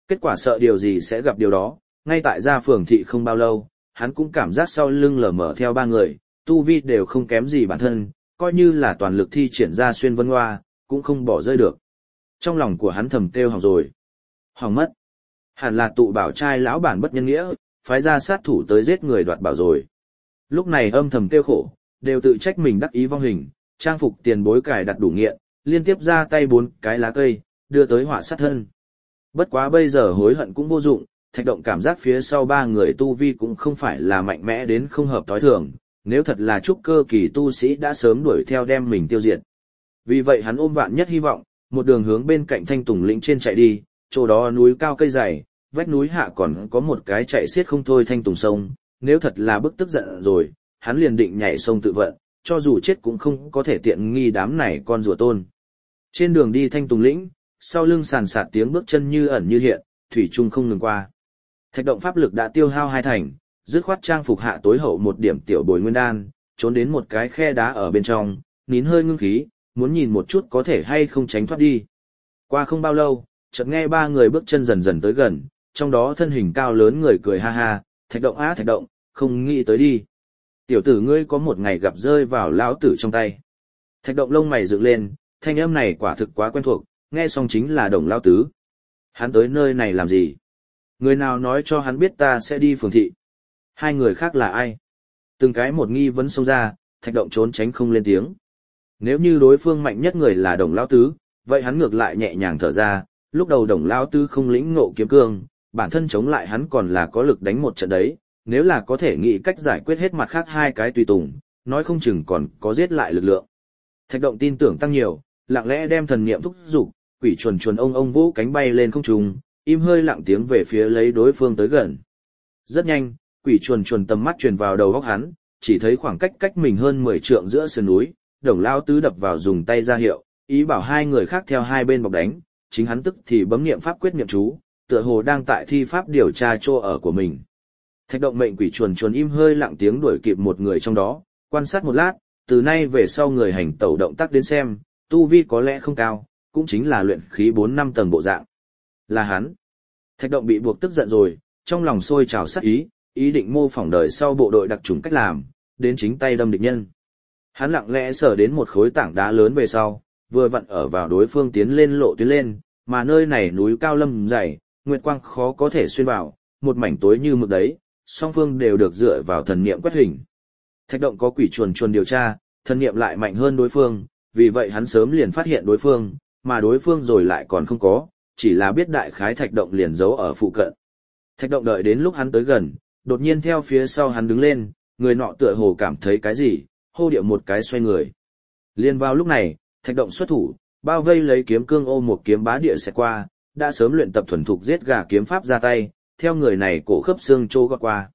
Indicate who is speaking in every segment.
Speaker 1: Kết quả sợ điều gì sẽ gặp điều đó, ngay tại gia phường thị không bao lâu, hắn cũng cảm giác sau lưng lờ mờ theo ba người, tu vi đều không kém gì bản thân, coi như là toàn lực thi triển ra xuyên vân hoa, cũng không bỏ rơi được. Trong lòng của hắn thầm kêu hỏng rồi. Hỏng mất. Hẳn là tụ bảo trai lão bản bất nhân nghĩa, phái ra sát thủ tới giết người đoạt bảo rồi. Lúc này âm thầm kêu khổ, đều tự trách mình đắc ý vong hình, trang phục tiền bối cài đặt đủ nghiện, liên tiếp ra tay 4 cái lá cây, đưa tới họa sát thân. Bất quá bây giờ hối hận cũng vô dụng, Thạch Động cảm giác phía sau ba người tu vi cũng không phải là mạnh mẽ đến không hợp tối thường, nếu thật là trúc cơ kỳ tu sĩ đã sớm đuổi theo đem mình tiêu diệt. Vì vậy hắn ôm vạn nhất hy vọng, một đường hướng bên cạnh Thanh Tùng lĩnh trên chạy đi, chỗ đó núi cao cây dày, vách núi hạ còn có một cái chạy xiết không thôi Thanh Tùng sông, nếu thật là bức tức giận rồi, hắn liền định nhảy sông tự vận, cho dù chết cũng không có thể tiện nghi đám này con rùa tôn. Trên đường đi Thanh Tùng lĩnh, sau lưng sàn sạt tiếng bước chân như ẩn như hiện, thủy chung không ngừng qua. Thạch Động pháp lực đã tiêu hao 2 thành, dứt khoát trang phục hạ tối hậu một điểm tiểu bồi nguyên đan, trốn đến một cái khe đá ở bên trong, nín hơi ngưng khí, muốn nhìn một chút có thể hay không tránh thoát đi. Qua không bao lâu, chợt nghe ba người bước chân dần dần tới gần, trong đó thân hình cao lớn người cười ha ha, Thạch Động á Thạch Động, không nghĩ tới đi. Tiểu tử ngươi có một ngày gặp rơi vào lão tử trong tay. Thạch Động lông mày dựng lên, thanh âm này quả thực quá quen thuộc, nghe xong chính là Đồng lão tứ. Hắn tới nơi này làm gì? Người nào nói cho hắn biết ta sẽ đi phường thị? Hai người khác là ai? Từng cái một nghi vấn xông ra, Thạch Động trốn tránh không lên tiếng. Nếu như đối phương mạnh nhất người là Đồng lão tứ, vậy hắn ngược lại nhẹ nhàng thở ra, lúc đầu Đồng lão tứ không lĩnh ngộ kiếm cương, bản thân chống lại hắn còn là có lực đánh một trận đấy, nếu là có thể nghĩ cách giải quyết hết mặt khác 2 cái tùy tùng, nói không chừng còn có giết lại lực lượng. Thạch Động tin tưởng tăng nhiều, lặng lẽ đem thần niệm thúc dục, quỷ chuồn chuồn ông vũ cánh bay lên không trung, im hơi lặng tiếng về phía lấy đối phương tới gần. Rất nhanh, quỷ chuồn chuồn tầm mắt truyền vào đầu óc hắn, chỉ thấy khoảng cách mình hơn 10 trượng giữa sườn núi, Đồng lão tứ đập vào dùng tay ra hiệu, ý bảo 2 người khác theo 2 bên bọc đánh, chính hắn tức thì bấm niệm pháp quyết niệm chú, tựa hồ đang tại thi pháp điều tra chỗ ở của mình. Thạch Động mệnh quỷ chuồn chuồn im hơi lặng tiếng đuổi kịp một người trong đó, quan sát một lát, từ nay về sau người hành tẩu động tác đến xem, tu vi có lẽ không cao, cũng chính là luyện khí 4-5 tầng bộ dạng. Là hắn. Thạch Động bị buộc tức giận rồi, trong lòng sôi trào sát ý định mô phỏng đời sau bộ đội đặc trùng cách làm, đến chính tay đâm địch nhân. Hắn lặng lẽ sờ đến một khối tảng đá lớn về sau, vừa vặn ở vào đối phương tiến lên lộ tuyến lên, mà nơi này núi cao lâm dày, nguyệt quang khó có thể xuyên vào, một mảnh tối như mực đấy, song phương đều được dựa vào thần niệm quét hình. Thạch Động có quỷ chuồn chuồn điều tra, thần niệm lại mạnh hơn đối phương, vì vậy hắn sớm liền phát hiện đối phương, mà đối phương rồi lại còn không có, chỉ là biết đại khái Thạch Động liền giấu ở phụ cận. Thạch Động đợi đến lúc hắn tới gần, đột nhiên theo phía sau hắn đứng lên, người nọ tựa hồ cảm thấy cái gì, hô điệu một cái xoay người. Liên vào lúc này, Thạch Động xuất thủ, bao vây lấy kiếm cương ô một kiếm bá địa sẽ qua, đã sớm luyện tập thuần thục giết gà kiếm pháp ra tay, theo người này cổ khớp xương trô gọt qua.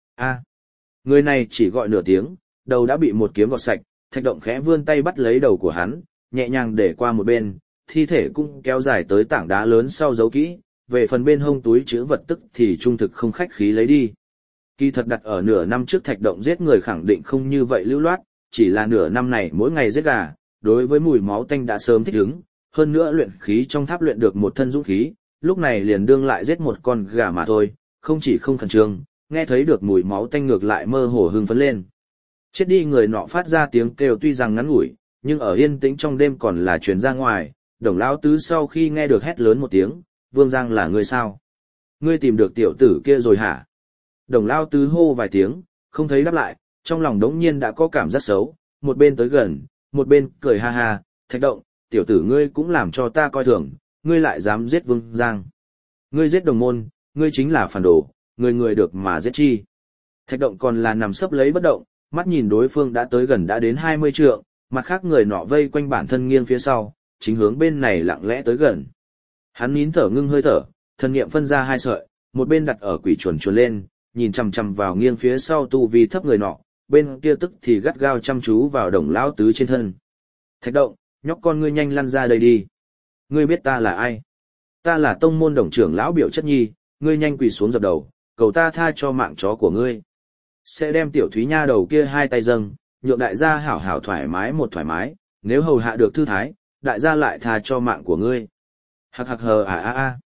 Speaker 1: Người này chỉ gọi nửa tiếng, đầu đã bị một kiếm gọt sạch, Thạch Động khẽ vươn tay bắt lấy đầu của hắn, nhẹ nhàng để qua một bên, thi thể cũng kéo dài tới tảng đá lớn sau giấu kỹ, về phần bên hông túi chứa vật tức thì trung thực không khách khí lấy đi. Kỳ thật đặt ở nửa năm trước Thạch Động giết người khẳng định không như vậy lưu loát, chỉ là nửa năm này mỗi ngày giết gà, đối với mùi máu tanh đã sớm thích ứng, hơn nữa luyện khí trong tháp luyện được một thân dũng khí, lúc này liền đương lại giết một con gà mà thôi, không chỉ không khẩn trương, nghe thấy được mùi máu tanh ngược lại mơ hồ hưng phấn lên. Chết đi người nọ phát ra tiếng kêu tuy rằng ngắn ngủi, nhưng ở yên tĩnh trong đêm còn là truyền ra ngoài. Đồng lão tứ sau khi nghe được hét lớn một tiếng, Vương Giang là người sao? Ngươi tìm được tiểu tử kia rồi hả? Đồng lão tứ hô vài tiếng, không thấy đáp lại, trong lòng đống nhiên đã có cảm giác xấu, một bên tới gần, một bên cười ha ha, Thạch Động, tiểu tử ngươi cũng làm cho ta coi thường, ngươi lại dám giết Vương Giang. Ngươi giết đồng môn, ngươi chính là phản đồ, người được mà giết chi. Thạch Động còn là nằm sấp lấy bất động, mắt nhìn đối phương đã tới gần đã đến 20 trượng, mặt khác người nọ vây quanh bản thân nghiêng phía sau, chính hướng bên này lặng lẽ tới gần. Hắn nín thở ngưng hơi thở, thần niệm phân ra 2 sợi, một bên đặt ở quỷ chuồn chuồn lên, nhìn chằm chằm vào nghiêng phía sau tu vi thấp người nọ, bên kia tức thì gắt gao chăm chú vào Đồng lão tứ trên thân. Thạch Động, nhóc con ngươi nhanh lăn ra đây đi. Ngươi biết ta là ai? Ta là tông môn Đồng trưởng lão Biểu Chất Nhi, ngươi nhanh quỳ xuống dập đầu, cầu ta tha cho mạng chó của ngươi. Sẽ đem tiểu Thúy Nha đầu kia 2 tay dâng, nhượng đại gia hảo hảo thoải mái một thoải mái, nếu hầu hạ được thư thái, đại gia lại tha cho mạng của ngươi. Hạc hạc hờ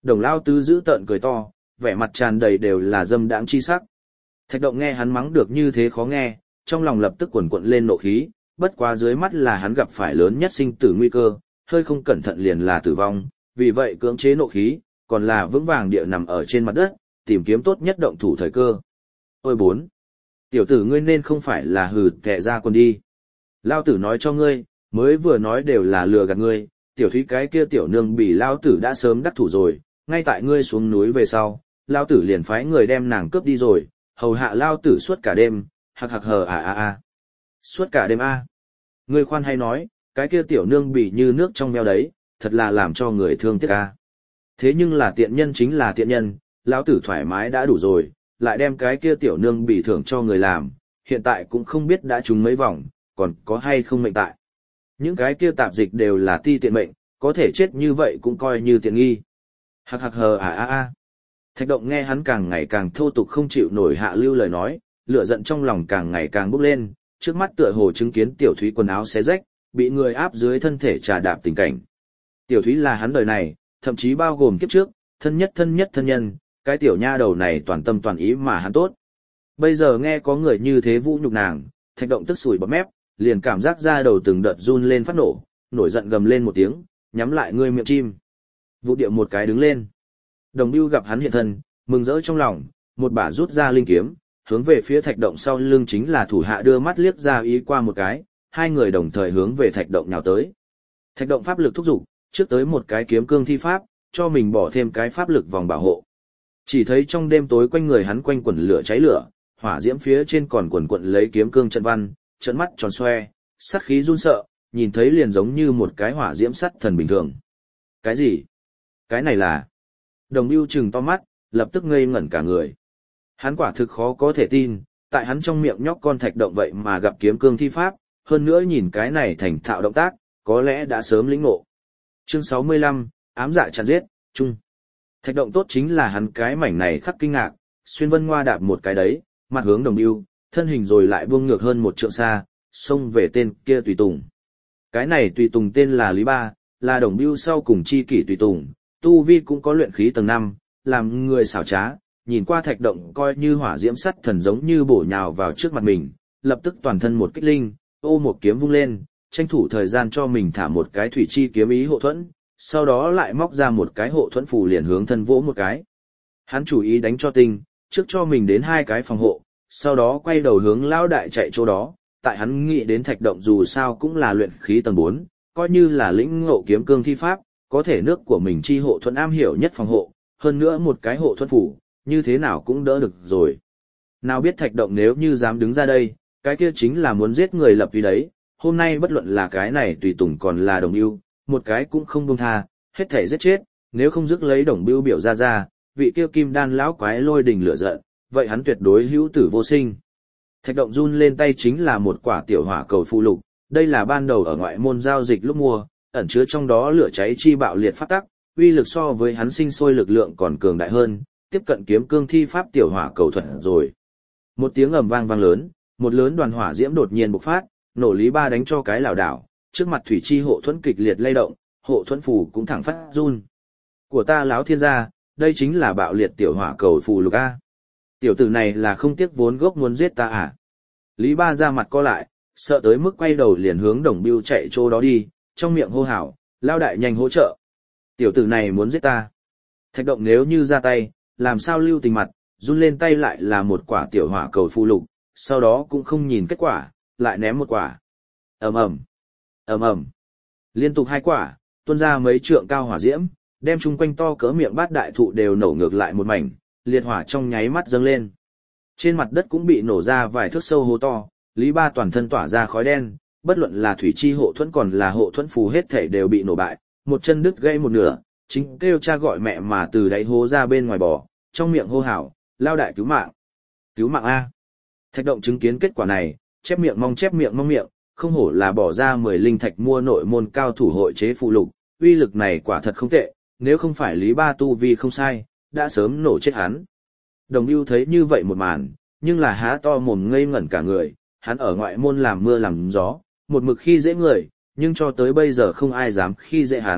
Speaker 1: Đồng lao tứ giữ tợn cười to, vẻ mặt tràn đầy đều là dâm đãng chi sắc. Thạch động nghe hắn mắng được như thế khó nghe, trong lòng lập tức quần quận lên nộ khí, bất quá dưới mắt là hắn gặp phải lớn nhất sinh tử nguy cơ, hơi không cẩn thận liền là tử vong, vì vậy cưỡng chế nộ khí, còn là vững vàng địa nằm ở trên mặt đất, tìm kiếm tốt nhất động thủ thời cơ. Ôi bốn! Tiểu tử ngươi nên không phải là hừ kẻ ra quần đi. Lao tử nói cho ngươi, mới vừa nói đều là lừa gạt ngươi, tiểu thúy cái kia tiểu nương bị lao tử đã sớm đắc thủ rồi, ngay tại ngươi xuống núi về sau, lao tử liền phái người đem nàng cướp đi rồi, hầu hạ lao tử suốt cả đêm, hạc hạc hờ Suốt cả đêm a. Ngươi khoan hay nói, cái kia tiểu nương bị như nước trong veo đấy, thật là làm cho người thương tiếc a. Thế nhưng là tiện nhân chính là tiện nhân, lão tử thoải mái đã đủ rồi, lại đem cái kia tiểu nương bị thưởng cho người làm, hiện tại cũng không biết đã trúng mấy vòng, còn có hay không mệnh tại. Những cái kia tạp dịch đều là ti tiện mệnh, có thể chết như vậy cũng coi như tiện nghi. Hạc hạc hờ Thạch động nghe hắn càng ngày càng thô tục không chịu nổi hạ lưu lời nói, lửa giận trong lòng càng ngày càng bốc lên, trước mắt tựa hồ chứng kiến tiểu thúy quần áo xé rách, bị người áp dưới thân thể trà đạp tình cảnh. Tiểu thúy là hắn đời này, thậm chí bao gồm kiếp trước, thân nhất thân nhân, cái tiểu nha đầu này toàn tâm toàn ý mà hắn tốt. Bây giờ nghe có người như thế vũ nhục nàng, thạch động tức sủi bọt mép, liền cảm giác da đầu từng đợt run lên phát nổ, nổi giận gầm lên một tiếng, nhắm lại ngươi miệng chim. Vụ điệu một cái đứng lên. Đồng Bưu gặp hắn hiện thân, mừng rỡ trong lòng, một bả rút ra linh kiếm, hướng về phía thạch động sau lưng chính là thủ hạ đưa mắt liếc ra ý qua một cái, hai người đồng thời hướng về thạch động nhào tới. Thạch động pháp lực thúc giục, trước tới một cái kiếm cương thi pháp, cho mình bỏ thêm cái pháp lực vòng bảo hộ. Chỉ thấy trong đêm tối quanh người hắn quanh quẩn lửa cháy lửa, hỏa diễm phía trên còn quần quận lấy kiếm cương trận văn, trận mắt tròn xoe, sát khí run sợ, nhìn thấy liền giống như một cái hỏa diễm sắt thần bình thường. Cái gì? Cái này là... Đồng Bưu trừng to mắt, lập tức ngây ngẩn cả người. Hắn quả thực khó có thể tin, tại hắn trong miệng nhóc con thạch động vậy mà gặp kiếm cương thi pháp, hơn nữa nhìn cái này thành thạo động tác, có lẽ đã sớm lĩnh ngộ. Chương 65, ám dạ chặn giết, chung. Thạch động tốt chính là hắn cái mảnh này khắc kinh ngạc, xuyên vân ngoa đạp một cái đấy, mặt hướng Đồng Bưu, thân hình rồi lại buông ngược hơn một trượng xa, xông về tên kia tùy tùng. Cái này tùy tùng tên là Lý Ba, là Đồng Bưu sau cùng chi kỷ tùy tùng, tu vi cũng có luyện khí tầng 5, làm người xảo trá, nhìn qua thạch động coi như hỏa diễm sắt thần giống như bổ nhào vào trước mặt mình, lập tức toàn thân một kích linh, ô một kiếm vung lên, tranh thủ thời gian cho mình thả một cái thủy chi kiếm ý hộ thuẫn, sau đó lại móc ra một cái hộ thuẫn phù liền hướng thân vỗ một cái. Hắn chủ ý đánh cho tinh, trước cho mình đến 2 cái phòng hộ, sau đó quay đầu hướng lão đại chạy chỗ đó, tại hắn nghĩ đến thạch động dù sao cũng là luyện khí tầng 4, coi như là lĩnh ngộ kiếm cương thi pháp, có thể nước của mình chi hộ thuẫn am hiểu nhất phòng hộ, hơn nữa một cái hộ thuẫn phủ, như thế nào cũng đỡ được rồi. Nào biết thạch động nếu như dám đứng ra đây, cái kia chính là muốn giết người lập vì đấy, hôm nay bất luận là cái này tùy tùng còn là Đồng Bưu, một cái cũng không buông tha, hết thảy giết chết, nếu không dứt lấy Đồng Bưu biểu ra, vị kia kim đan lão quái lôi đình lửa giận, vậy hắn tuyệt đối hữu tử vô sinh. Thạch động run lên tay chính là một quả tiểu hỏa cầu phụ lục, đây là ban đầu ở ngoại môn giao dịch lúc mua, ẩn chứa trong đó lửa cháy chi bạo liệt pháp tắc, uy lực so với hắn sinh sôi lực lượng còn cường đại hơn, tiếp cận kiếm cương thi pháp tiểu hỏa cầu thuật rồi. Một tiếng ầm vang lớn, một lớn đoàn hỏa diễm đột nhiên bộc phát, nổ Lý Ba đánh cho cái lảo đảo, trước mặt thủy chi hộ thuẫn kịch liệt lay động, hộ thuẫn phù cũng thẳng phát run. Của ta láo thiên gia, đây chính là bạo liệt tiểu hỏa cầu phù lục a. Tiểu tử này là không tiếc vốn gốc muốn giết ta à? Lý Ba ra mặt co lại, sợ tới mức quay đầu liền hướng Đồng Bưu chạy chỗ đó đi, trong miệng hô hào, lao đại nhanh hỗ trợ. Tiểu tử này muốn giết ta. Thạch động nếu như ra tay, làm sao lưu tình mặt, run lên tay lại là một quả tiểu hỏa cầu phù lục, sau đó cũng không nhìn kết quả, lại ném một quả. ầm ầm, liên tục 2 quả, tuôn ra mấy trượng cao hỏa diễm, đem chung quanh to cỡ miệng bát đại thụ đều nổ ngược lại một mảnh, liệt hỏa trong nháy mắt dâng lên. Trên mặt đất cũng bị nổ ra vài thước sâu hố to, Lý Ba toàn thân tỏa ra khói đen, bất luận là thủy chi hộ thuẫn còn là hộ thuẫn phù hết thể đều bị nổ bại, một chân đứt gãy một nửa, chính kêu cha gọi mẹ mà từ đáy hố ra bên ngoài bò, trong miệng hô hào, lao đại cứu mạng. Cứu mạng a. Thạch động chứng kiến kết quả này, chép miệng mong miệng, không hổ là bỏ ra 10 linh thạch mua nội môn cao thủ hội chế phụ lục, uy lực này quả thật không tệ, nếu không phải Lý Ba tu vi không sai, đã sớm nổ chết hắn. Đồng Bưu thấy như vậy một màn, nhưng là há to mồm ngây ngẩn cả người, hắn ở ngoại môn làm mưa làm gió, một mực khi dễ người, nhưng cho tới bây giờ không ai dám khi dễ hắn,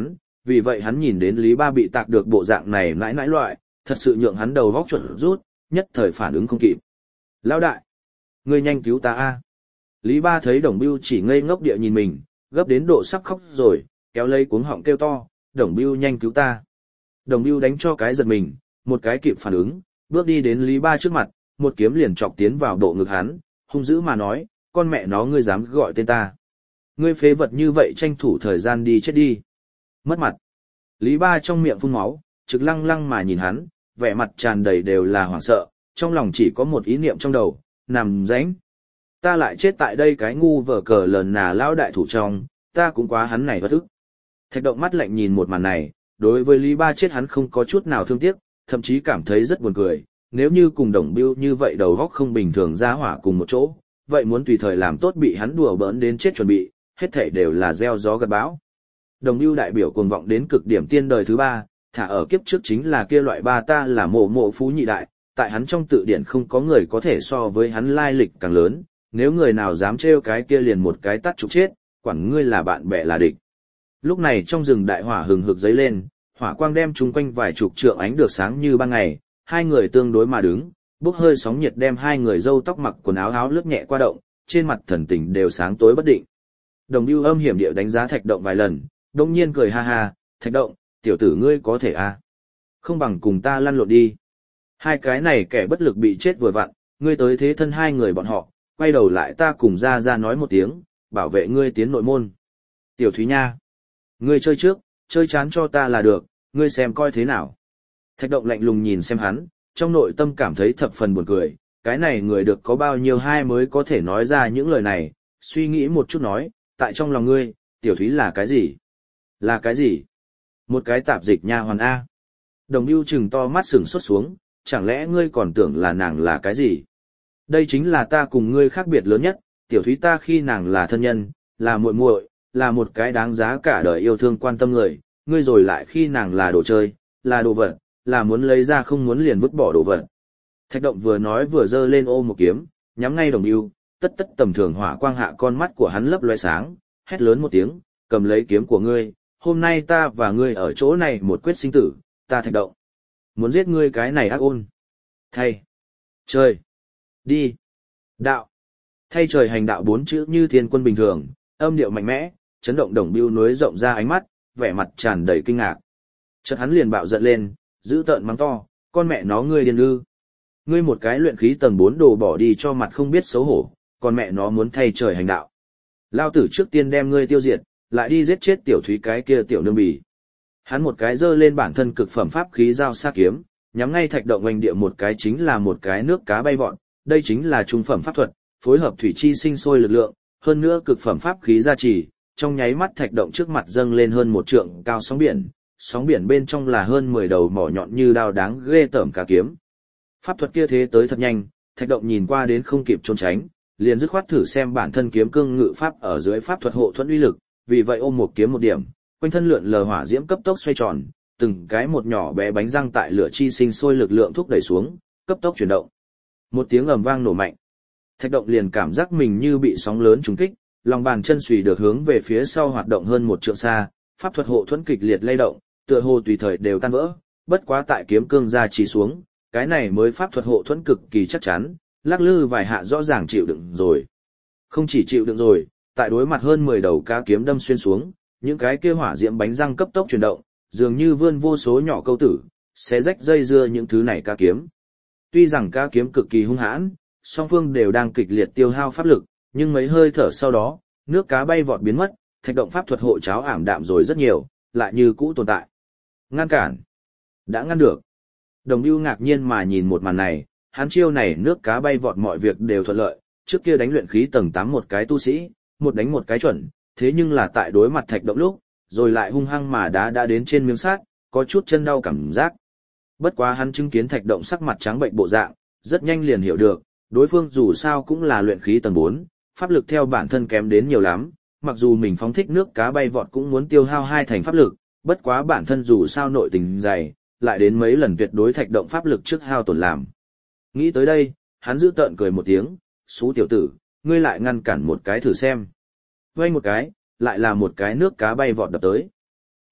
Speaker 1: vì vậy hắn nhìn đến Lý Ba bị tạc được bộ dạng này nãi nãi loại, thật sự nhượng hắn đầu vóc chuẩn rút, nhất thời phản ứng không kịp. Lão đại, ngươi nhanh cứu ta a! Lý Ba thấy Đồng Bưu chỉ ngây ngốc địa nhìn mình, gấp đến độ sắp khóc rồi, kéo lấy cuống họng kêu to, Đồng Bưu nhanh cứu ta. Đồng Bưu đánh cho cái giật mình, một cái kịp phản ứng, bước đi đến Lý Ba trước mặt, một kiếm liền chọc tiến vào bộ ngực hắn, hung dữ mà nói, con mẹ nó ngươi dám gọi tên ta. Ngươi phế vật như vậy tranh thủ thời gian đi chết đi. Mất mặt. Lý Ba trong miệng phun máu, trực lăng lăng mà nhìn hắn, vẻ mặt tràn đầy đều là hoảng sợ, trong lòng chỉ có một ý niệm trong đầu, nằm rãnh. Ta lại chết tại đây cái ngu vở cờ lờn nà lão đại thủ trong, ta cũng quá hắn này bất ức. Thạch Động mắt lạnh nhìn một màn này, đối với Lý Ba chết hắn không có chút nào thương tiếc, thậm chí cảm thấy rất buồn cười, nếu như cùng Đồng Bưu như vậy đầu góc không bình thường ra hỏa cùng một chỗ, vậy muốn tùy thời làm tốt bị hắn đùa bỡn đến chết chuẩn bị, hết thảy đều là gieo gió gặt bão. Đồng Bưu đại biểu cuồng vọng đến cực điểm tiên đời thứ ba, thả ở kiếp trước chính là kia loại ba ta là mộ mộ phú nhị đại, tại hắn trong tự điển không có người có thể so với hắn lai lịch càng lớn, nếu người nào dám trêu cái kia liền một cái tát trục chết, quản ngươi là bạn bè là địch. Lúc này trong rừng đại hỏa hừng hực dấy lên, hỏa quang đem chúng quanh vài chục trượng ánh được sáng như ban ngày, hai người tương đối mà đứng, bốc hơi sóng nhiệt đem hai người râu tóc mặc quần áo áo lướt nhẹ qua động, trên mặt thần tình đều sáng tối bất định. Đồng Bưu âm hiểm địa đánh giá Thạch Động vài lần, đông nhiên cười ha ha, Thạch Động, tiểu tử ngươi có thể à? Không bằng cùng ta lăn lộn đi. Hai cái này kẻ bất lực bị chết vừa vặn, ngươi tới thế thân hai người bọn họ, quay đầu lại ta cùng ra nói một tiếng, bảo vệ ngươi tiến nội môn. Tiểu Thúy Nha, ngươi chơi trước, chơi chán cho ta là được, ngươi xem coi thế nào. Thạch Động lạnh lùng nhìn xem hắn, trong nội tâm cảm thấy thập phần buồn cười, cái này người được có bao nhiêu hai mới có thể nói ra những lời này, suy nghĩ một chút nói, tại trong lòng ngươi, Tiểu Thúy là cái gì? Là cái gì? Một cái tạp dịch nha hoàn A. Đồng Bưu trừng to mắt sừng sốt xuống, chẳng lẽ ngươi còn tưởng là nàng là cái gì? Đây chính là ta cùng ngươi khác biệt lớn nhất, Tiểu Thúy ta khi nàng là thân nhân, là muội muội, là một cái đáng giá cả đời yêu thương quan tâm người, ngươi rồi lại khi nàng là đồ chơi, là đồ vật, là muốn lấy ra không muốn liền vứt bỏ đồ vật. Thạch Động vừa nói vừa giơ lên ô một kiếm, nhắm ngay Đồng Bưu, tất tầm thường hỏa quang hạ con mắt của hắn lấp loé sáng, hét lớn một tiếng, cầm lấy kiếm của ngươi, hôm nay ta và ngươi ở chỗ này một quyết sinh tử, ta Thạch Động. Muốn giết ngươi cái này ác ôn. Thay. Trời. Đi. Đạo. Thay trời hành đạo bốn chữ như thiên quân bình thường, âm điệu mạnh mẽ, chấn động Đồng Bưu nối rộng ra ánh mắt, vẻ mặt tràn đầy kinh ngạc. Chợt hắn liền bạo giận lên, giữ tợn mắng to, con mẹ nó ngươi điên ư. Ngươi một cái luyện khí tầng 4 đồ bỏ đi cho mặt không biết xấu hổ, con mẹ nó muốn thay trời hành đạo. Lao tử trước tiên đem ngươi tiêu diệt, lại đi giết chết Tiểu Thúy cái kia tiểu nương bì. Hắn một cái giơ lên bản thân cực phẩm pháp khí dao sa kiếm, nhắm ngay Thạch Động oanh địa một cái chính là một cái nước cá bay vọt, đây chính là trung phẩm pháp thuật, phối hợp thủy chi sinh sôi lực lượng, hơn nữa cực phẩm pháp khí gia trì, trong nháy mắt Thạch Động trước mặt dâng lên hơn một trượng cao sóng biển bên trong là hơn 10 đầu mỏ nhọn như đao đáng ghê tởm cá kiếm. Pháp thuật kia thế tới thật nhanh, Thạch Động nhìn qua đến không kịp trốn tránh, liền dứt khoát thử xem bản thân kiếm cương ngự pháp ở dưới pháp thuật hộ thuẫn uy lực, vì vậy ôm một kiếm một điểm, quanh thân lượn lờ hỏa diễm cấp tốc xoay tròn, từng cái một nhỏ bé bánh răng tại lửa chi sinh sôi lực lượng thúc đẩy xuống, cấp tốc chuyển động. Một tiếng ầm vang nổ mạnh. Thạch Động liền cảm giác mình như bị sóng lớn trùng kích, lòng bàn chân xùy được hướng về phía sau hoạt động hơn một trượng xa, pháp thuật hộ thuẫn kịch liệt lay động, tựa hồ tùy thời đều tan vỡ, bất quá tại kiếm cương ra chỉ xuống, cái này mới pháp thuật hộ thuẫn cực kỳ chắc chắn, lắc lư vài hạ rõ ràng chịu đựng rồi. Không chỉ chịu đựng rồi, tại đối mặt hơn 10 đầu cá kiếm đâm xuyên xuống, những cái kia hỏa diễm bánh răng cấp tốc chuyển động, dường như vươn vô số nhỏ câu tử, xé rách dây dưa những thứ này cá kiếm. Tuy rằng cá kiếm cực kỳ hung hãn, song phương đều đang kịch liệt tiêu hao pháp lực, nhưng mấy hơi thở sau đó, nước cá bay vọt biến mất, Thạch Động pháp thuật hộ cháo ảm đạm rồi rất nhiều, lại như cũ tồn tại. Ngăn cản. Đã ngăn được. Đồng Bưu ngạc nhiên mà nhìn một màn này, hắn chiêu này nước cá bay vọt mọi việc đều thuận lợi, trước kia đánh luyện khí tầng 8 một cái tu sĩ, một đánh một cái chuẩn, thế nhưng là tại đối mặt Thạch Động lúc, rồi lại hung hăng mà đá đã đến trên miếng sắt, có chút chân đau cảm giác. Bất quá hắn chứng kiến Thạch Động sắc mặt trắng bệnh bộ dạng, rất nhanh liền hiểu được, đối phương dù sao cũng là luyện khí tầng 4, pháp lực theo bản thân kém đến nhiều lắm, mặc dù mình phóng thích nước cá bay vọt cũng muốn tiêu hao 2 thành pháp lực, bất quá bản thân dù sao nội tình dày, lại đến mấy lần tuyệt đối Thạch Động pháp lực trước hao tổn làm. Nghĩ tới đây, hắn giữ tợn cười một tiếng, "Xú tiểu tử, ngươi lại ngăn cản một cái thử xem." Vây một cái, lại là một cái nước cá bay vọt đập tới.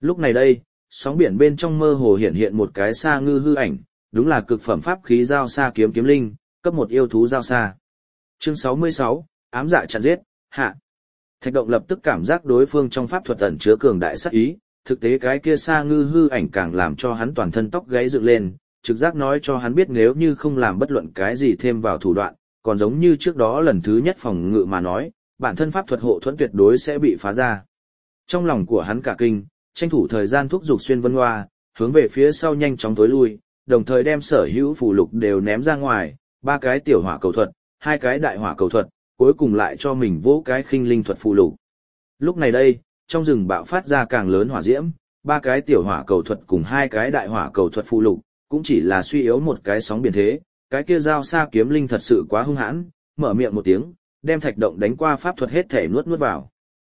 Speaker 1: Lúc này đây, sóng biển bên trong mơ hồ hiện hiện một cái sa ngư hư ảnh, đúng là cực phẩm pháp khí giao sa kiếm kiếm linh, cấp 1 yêu thú giao sa. Chương 66, ám dạ chặn giết, hạ. Thạch Động lập tức cảm giác đối phương trong pháp thuật ẩn chứa cường đại sát ý, thực tế cái kia sa ngư hư ảnh càng làm cho hắn toàn thân tóc gáy dựng lên, trực giác nói cho hắn biết nếu như không làm bất luận cái gì thêm vào thủ đoạn, còn giống như trước đó lần thứ nhất phòng ngự mà nói, bản thân pháp thuật hộ thuẫn tuyệt đối sẽ bị phá ra. Trong lòng của hắn cả kinh, tranh thủ thời gian thúc giục xuyên vân hoa, hướng về phía sau nhanh chóng tối lui, đồng thời đem sở hữu phù lục đều ném ra ngoài, 3 cái tiểu hỏa cầu thuật, 2 cái đại hỏa cầu thuật, cuối cùng lại cho mình vỗ cái khinh linh thuật phù lục. Lúc này đây, trong rừng bạo phát ra càng lớn hỏa diễm, 3 cái tiểu hỏa cầu thuật cùng 2 cái đại hỏa cầu thuật phù lục, cũng chỉ là suy yếu một cái sóng biển thế, cái kia giao sa kiếm linh thật sự quá hung hãn, mở miệng một tiếng, đem Thạch Động đánh qua pháp thuật hết thể nuốt vào.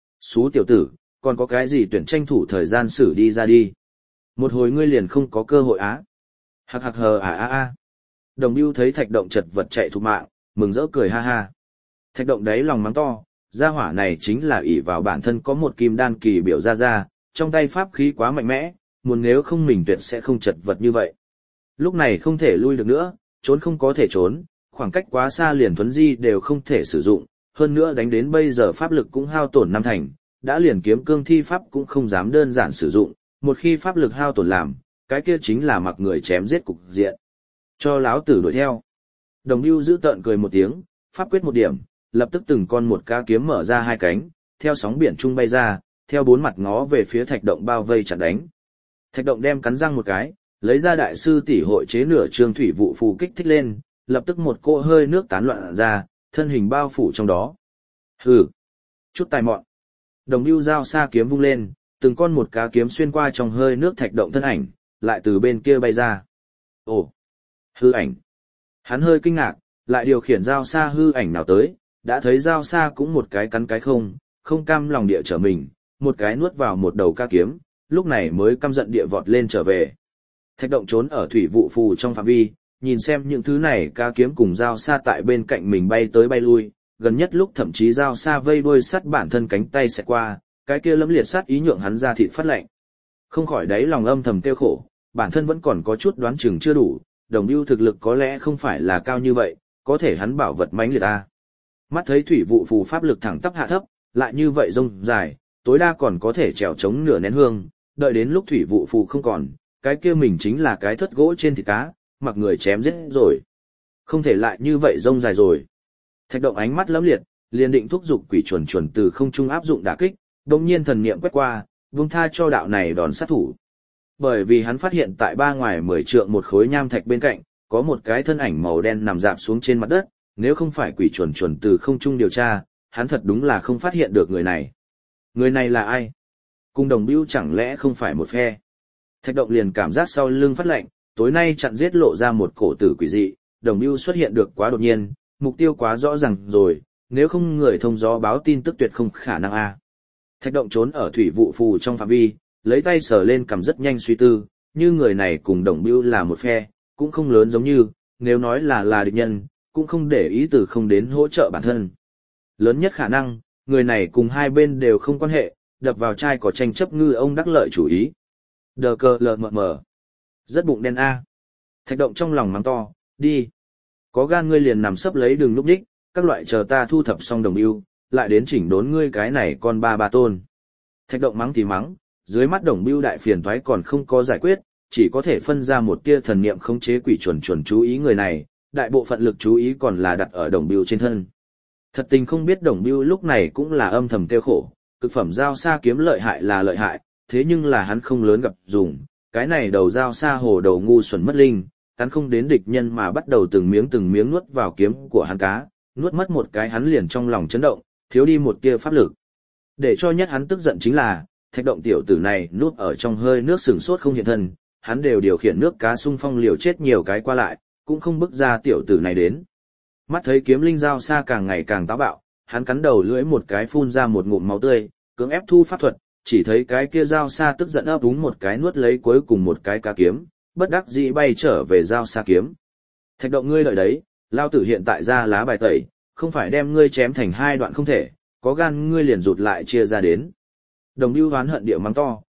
Speaker 1: Xú tiểu tử, còn có cái gì tuyển tranh thủ thời gian xử đi ra đi. Một hồi ngươi liền không có cơ hội á. Hạc hạc hờ à. Đồng Bưu thấy Thạch Động chật vật chạy thục mạng, mừng rỡ cười ha ha. Thạch Động đáy lòng mắng to, gia hỏa này chính là ỷ vào bản thân có một kim đan kỳ biểu ra, trong tay pháp khí quá mạnh mẽ, muốn nếu không mình tuyệt sẽ không chật vật như vậy. Lúc này không thể lui được nữa, trốn không có thể trốn, khoảng cách quá xa liền thuấn di đều không thể sử dụng, hơn nữa đánh đến bây giờ pháp lực cũng hao tổn 5 thành, đã liền kiếm cương thi pháp cũng không dám đơn giản sử dụng, một khi pháp lực hao tổn làm, cái kia chính là mặc người chém giết cục diện. Cho láo tử đuổi theo. Đồng Bưu giữ tợn cười một tiếng, pháp quyết một điểm, lập tức từng con một cá kiếm mở ra 2 cánh, theo sóng biển trung bay ra, theo 4 mặt ngó về phía Thạch Động bao vây chặn đánh. Thạch Động đem cắn răng một cái, lấy ra đại sư tỷ hội chế nửa trường thủy vụ phù kích thích lên, lập tức một cỗ hơi nước tán loạn ra, thân hình bao phủ trong đó. Hừ, chút tài mọn. Đồng Bưu giao sa kiếm vung lên, từng con một cá kiếm xuyên qua trong hơi nước Thạch Động thân ảnh, lại từ bên kia bay ra. Ồ, hư ảnh. Hắn hơi kinh ngạc, lại điều khiển giao sa hư ảnh nào tới, đã thấy giao sa cũng một cái cắn cái không cam lòng địa trở mình, một cái nuốt vào một đầu ca kiếm, lúc này mới căm giận địa vọt lên trở về. Thạch Động trốn ở thủy vụ phù trong phạm vi, nhìn xem những thứ này ca kiếm cùng giao sa tại bên cạnh mình bay tới bay lui, gần nhất lúc thậm chí giao sa vây đuôi sắt bản thân cánh tay xẹt qua, cái kia lẫm liệt sát ý nhượng hắn ra thịt phát lạnh. Không khỏi đáy lòng âm thầm tiêu khổ, bản thân vẫn còn có chút đoán chừng chưa đủ, Đồng Bưu thực lực có lẽ không phải là cao như vậy, có thể hắn bảo vật mãnh liệt a. Mắt thấy thủy vụ phù pháp lực thẳng tắp hạ thấp, lại như vậy rông dài, tối đa còn có thể trèo chống nửa nén hương, đợi đến lúc thủy vụ phù không còn, cái kia mình chính là cái thất gỗ trên thịt cá, mặc người chém giết rồi. Không thể lại như vậy rông dài rồi. Thạch Động ánh mắt lẫm liệt, liền định thúc giục quỷ chuẩn chuẩn từ không trung áp dụng đả kích, đột nhiên thần niệm quét qua, buông tha cho đạo này đòn sát thủ. Bởi vì hắn phát hiện tại ba ngoài 10 trượng một khối nham thạch bên cạnh, có một cái thân ảnh màu đen nằm rạp xuống trên mặt đất, nếu không phải quỷ chuẩn chuẩn từ không trung điều tra, hắn thật đúng là không phát hiện được người này. Người này là ai? Cùng Đồng Bưu chẳng lẽ không phải một phe? Thạch Động liền cảm giác sau lưng phát lạnh, tối nay chặn giết lộ ra một cổ tử quỷ dị, Đồng Bưu xuất hiện được quá đột nhiên, mục tiêu quá rõ ràng rồi, nếu không người thông gió báo tin tức tuyệt không khả năng a. Thạch Động trốn ở thủy vụ phù trong phạm vi, lấy tay sờ lên cầm rất nhanh suy tư, như người này cùng Đồng Bưu là một phe, cũng không lớn giống như, nếu nói là địch nhân, cũng không để ý từ không đến hỗ trợ bản thân. Lớn nhất khả năng, người này cùng hai bên đều không quan hệ, đập vào chai có tranh chấp ngư ông đắc lợi chủ ý. Đờ cờ lờ mờ mờ. Rất bụng đen a. Thạch Động trong lòng mắng to, đi. Có gan ngươi liền nằm sấp lấy đường lúc đích, các loại chờ ta thu thập xong Đồng Bưu, lại đến chỉnh đốn ngươi cái này con ba tôn. Thạch Động mắng thì mắng, dưới mắt Đồng Bưu đại phiền toái còn không có giải quyết, chỉ có thể phân ra một tia thần niệm khống chế quỷ chuẩn chuẩn chú ý người này, đại bộ phận lực chú ý còn là đặt ở Đồng Bưu trên thân. Thật tình không biết Đồng Bưu lúc này cũng là âm thầm tiêu khổ, cực phẩm giao sa kiếm lợi hại là lợi hại, thế nhưng là hắn không lớn gặp dùng, cái này đầu giao sa hồ đầu ngu xuẩn mất linh, cắn không đến địch nhân mà bắt đầu từng miếng nuốt vào kiếm của hắn cá, nuốt mất một cái hắn liền trong lòng chấn động, thiếu đi một tia pháp lực. Để cho nhất hắn tức giận chính là, Thạch Động tiểu tử này nuốt ở trong hơi nước sừng sốt không hiện thân, hắn đều điều khiển nước cá xung phong liều chết nhiều cái qua lại, cũng không bức ra tiểu tử này đến. Mắt thấy kiếm linh giao sa càng ngày càng táo bạo, hắn cắn đầu lưỡi một cái phun ra một ngụm máu tươi, cưỡng ép thu pháp thuật, chỉ thấy cái kia giao sa tức giận ấp úng một cái nuốt lấy cuối cùng một cái cá kiếm, bất đắc dĩ bay trở về giao sa kiếm. Thạch Động ngươi đợi đấy, lao tử hiện tại ra lá bài tẩy, không phải đem ngươi chém thành hai đoạn không thể, có gan ngươi liền rụt lại chia ra đến. Đồng Bưu oán hận địa mắng to,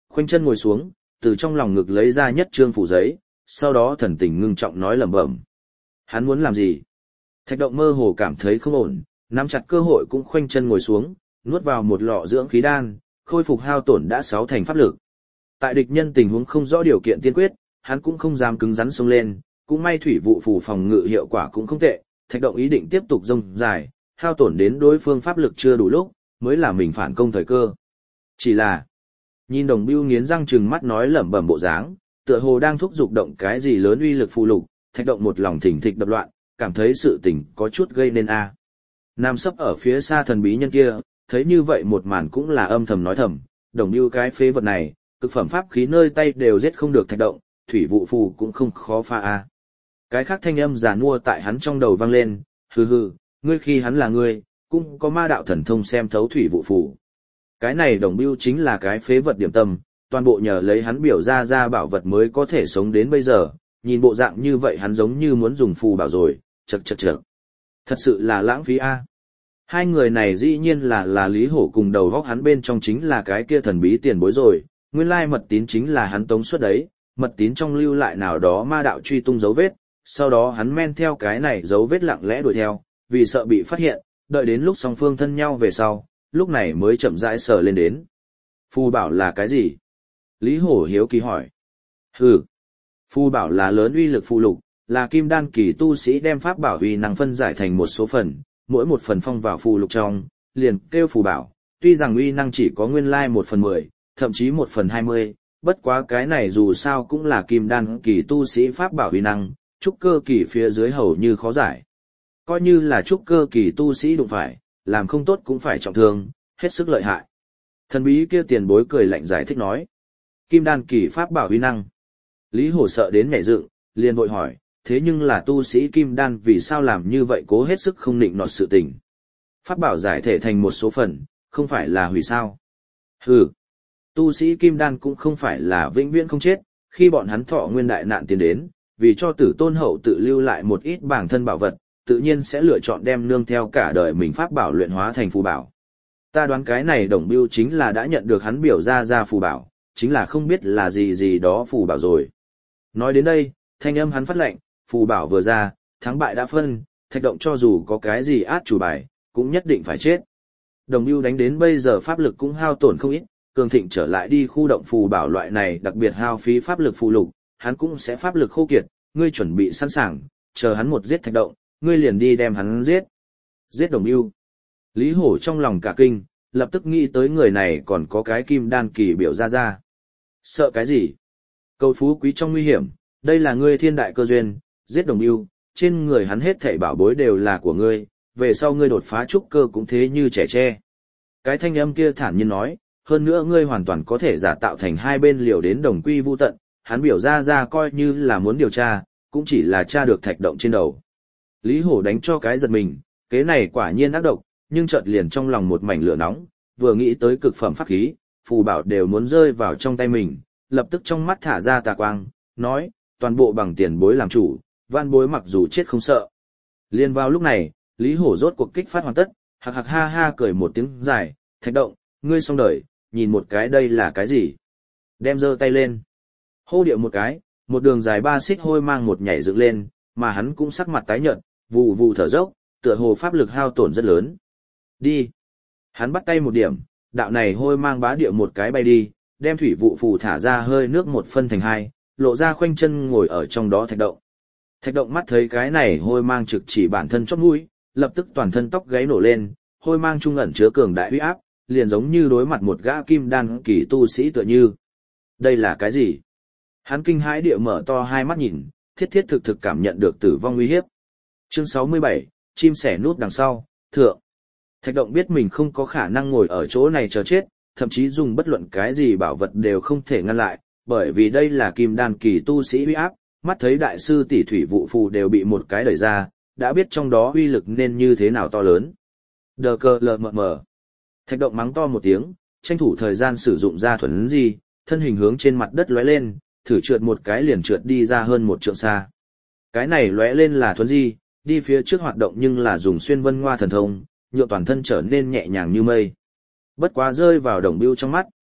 Speaker 1: khoanh chân ngồi xuống, từ trong lòng ngực lấy ra nhất trương phủ giấy, sau đó thần tình ngưng trọng nói lẩm bẩm. Hắn muốn làm gì? Thạch Động mơ hồ cảm thấy không ổn, nắm chặt cơ hội cũng khoanh chân ngồi xuống, nuốt vào một lọ dưỡng khí đan, khôi phục hao tổn đã 6 thành pháp lực. Tại địch nhân tình huống không rõ điều kiện tiên quyết, hắn cũng không dám cứng rắn xông lên, cũng may thủy vụ phù phòng ngự hiệu quả cũng không tệ, Thạch Động ý định tiếp tục dông dài, hao tổn đến đối phương pháp lực chưa đủ lúc, mới là mình phản công thời cơ. Chỉ là, nhìn Đồng Bưu nghiến răng trừng mắt nói lẩm bẩm bộ dáng, tựa hồ đang thúc giục động cái gì lớn uy lực phù lục, Thạch Động một lòng thỉnh thịch đập loạn, cảm thấy sự tình có chút gây nên a. Nam sấp ở phía xa thần bí nhân kia, thấy như vậy một màn cũng là âm thầm nói thầm, Đồng Bưu cái phế vật này, cực phẩm pháp khí nơi tay đều giết không được Thạch Động, thủy vụ phù cũng không khó pha a. Cái khác thanh âm giàn mua tại hắn trong đầu vang lên, hừ hừ, ngươi khi hắn là ngươi, cũng có ma đạo thần thông xem thấu thủy vụ phù. Cái này Đồng Bưu chính là cái phế vật điểm tâm, toàn bộ nhờ lấy hắn biểu ra bảo vật mới có thể sống đến bây giờ, nhìn bộ dạng như vậy hắn giống như muốn dùng phù bảo rồi, chậc chậc chậc. Thật sự là lãng phí a. Hai người này dĩ nhiên là Lý Hổ cùng đầu góc hắn bên trong chính là cái kia thần bí tiền bối rồi, nguyên lai mật tín chính là hắn tống xuất đấy, mật tín trong lưu lại nào đó ma đạo truy tung dấu vết, sau đó hắn men theo cái này dấu vết lặng lẽ đuổi theo, vì sợ bị phát hiện, đợi đến lúc song phương thân nhau về sau, lúc này mới chậm rãi sờ lên đến. Phù bảo là cái gì? Lý Hổ hiếu kỳ hỏi. Hừ, phù bảo là lớn uy lực phù lục, là kim đan kỳ tu sĩ đem pháp bảo uy năng phân giải thành một số phần, mỗi một phần phong vào phù lục trong, liền kêu phù bảo, tuy rằng uy năng chỉ có nguyên lai 1/10, thậm chí 1/20, bất quá cái này dù sao cũng là kim đan kỳ tu sĩ pháp bảo uy năng, trúc cơ kỳ phía dưới hầu như khó giải. Coi như là trúc cơ kỳ tu sĩ đụng phải, làm không tốt cũng phải trọng thương, hết sức lợi hại. Thần bí kia tiền bối cười lạnh giải thích nói. Kim đan kỳ pháp bảo uy năng. Lý Hổ sợ đến nhảy dựng, liền vội hỏi, thế nhưng là tu sĩ kim đan vì sao làm như vậy cố hết sức không nịnh nọt sự tình. Pháp bảo giải thể thành một số phần, không phải là hủy sao. Hừ, tu sĩ kim đan cũng không phải là vĩnh viễn không chết, khi bọn hắn thọ nguyên đại nạn tiến đến, vì cho tử tôn hậu tự lưu lại một ít bản thân bảo vật, tự nhiên sẽ lựa chọn đem nương theo cả đời mình pháp bảo luyện hóa thành phù bảo. Ta đoán cái này Đồng Bưu chính là đã nhận được hắn biểu ra phù bảo, chính là không biết là gì đó phù bảo rồi. Nói đến đây, thanh âm hắn phát lệnh, phù bảo vừa ra, thắng bại đã phân, Thạch Động cho dù có cái gì át chủ bài, cũng nhất định phải chết. Đồng Bưu đánh đến bây giờ pháp lực cũng hao tổn không ít, cường thịnh trở lại đi khu động phù bảo loại này đặc biệt hao phí pháp lực phù lục, hắn cũng sẽ pháp lực khô kiệt, ngươi chuẩn bị sẵn sàng, chờ hắn một giết Thạch Động, ngươi liền đi đem hắn giết. Giết Đồng Bưu. Lý Hổ trong lòng cả kinh, lập tức nghĩ tới người này còn có cái kim đan kỳ biểu ra. Sợ cái gì? Cầu phú quý trong nguy hiểm, đây là ngươi thiên đại cơ duyên, giết Đồng Bưu, trên người hắn hết thảy bảo bối đều là của ngươi, về sau ngươi đột phá trúc cơ cũng thế như trẻ tre. Cái thanh âm kia thản nhiên nói, hơn nữa ngươi hoàn toàn có thể giả tạo thành hai bên liều đến đồng quy vu tận, hắn biểu ra coi như là muốn điều tra, cũng chỉ là tra được Thạch Động trên đầu. Lý Hổ đánh cho cái giật mình, kế này quả nhiên ác độc, nhưng chợt liền trong lòng một mảnh lửa nóng, vừa nghĩ tới cực phẩm pháp khí, phù bảo đều muốn rơi vào trong tay mình, lập tức trong mắt thả ra tà quang, nói, toàn bộ bằng tiền bối làm chủ, van bối mặc dù chết không sợ. Liên vào lúc này, Lý Hổ rốt cuộc kích phát hoàn tất, hạc hạc ha ha cười một tiếng dài, Thạch Động, ngươi xong đời, nhìn một cái đây là cái gì? Đem giơ tay lên. Hô điệu một cái, một đường dài 3 xích hôi mang một nhảy dựng lên, mà hắn cũng sắc mặt tái nhợt, vù vù thở dốc, tựa hồ pháp lực hao tổn rất lớn. Đi. Hắn bắt tay một điểm, đạo này hôi mang bá điệu một cái bay đi, đem thủy vụ phù thả ra hơi nước 1/2, lộ ra khoanh chân ngồi ở trong đó Thạch Động. Thạch Động mắt thấy cái này hôi mang trực chỉ bản thân chót mũi, lập tức toàn thân tóc gáy nổ lên, hôi mang trung ẩn chứa cường đại uy áp, liền giống như đối mặt một gã kim đan kỳ tu sĩ tựa như. Đây là cái gì? Hắn kinh hãi địa mở to hai mắt nhìn, thiết thiết thực thực cảm nhận được tử vong uy hiếp. Chương 67, chim sẻ núp đằng sau, thượng. Thạch Động biết mình không có khả năng ngồi ở chỗ này chờ chết, thậm chí dùng bất luận cái gì bảo vật đều không thể ngăn lại, bởi vì đây là kim đan kỳ tu sĩ uy áp, mắt thấy đại sư tỷ thủy vụ phù đều bị một cái đẩy ra, đã biết trong đó uy lực nên như thế nào to lớn. Đờ cờ lờ mờ mờ. Thạch Động mắng to một tiếng, tranh thủ thời gian sử dụng ra thuần di, thân hình hướng trên mặt đất lóe lên, thử trượt một cái liền trượt đi ra hơn 1 trượng xa. Cái này lóe lên là thuần di, đi phía trước hoạt động nhưng là dùng xuyên vân ngoa thần thông, nhựa toàn thân trở nên nhẹ nhàng như mây. Bất quá rơi vào Đồng Bưu trong mắt,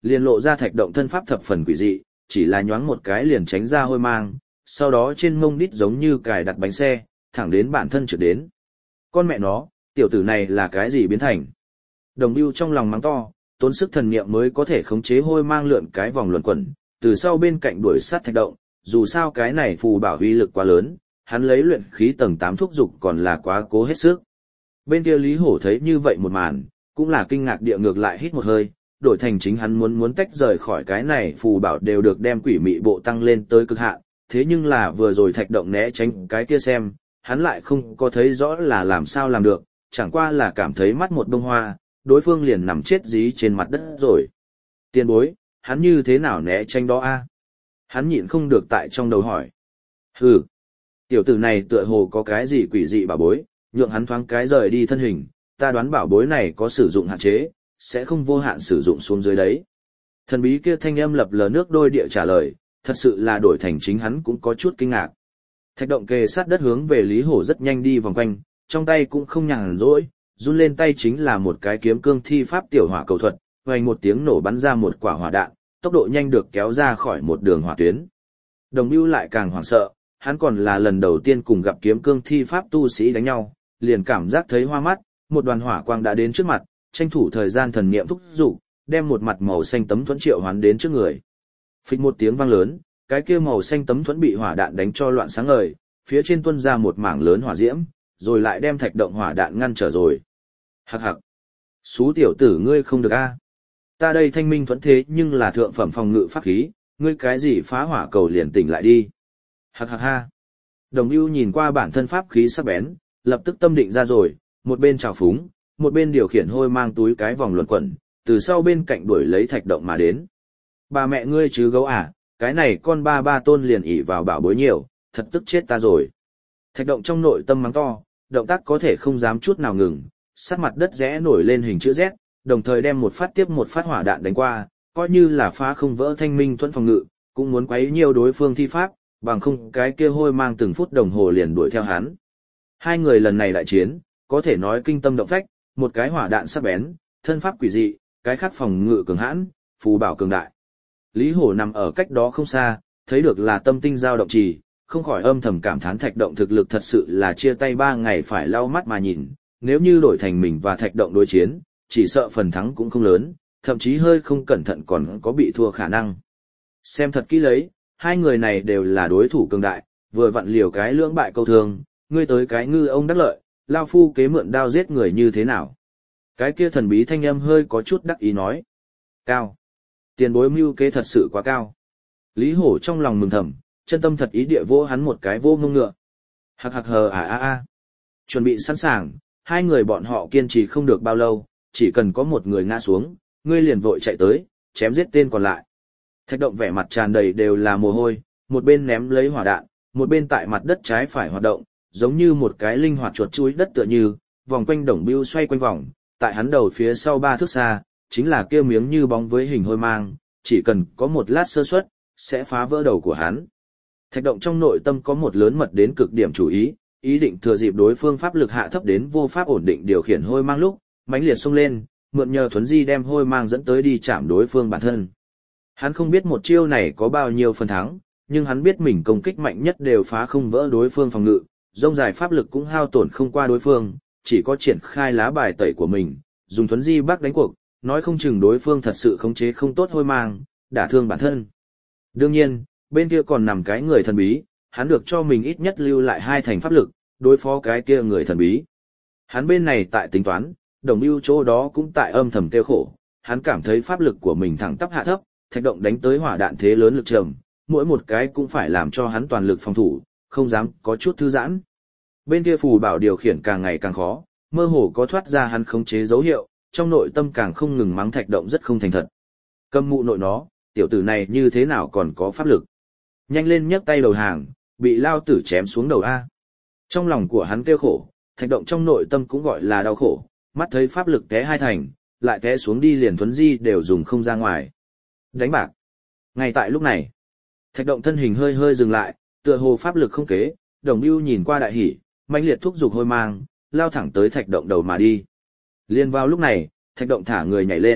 Speaker 1: liền lộ ra thạch động thân pháp thập phần quỷ dị, chỉ là nhoáng một cái liền tránh ra hôi mang, sau đó trên mông đít giống như cài đặt bánh xe, thẳng đến bản thân trượt đến. Con mẹ nó, tiểu tử này là cái gì biến thành? Đồng Bưu trong lòng mắng to, tốn sức thần niệm mới có thể khống chế hôi mang lượn cái vòng luẩn quẩn, từ sau bên cạnh đuổi sát thạch động, dù sao cái này phù bảo uy lực quá lớn, hắn lấy luyện khí tầng 8 thúc dục còn là quá cố hết sức. Bên kia Lý Hổ thấy như vậy một màn, cũng là kinh ngạc địa ngược lại hít một hơi, đổi thành chính hắn muốn tách rời khỏi cái này phù bảo đều được đem quỷ mị bộ tăng lên tới cực hạn, thế nhưng là vừa rồi thạch động né tránh cái kia xem, hắn lại không có thấy rõ là làm sao làm được, chẳng qua là cảm thấy mắt một bông hoa, đối phương liền nằm chết dí trên mặt đất rồi. Tiền bối, hắn như thế nào né tránh đó a? Hắn nhịn không được tại trong đầu hỏi. Hừ, tiểu tử này tựa hồ có cái gì quỷ dị bảo bối, nhượng hắn thoáng cái rời đi thân hình, ta đoán bảo bối này có sử dụng hạn chế, sẽ không vô hạn sử dụng xuống dưới đấy. Thần bí kia thanh âm lập lờ nước đôi địa trả lời, thật sự là đổi thành chính hắn cũng có chút kinh ngạc. Thạch động kề sát đất hướng về Lý Hổ rất nhanh đi vòng quanh, trong tay cũng không nhàn rỗi, run lên tay chính là một cái kiếm cương thi pháp tiểu hỏa cầu thuật, vang một tiếng nổ bắn ra một quả hỏa đạn, tốc độ nhanh được kéo ra khỏi một đường hỏa tuyến. Đồng Bưu lại càng hoảng sợ, hắn còn là lần đầu tiên cùng gặp kiếm cương thi pháp tu sĩ đánh nhau, liền cảm giác thấy hoa mắt, một đoàn hỏa quang đã đến trước mặt, tranh thủ thời gian thần niệm thúc dục, đem một mặt màu xanh tấm thuẫn triệu hoán đến trước người. Phịch một tiếng vang lớn, cái kia màu xanh tấm thuẫn bị hỏa đạn đánh cho loạn sáng ngời, phía trên tuôn ra một mảng lớn hỏa diễm, rồi lại đem thạch động hỏa đạn ngăn trở rồi. Hắc hắc. Xú tiểu tử ngươi không được a. Ta đây thanh minh thuẫn thế nhưng là thượng phẩm phòng ngự pháp khí, ngươi cái gì phá hỏa cầu liền tỉnh lại đi. Hắc hắc ha. Đồng Bưu nhìn qua bản thân pháp khí sắc bén, lập tức tâm định ra rồi, một bên trào phúng, một bên điều khiển hôi mang túi cái vòng luẩn quẩn, từ sau bên cạnh đuổi lấy thạch động mà đến. Bà mẹ ngươi chứ gấu à, cái này con ba tôn liền ỉ vào bảo bối nhiều, thật tức chết ta rồi. Thạch động trong nội tâm mắng to, động tác có thể không dám chút nào ngừng, sát mặt đất rẽ nổi lên hình chữ Z, đồng thời đem một phát tiếp một phát hỏa đạn đánh qua, coi như là phá không vỡ thanh minh thuẫn phòng ngự, cũng muốn quấy nhiều đối phương thi pháp, bằng không cái kia hôi mang từng phút đồng hồ liền đuổi theo hắn. Hai người lần này đại chiến, có thể nói kinh tâm động phách, một cái hỏa đạn sắc bén, thân pháp quỷ dị, cái khác phòng ngự cường hãn, phù bảo cường đại. Lý Hổ nằm ở cách đó không xa, thấy được là tâm tinh dao động trì, không khỏi âm thầm cảm thán thạch động thực lực thật sự là chia tay 3 ngày phải lau mắt mà nhìn, nếu như đổi thành mình và thạch động đối chiến, chỉ sợ phần thắng cũng không lớn, thậm chí hơi không cẩn thận còn có bị thua khả năng. Xem thật kỹ lấy, hai người này đều là đối thủ cường đại, vừa vặn liều cái lưỡng bại câu thương, ngươi tới cái ngư ông đắc lợi, lao phu kế mượn đao giết người như thế nào. Cái kia thần bí thanh âm hơi có chút đắc ý nói. Cao. Tiền bối mưu kế thật sự quá cao. Lý Hổ trong lòng mừng thầm, chân tâm thật ý địa vô hắn một cái vô ngông ngựa. Hạc hạc hờ à. Chuẩn bị sẵn sàng, hai người bọn họ kiên trì không được bao lâu, chỉ cần có một người ngã xuống, ngươi liền vội chạy tới, chém giết tên còn lại. Thạch động vẻ mặt tràn đầy đều là mồ hôi, một bên ném lấy hỏa đạn, một bên tại mặt đất trái phải hoạt động, giống như một cái linh hoạt chuột chuối đất tựa như, vòng quanh Đồng Bưu xoay quanh vòng, tại hắn đầu phía sau 3 thước xa, chính là kia miếng như bóng với hình hôi mang, chỉ cần có một lát sơ suất, sẽ phá vỡ đầu của hắn. Thạch động trong nội tâm có một lớn mật đến cực điểm chủ ý định thừa dịp đối phương pháp lực hạ thấp đến vô pháp ổn định điều khiển hôi mang lúc, mãnh liệt xông lên, mượn nhờ thuấn di đem hôi mang dẫn tới đi chạm đối phương bản thân. Hắn không biết một chiêu này có bao nhiêu phần thắng, nhưng hắn biết mình công kích mạnh nhất đều phá không vỡ đối phương phòng ngự, rông dài pháp lực cũng hao tổn không qua đối phương, chỉ có triển khai lá bài tẩy của mình, dùng thuấn di bắc đánh cuộc, nói không chừng đối phương thật sự khống chế không tốt hôi mang, đả thương bản thân. Đương nhiên, bên kia còn nằm cái người thần bí, hắn được cho mình ít nhất lưu lại 2 thành pháp lực, đối phó cái kia người thần bí. Hắn bên này tại tính toán, Đồng Bưu chỗ đó cũng tại âm thầm tiêu khổ, hắn cảm thấy pháp lực của mình thẳng tắp hạ thấp, thạch động đánh tới hỏa đạn thế lớn lực trầm, mỗi một cái cũng phải làm cho hắn toàn lực phòng thủ, không dám có chút thư giãn. Bên kia phù bảo điều khiển càng ngày càng khó, mơ hồ có thoát ra hắn khống chế dấu hiệu, trong nội tâm càng không ngừng mắng thạch động rất không thành thật. Câm mụ nội nó, tiểu tử này như thế nào còn có pháp lực. Nhanh lên nhấc tay đầu hàng, bị lao tử chém xuống đầu A. Trong lòng của hắn kêu khổ, thạch động trong nội tâm cũng gọi là đau khổ, mắt thấy pháp lực té 2 thành, lại té xuống đi liền thuấn di đều dùng không ra ngoài. Đánh bạc. Ngay tại lúc này, thạch động thân hình hơi hơi dừng lại, tựa hồ pháp lực không kế, Đồng Bưu nhìn qua đại hỉ, mãnh liệt thúc giục hôi mang, lao thẳng tới thạch động đầu mà đi. Liên vào lúc này, thạch động thả người nhảy lên,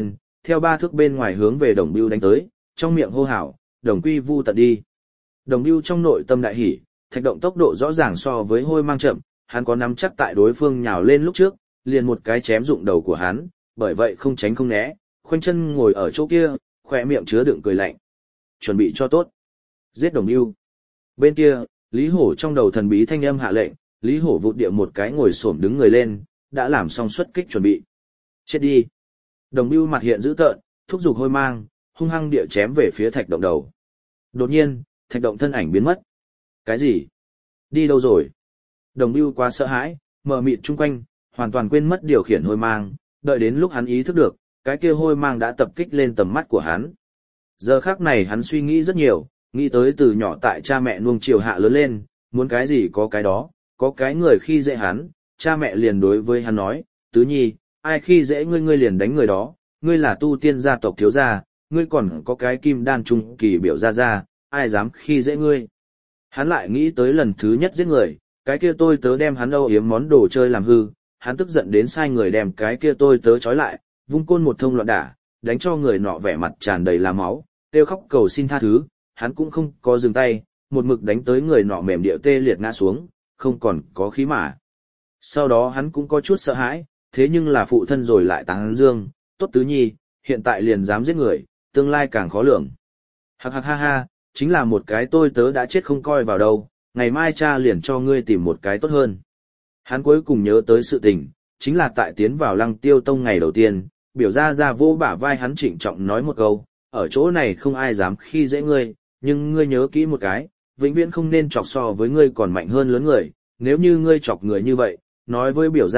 Speaker 1: theo 3 thước bên ngoài hướng về Đồng Bưu đánh tới, trong miệng hô hào, Đồng Quy Vu tận đi. Đồng Bưu trong nội tâm đại hỉ, Thạch Động tốc độ rõ ràng so với Hôi Mang chậm, hắn có nắm chắc tại đối phương nhào lên lúc trước, liền một cái chém dụng đầu của hắn, bởi vậy không tránh không né, khoanh chân ngồi ở chỗ kia, khỏe miệng chứa đựng cười lạnh. Chuẩn bị cho tốt. Giết Đồng Bưu. Bên kia, Lý Hổ trong đầu thần bí thanh âm hạ lệnh, Lý Hổ vụt địa một cái ngồi xổm đứng người lên, đã làm xong xuất kích chuẩn bị. Chết đi. Đồng Bưu mặt hiện dữ tợn, thúc giục Hôi Mang, hung hăng địa chém về phía Thạch Động đầu. Đột nhiên, Thạch Động thân ảnh biến mất. Cái gì? Đi đâu rồi? Đồng Bưu quá sợ hãi, mờ mịt chung quanh, hoàn toàn quên mất điều khiển Hôi Mang, đợi đến lúc hắn ý thức được, cái kia Hôi Mang đã tập kích lên tầm mắt của hắn. Giờ khắc này hắn suy nghĩ rất nhiều, nghĩ tới từ nhỏ tại cha mẹ nuông chiều hạ lớn lên, muốn cái gì có cái đó, có cái người khi dễ hắn, cha mẹ liền đối với hắn nói, Tứ Nhi, ai khi dễ ngươi ngươi liền đánh người đó, ngươi là tu tiên gia tộc thiếu gia, ngươi còn có cái kim đan trung kỳ biểu gia, ai dám khi dễ ngươi. Hắn lại nghĩ tới lần thứ nhất giết người, cái kia tôi tớ đem hắn âu yếm món đồ chơi làm hư, hắn tức giận đến sai người đem cái kia tôi tớ trói lại, vung côn một thông loạn đả, đánh cho người nọ vẻ mặt tràn đầy là máu, kêu khóc cầu xin tha thứ, hắn cũng không có dừng tay, một mực đánh tới người nọ mềm điệu tê liệt ngã xuống, không còn có khí mà. Sau đó hắn cũng có chút sợ hãi, thế nhưng là phụ thân rồi lại tán dương, tốt Tứ Nhi, hiện tại liền dám giết người, tương lai càng khó lường. Hắc hắc ha ha, chính là một cái tôi tớ đã chết không coi vào đâu, ngày mai cha liền cho ngươi tìm một cái tốt hơn. Hắn cuối cùng nhớ tới sự tình, chính là tại tiến vào Lăng Tiêu Tông ngày đầu tiên, biểu ra vô bả vai hắn trịnh trọng nói một câu, ở chỗ này không ai dám khi dễ ngươi, nhưng ngươi nhớ kỹ một cái, vĩnh viễn không nên chọc so với ngươi còn mạnh hơn lớn người, nếu như ngươi chọc người như vậy, nói với biểu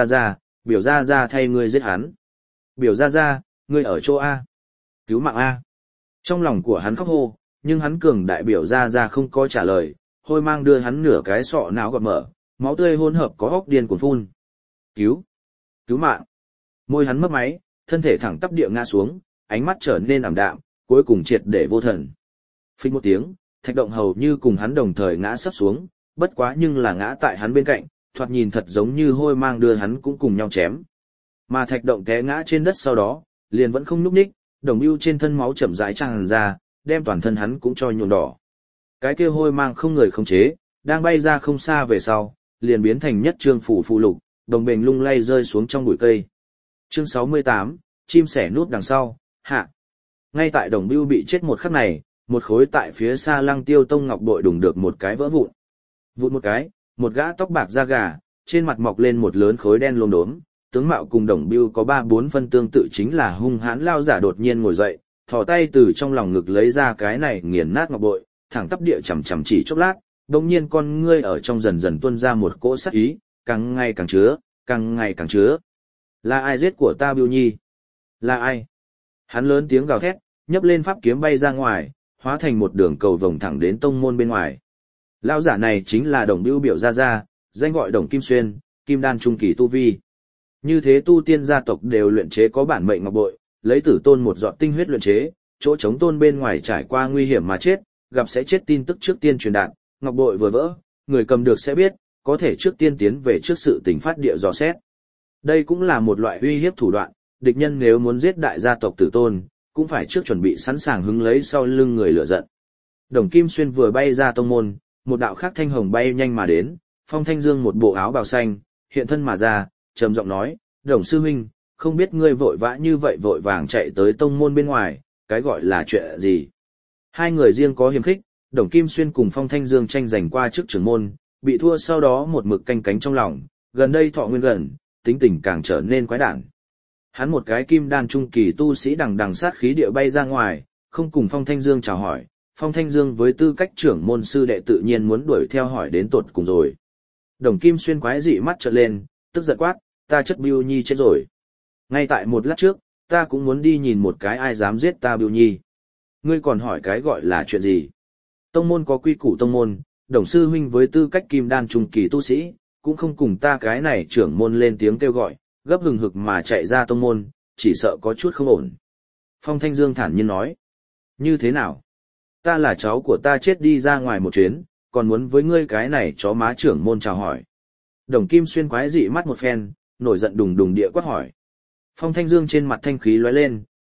Speaker 1: ra thay ngươi giết hắn. Biểu ra, ngươi ở chỗ A. Cứu mạng A. Trong lòng của hắn khóc hô, nhưng hắn cường đại biểu ra không có trả lời, Hôi Mang đưa hắn nửa cái sọ não gọt mở, máu tươi hỗn hợp có hốc điên cuồng phun. Cứu mạng. Môi hắn mấp máy, thân thể thẳng tắp địa ngã xuống, ánh mắt trở nên ảm đạm, cuối cùng triệt để vô thần. Phích một tiếng, Thạch Động hầu như cùng hắn đồng thời ngã sấp xuống, bất quá nhưng là ngã tại hắn bên cạnh, thoạt nhìn thật giống như Hôi Mang đưa hắn cũng cùng nhau chém. Mà Thạch Động té ngã trên đất sau đó, liền vẫn không nhúc nhích, Đồng Bưu trên thân máu chậm rãi tràn ra, đem toàn thân hắn cũng cho nhuộm đỏ. Cái kia Hôi Mang không người khống chế, đang bay ra không xa về sau, liền biến thành nhất trương phủ phụ lục, đồng bền lung lay rơi xuống trong bụi cây. Chương 68, chim sẻ núp đằng sau, hạ. Ngay tại Đồng Bưu bị chết một khắc này, một khối tại phía xa Lăng Tiêu Tông ngọc bội đùng được một cái vỡ vụn. Vụn một cái, một gã tóc bạc da gà, trên mặt mọc lên một lớn khối đen lốm đốm, tướng mạo cùng Đồng Bưu có 3-4 phân tương tự, chính là hung hãn lao giả đột nhiên ngồi dậy, thò tay từ trong lòng ngực lấy ra cái này nghiền nát ngọc bội, thẳng tắp địa chằm chằm chỉ chốc lát, đột nhiên con ngươi ở trong dần dần tuôn ra một cỗ sát ý, càng ngày càng chứa, càng ngày càng chứa. Là ai giết của ta Bưu Nhi? Là ai? Hắn lớn tiếng gào thét, nhấc lên pháp kiếm bay ra ngoài, hóa thành một đường cầu vòng thẳng đến tông môn bên ngoài. Lão giả này chính là Đồng Bưu biểu gia, danh gọi Đồng Kim Xuyên, kim đan trung kỳ tu vi. Như thế tu tiên gia tộc đều luyện chế có bản mệnh ngọc bội, lấy tử tôn một giọt tinh huyết luyện chế, chỗ chống tôn bên ngoài trải qua nguy hiểm mà chết, gặp sẽ chết tin tức trước tiên truyền đạt, ngọc bội vừa vỡ, người cầm được sẽ biết, có thể trước tiên tiến về trước sự tình phát địa dò xét. Đây cũng là một loại uy hiếp thủ đoạn, địch nhân nếu muốn giết đại gia tộc tử tôn, cũng phải trước chuẩn bị sẵn sàng hứng lấy sau lưng người lửa giận. Đồng Kim Xuyên vừa bay ra tông môn, một đạo khác thanh hồng bay nhanh mà đến, Phong Thanh Dương một bộ áo bào xanh, hiện thân mà ra, trầm giọng nói, Đồng sư huynh, không biết ngươi vội vã như vậy vội vàng chạy tới tông môn bên ngoài, cái gọi là chuyện gì? Hai người riêng có hiềm khích, Đồng Kim Xuyên cùng Phong Thanh Dương tranh giành qua trước trưởng môn, bị thua sau đó một mực canh cánh trong lòng, gần đây thọ nguyên gần, tính tình càng trở nên quái đản. Hắn một cái kim đan trung kỳ tu sĩ đằng đằng sát khí địa bay ra ngoài, không cùng Phong Thanh Dương chào hỏi, Phong Thanh Dương với tư cách trưởng môn sư đệ tự nhiên muốn đuổi theo hỏi đến tột cùng rồi. Đồng Kim Xuyên quái dị mắt trợn lên, tức giận quát, ta chất Bưu Nhi chết rồi. Ngay tại một lát trước, ta cũng muốn đi nhìn một cái ai dám giết ta Bưu Nhi. Ngươi còn hỏi cái gọi là chuyện gì? Tông môn có quy củ tông môn, Đồng sư huynh với tư cách kim đan trung kỳ tu sĩ, cũng không cùng ta cái này trưởng môn lên tiếng kêu gọi, gấp hừng hực mà chạy ra tông môn, chỉ sợ có chút không ổn. Phong Thanh Dương thản nhiên nói, như thế nào? Ta là cháu của ta chết đi ra ngoài một chuyến, còn muốn với ngươi cái này chó má trưởng môn chào hỏi. Đồng Kim Xuyên quái dị mắt một phen, nổi giận đùng đùng địa quát hỏi. Phong Thanh Dương trên mặt thanh khí lóe lên,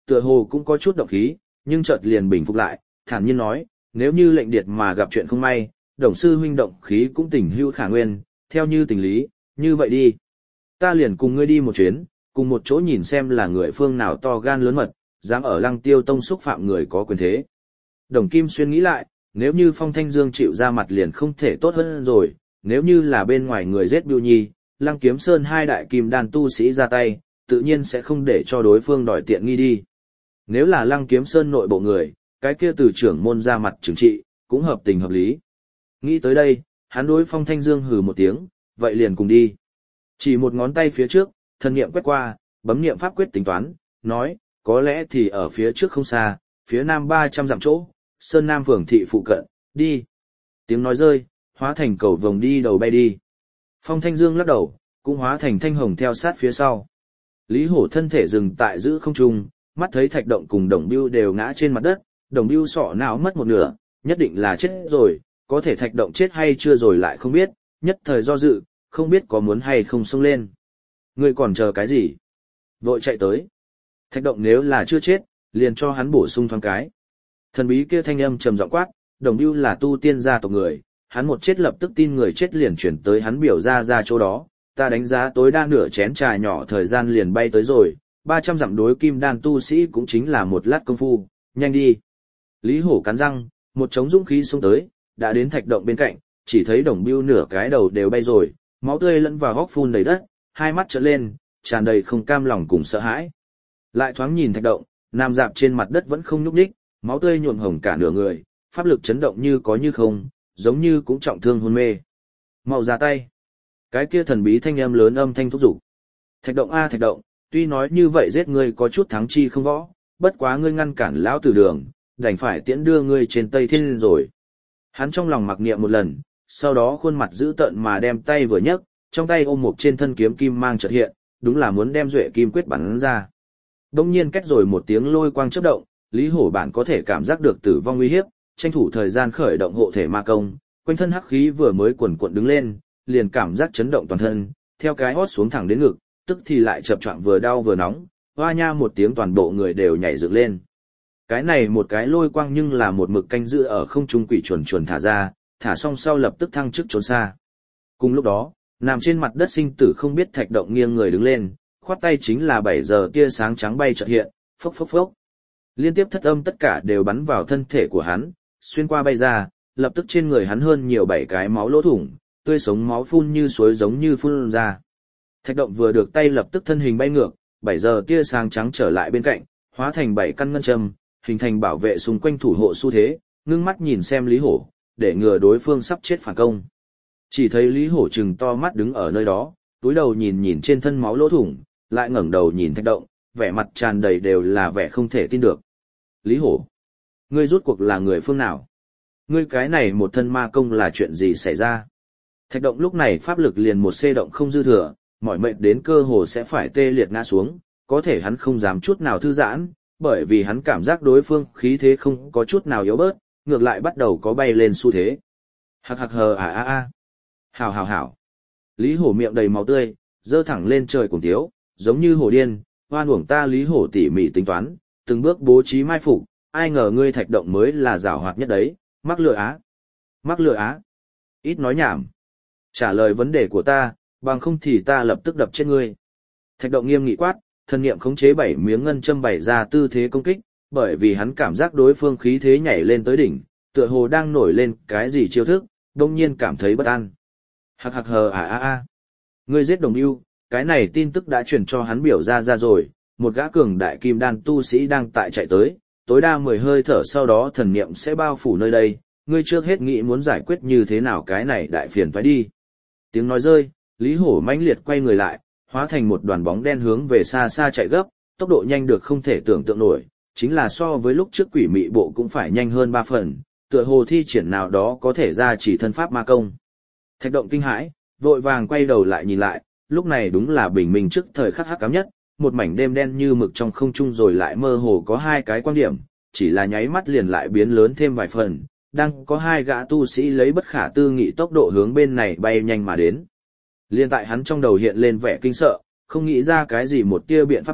Speaker 1: tựa hồ cũng có chút động khí, nhưng chợt liền bình phục lại, thản nhiên nói, nếu như lệnh điệt mà gặp chuyện không may, Đồng sư huynh động khí cũng tình hữu khả nguyên, theo như tình lý, như vậy đi. Ta liền cùng ngươi đi một chuyến, cùng một chỗ nhìn xem là người phương nào to gan lớn mật, dám ở Lăng Tiêu Tông xúc phạm người có quyền thế. Đồng Kim Xuyên nghĩ lại, nếu như Phong Thanh Dương chịu ra mặt liền không thể tốt hơn rồi, nếu như là bên ngoài người giết Bưu Nhi, Lăng Kiếm Sơn hai đại kim đan tu sĩ ra tay, tự nhiên sẽ không để cho đối phương đòi tiện nghi đi. Nếu là Lăng Kiếm Sơn nội bộ người, cái kia từ trưởng môn ra mặt trừng trị, cũng hợp tình hợp lý. Nghĩ tới đây, hắn đối Phong Thanh Dương hừ một tiếng, vậy liền cùng đi. Chỉ một ngón tay phía trước, thần niệm quét qua, bấm niệm pháp quyết tính toán, nói, có lẽ thì ở phía trước không xa, phía nam 300 dặm chỗ, Sơn Nam phường thị phụ cận, đi. Tiếng nói rơi, hóa thành cầu vồng đi đầu bay đi. Phong Thanh Dương lắc đầu, cũng hóa thành thanh hồng theo sát phía sau. Lý Hổ thân thể dừng tại giữa không trung, mắt thấy Thạch Động cùng Đồng Bưu đều ngã trên mặt đất, Đồng Bưu sọ não mất một nửa, nhất định là chết rồi, có thể Thạch Động chết hay chưa rồi lại không biết, nhất thời do dự, không biết có muốn hay không xông lên. Ngươi còn chờ cái gì? Vội chạy tới. Thạch Động nếu là chưa chết, liền cho hắn bổ sung thoáng cái. Thần bí kia thanh âm trầm giọng quát, Đồng Bưu là tu tiên gia tộc người, hắn một chết lập tức tin người chết liền chuyển tới hắn biểu ra chỗ đó, ta đánh giá tối đa nửa chén trà nhỏ thời gian liền bay tới rồi, 300 dặm đối kim đan tu sĩ cũng chính là một lát công phu, nhanh đi. Lý Hổ cắn răng, một trống dũng khí xông tới, đã đến Thạch Động bên cạnh, chỉ thấy Đồng Bưu nửa cái đầu đều bay rồi, máu tươi lẫn vào góc phun đầy đất, hai mắt trợn lên, tràn đầy không cam lòng cùng sợ hãi. Lại thoáng nhìn Thạch Động, nằm dạp trên mặt đất vẫn không nhúc nhích, máu tươi nhuộm hồng cả nửa người, pháp lực chấn động như có như không, giống như cũng trọng thương hôn mê. Mau ra tay. Cái kia thần bí thanh âm lớn âm thanh thúc giục. Thạch Động a Thạch Động, tuy nói như vậy giết ngươi có chút thắng chi không võ, bất quá ngươi ngăn cản lão tử đường, đành phải tiễn đưa ngươi trên Tây Thiên rồi. Hắn trong lòng mặc niệm một lần, sau đó khuôn mặt dữ tợn mà đem tay vừa nhấc, trong tay ôm một trên thân kiếm kim mang chợt hiện, đúng là muốn đem duệ kim quyết bắn ra. Đông nhiên cách rồi một tiếng lôi quang chớp động, Lý Hổ bản có thể cảm giác được tử vong uy hiếp, tranh thủ thời gian khởi động hộ thể ma công, quanh thân hắc khí vừa mới quần cuộn đứng lên, liền cảm giác chấn động toàn thân, theo cái hót xuống thẳng đến ngực, tức thì lại chập choạng vừa đau vừa nóng, hoa nha một tiếng toàn bộ người đều nhảy dựng lên. Cái này một cái lôi quang nhưng là một mực canh giữ ở không trung quỷ chuồn chuồn thả ra, thả xong sau lập tức thăng chức trốn xa. Cùng lúc đó, nằm trên mặt đất sinh tử không biết Thạch Động nghiêng người đứng lên, khoát tay chính là 7 giờ tia sáng trắng bay chợt hiện, phốc phốc phốc. Liên tiếp thất âm tất cả đều bắn vào thân thể của hắn, xuyên qua bay ra, lập tức trên người hắn hơn nhiều 7 cái máu lỗ thủng, tươi sống máu phun như suối giống như phun ra. Thạch Động vừa được tay lập tức thân hình bay ngược, 7 giờ tia sáng trắng trở lại bên cạnh, hóa thành 7 căn ngân châm, hình thành bảo vệ xung quanh thủ hộ xu thế, ngưng mắt nhìn xem Lý Hổ, để ngừa đối phương sắp chết phản công. Chỉ thấy Lý Hổ trừng to mắt đứng ở nơi đó, túi đầu nhìn nhìn trên thân máu lỗ thủng, lại ngẩng đầu nhìn Thạch Động, vẻ mặt tràn đầy đều là vẻ không thể tin được. Lý Hổ, ngươi rút cuộc là người phương nào? Ngươi cái này một thân ma công là chuyện gì xảy ra? Thạch Động lúc này pháp lực liền một xê động không dư thừa, mỏi mệt đến cơ hồ sẽ phải tê liệt ngã xuống, có thể hắn không dám chút nào thư giãn, bởi vì hắn cảm giác đối phương khí thế không có chút nào yếu bớt, ngược lại bắt đầu có bay lên xu thế. Hạc hạc hờ à à à. Hảo hảo hảo. Lý Hổ miệng đầy máu tươi, giơ thẳng lên trời cùng tiếu, giống như hổ điên, hoan uổng ta Lý Hổ tỉ mỉ tính toán, từng bước bố trí mai phục, ai ngờ ngươi Thạch Động mới là giảo hoạt nhất đấy, mắc lừa á. Mắc lừa á. Ít nói nhảm. Trả lời vấn đề của ta, bằng không thì ta lập tức đập chết ngươi. Thạch Động nghiêm nghị quát, thần niệm khống chế 7 miếng ngân châm bày ra tư thế công kích, bởi vì hắn cảm giác đối phương khí thế nhảy lên tới đỉnh, tựa hồ đang nổi lên cái gì chiêu thức, đông nhiên cảm thấy bất an. Hạc hạc hờ à à à. Ngươi giết Đồng Bưu, cái này tin tức đã truyền cho hắn biểu ra rồi, một gã cường đại kim đan tu sĩ đang tại chạy tới, tối đa 10 hơi thở sau đó thần niệm sẽ bao phủ nơi đây, ngươi trước hết nghĩ muốn giải quyết như thế nào cái này đại phiền toái đi. Tiếng nói rơi, Lý Hổ mãnh liệt quay người lại, hóa thành một đoàn bóng đen hướng về xa xa chạy gấp, tốc độ nhanh được không thể tưởng tượng nổi, chính là so với lúc trước quỷ mị bộ cũng phải nhanh hơn 3 phần, tựa hồ thi triển nào đó có thể ra chỉ thân pháp ma công. Thạch Động kinh hãi, vội vàng quay đầu lại nhìn lại, lúc này đúng là bình minh trước thời khắc hắc ám nhất, một mảnh đêm đen như mực trong không trung rồi lại mơ hồ có 2 cái quan điểm, chỉ là nháy mắt liền lại biến lớn thêm vài phần, đang có 2 gã tu sĩ lấy bất khả tư nghị tốc độ hướng bên này bay nhanh mà đến. Liên tại hắn trong đầu hiện lên vẻ kinh sợ, không nghĩ ra cái gì một tia biện pháp lúc,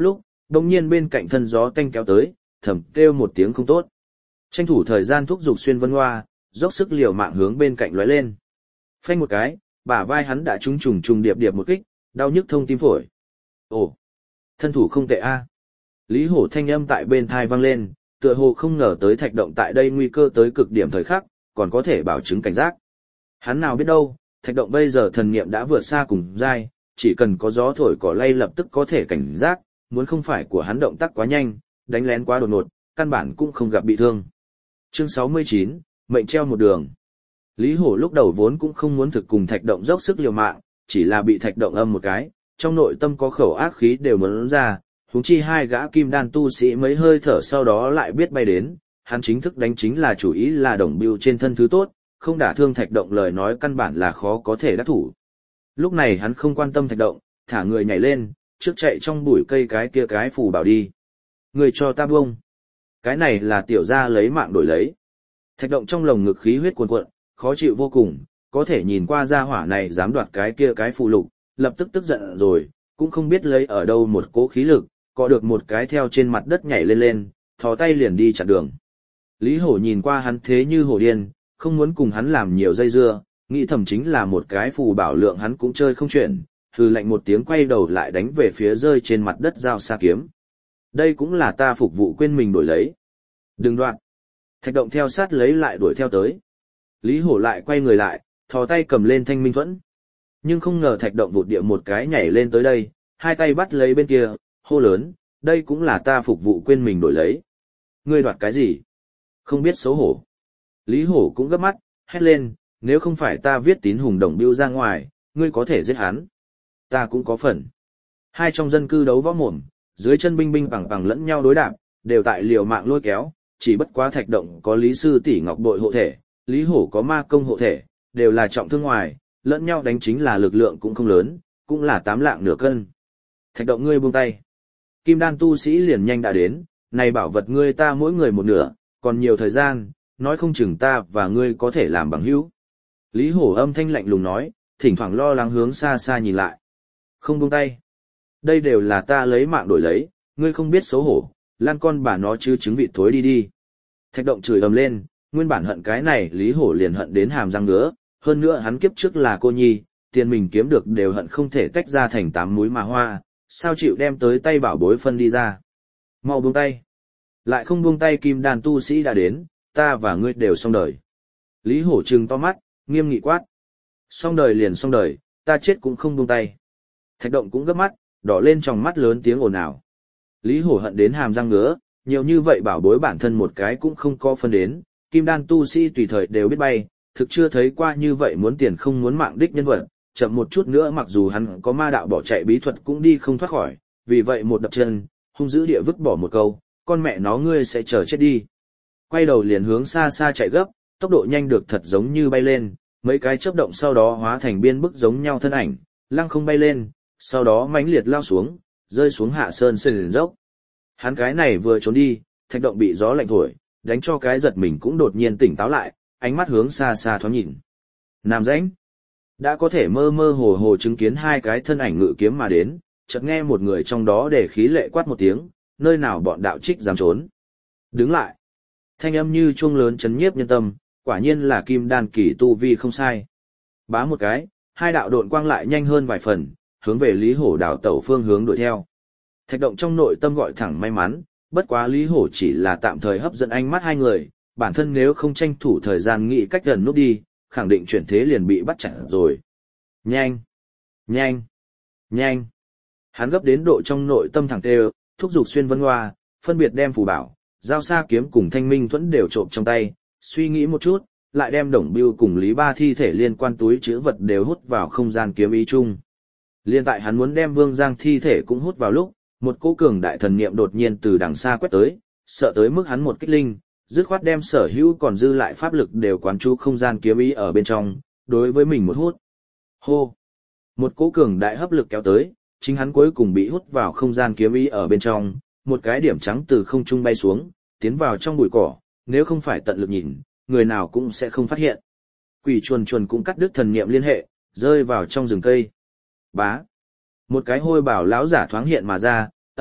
Speaker 1: Đông nhiên bên cạnh thân gió tanh kéo tới, thầm kêu một tiếng không tốt. Tranh thủ thời gian thúc giục xuyên vân hoa, dốc sức liều mạng hướng bên cạnh lóe lên. Phanh một cái, bả vai hắn đã trúng trùng trùng điệp điệp một kích, đau nhức thông tim phổi. Ồ, thân thủ không tệ a. Lý Hổ thanh âm tại bên thai vang lên, tựa hồ không ngờ tới Thạch Động tại đây nguy cơ tới cực điểm thời khắc, còn có thể bảo chứng cảnh giác. Hắn nào biết đâu, Thạch Động bây giờ thần niệm đã vượt xa cùng giai, chỉ cần có gió thổi cỏ lay lập tức có thể cảnh giác, muốn không phải của hắn động tác quá nhanh, đánh lén quá đột ngột, căn bản cũng không gặp bị thương. Chương 69, mệnh treo một đường. Lý Hổ lúc đầu vốn cũng không muốn thực cùng Thạch Động dốc sức liều mạng, chỉ là bị Thạch Động âm một cái, trong nội tâm có khẩu ác khí đều muốn ra, huống chi hai gã kim đan tu sĩ mấy hơi thở sau đó lại biết bay đến, hắn chính thức đánh chính là chủ ý là đồng bưu trên thân thứ tốt, không đả thương Thạch Động lời nói căn bản là khó có thể đắc thủ. Lúc này hắn không quan tâm Thạch Động, thả người nhảy lên, trước chạy trong bụi cây cái phù bảo đi. Người cho ta buông. Cái này là tiểu gia lấy mạng đổi lấy. Thạch Động trong lồng ngực khí huyết cuồn cuộn, khó chịu vô cùng, có thể nhìn qua gia hỏa này dám đoạt cái phù lục, lập tức tức giận rồi, cũng không biết lấy ở đâu một cỗ khí lực, có được một cái theo trên mặt đất nhảy lên, thò tay liền đi chặn đường. Lý Hổ nhìn qua hắn thế như hổ điên, không muốn cùng hắn làm nhiều dây dưa, nghĩ thầm chính là một cái phù bảo lượng hắn cũng chơi không chuyển, hừ lạnh một tiếng quay đầu lại đánh về phía rơi trên mặt đất dao sa kiếm. Đây cũng là ta phục vụ quên mình đổi lấy. Đừng đoạn. Thạch Động theo sát lấy lại đuổi theo tới. Lý Hổ lại quay người lại, thò tay cầm lên thanh minh thuẫn. Nhưng không ngờ Thạch Động vụt địa một cái nhảy lên tới đây, hai tay bắt lấy bên kia, hô lớn, đây cũng là ta phục vụ quên mình đổi lấy. Ngươi đoạt cái gì? Không biết xấu hổ. Lý Hổ cũng gấp mắt, hét lên, nếu không phải ta viết tín hùng đồng biêu ra ngoài, ngươi có thể giết hắn. Ta cũng có phần. Hai trong dân cư đấu võ mồm, dưới chân binh binh bằng bằng lẫn nhau đối đạp, đều tại liều mạng lôi kéo, chỉ bất quá Thạch Động có Lý Sư Tỷ Ngọc Bội hộ thể, Lý Hổ có ma công hộ thể, đều là trọng thương ngoài, lẫn nhau đánh chính là lực lượng cũng không lớn, cũng là 8 lạng nửa cân. Thạch Động ngươi buông tay. Kim đan tu sĩ liền nhanh đã đến, này bảo vật ngươi ta mỗi người một nửa, còn nhiều thời gian, nói không chừng ta và ngươi có thể làm bằng hữu. Lý Hổ âm thanh lạnh lùng nói, thỉnh thoảng lo lắng hướng xa xa nhìn lại. Không buông tay. Đây đều là ta lấy mạng đổi lấy, ngươi không biết xấu hổ, lan con bà nó chứ trứng vịt thối đi đi. Thạch Động chửi ầm lên, nguyên bản hận cái này Lý Hổ liền hận đến hàm răng ngứa, hơn nữa hắn kiếp trước là cô nhi, tiền mình kiếm được đều hận không thể tách ra thành 8 múi mà hoa, sao chịu đem tới tay bảo bối phân đi ra. Mau buông tay. Lại không buông tay kim đàn tu sĩ đã đến, ta và ngươi đều xong đời. Lý Hổ trừng to mắt, nghiêm nghị quát. Xong đời liền xong đời, ta chết cũng không buông tay. Thạch Động cũng gấp mắt, đỏ lên trong mắt lớn tiếng ồn ào. Lý Hổ hận đến hàm răng ngứa, nhiều như vậy bảo bối bản thân một cái cũng không có phân đến, kim đan tu sĩ tùy thời đều biết bay, thực chưa thấy qua như vậy muốn tiền không muốn mạng đích nhân vật, chậm một chút nữa mặc dù hắn có ma đạo bỏ chạy bí thuật cũng đi không thoát khỏi, vì vậy một đập chân, hung dữ địa vứt bỏ một câu, con mẹ nó ngươi sẽ chờ chết đi. Quay đầu liền hướng xa xa chạy gấp, tốc độ nhanh được thật giống như bay lên, mấy cái chớp động sau đó hóa thành biên bức giống nhau thân ảnh, lăng không bay lên, sau đó mãnh liệt lao xuống, rơi xuống hạ sơn sườn dốc. Hắn cái này vừa trốn đi, Thạch Động bị gió lạnh thổi, đánh cho cái giật mình cũng đột nhiên tỉnh táo lại, ánh mắt hướng xa xa thoáng nhìn. Nam rãnh, đã có thể mơ mơ hồ hồ chứng kiến hai cái thân ảnh ngự kiếm mà đến, chợt nghe một người trong đó để khí lệ quát một tiếng, nơi nào bọn đạo trích dám trốn. Đứng lại. Thanh âm như chuông lớn chấn nhiếp nhân tâm, quả nhiên là kim đan kỳ tu vi không sai. Bá một cái, hai đạo độn quang lại nhanh hơn vài phần, hướng về Lý Hổ đảo tẩu phương hướng đuổi theo. Thạch Động trong nội tâm gọi thẳng may mắn, bất quá Lý Hổ chỉ là tạm thời hấp dẫn ánh mắt hai người, bản thân nếu không tranh thủ thời gian nghĩ cách gần núp đi, khẳng định chuyển thế liền bị bắt chặt rồi. Nhanh! Nhanh! Nhanh! Hắn gấp đến độ trong nội tâm thẳng tê, thúc giục xuyên vân hoa, phân biệt đem phù bảo, giao sa kiếm cùng thanh minh thuẫn đều trộm trong tay, suy nghĩ một chút, lại đem Đồng Bưu cùng Lý Ba thi thể liên quan túi chữ vật đều hút vào không gian kiếm ý chung. Liên tại hắn muốn đem Vương Giang thi thể cũng hút vào lúc, một cỗ cường đại thần niệm đột nhiên từ đằng xa quét tới, sợ tới mức hắn một kích linh, dứt khoát đem sở hữu còn dư lại pháp lực đều quán chú không gian kiếm ý ở bên trong, đối với mình một hút. Hô! Một cỗ cường đại hấp lực kéo tới, chính hắn cuối cùng bị hút vào không gian kiếm ý ở bên trong, một cái điểm trắng từ không trung bay xuống, tiến vào trong bụi cỏ, nếu không phải tận lực nhìn, người nào cũng sẽ không phát hiện. Quỷ chuồn chuồn cũng cắt đứt thần niệm liên hệ, rơi vào trong rừng cây. Bá! Một cái hôi bảo lão giả thoáng hiện mà ra,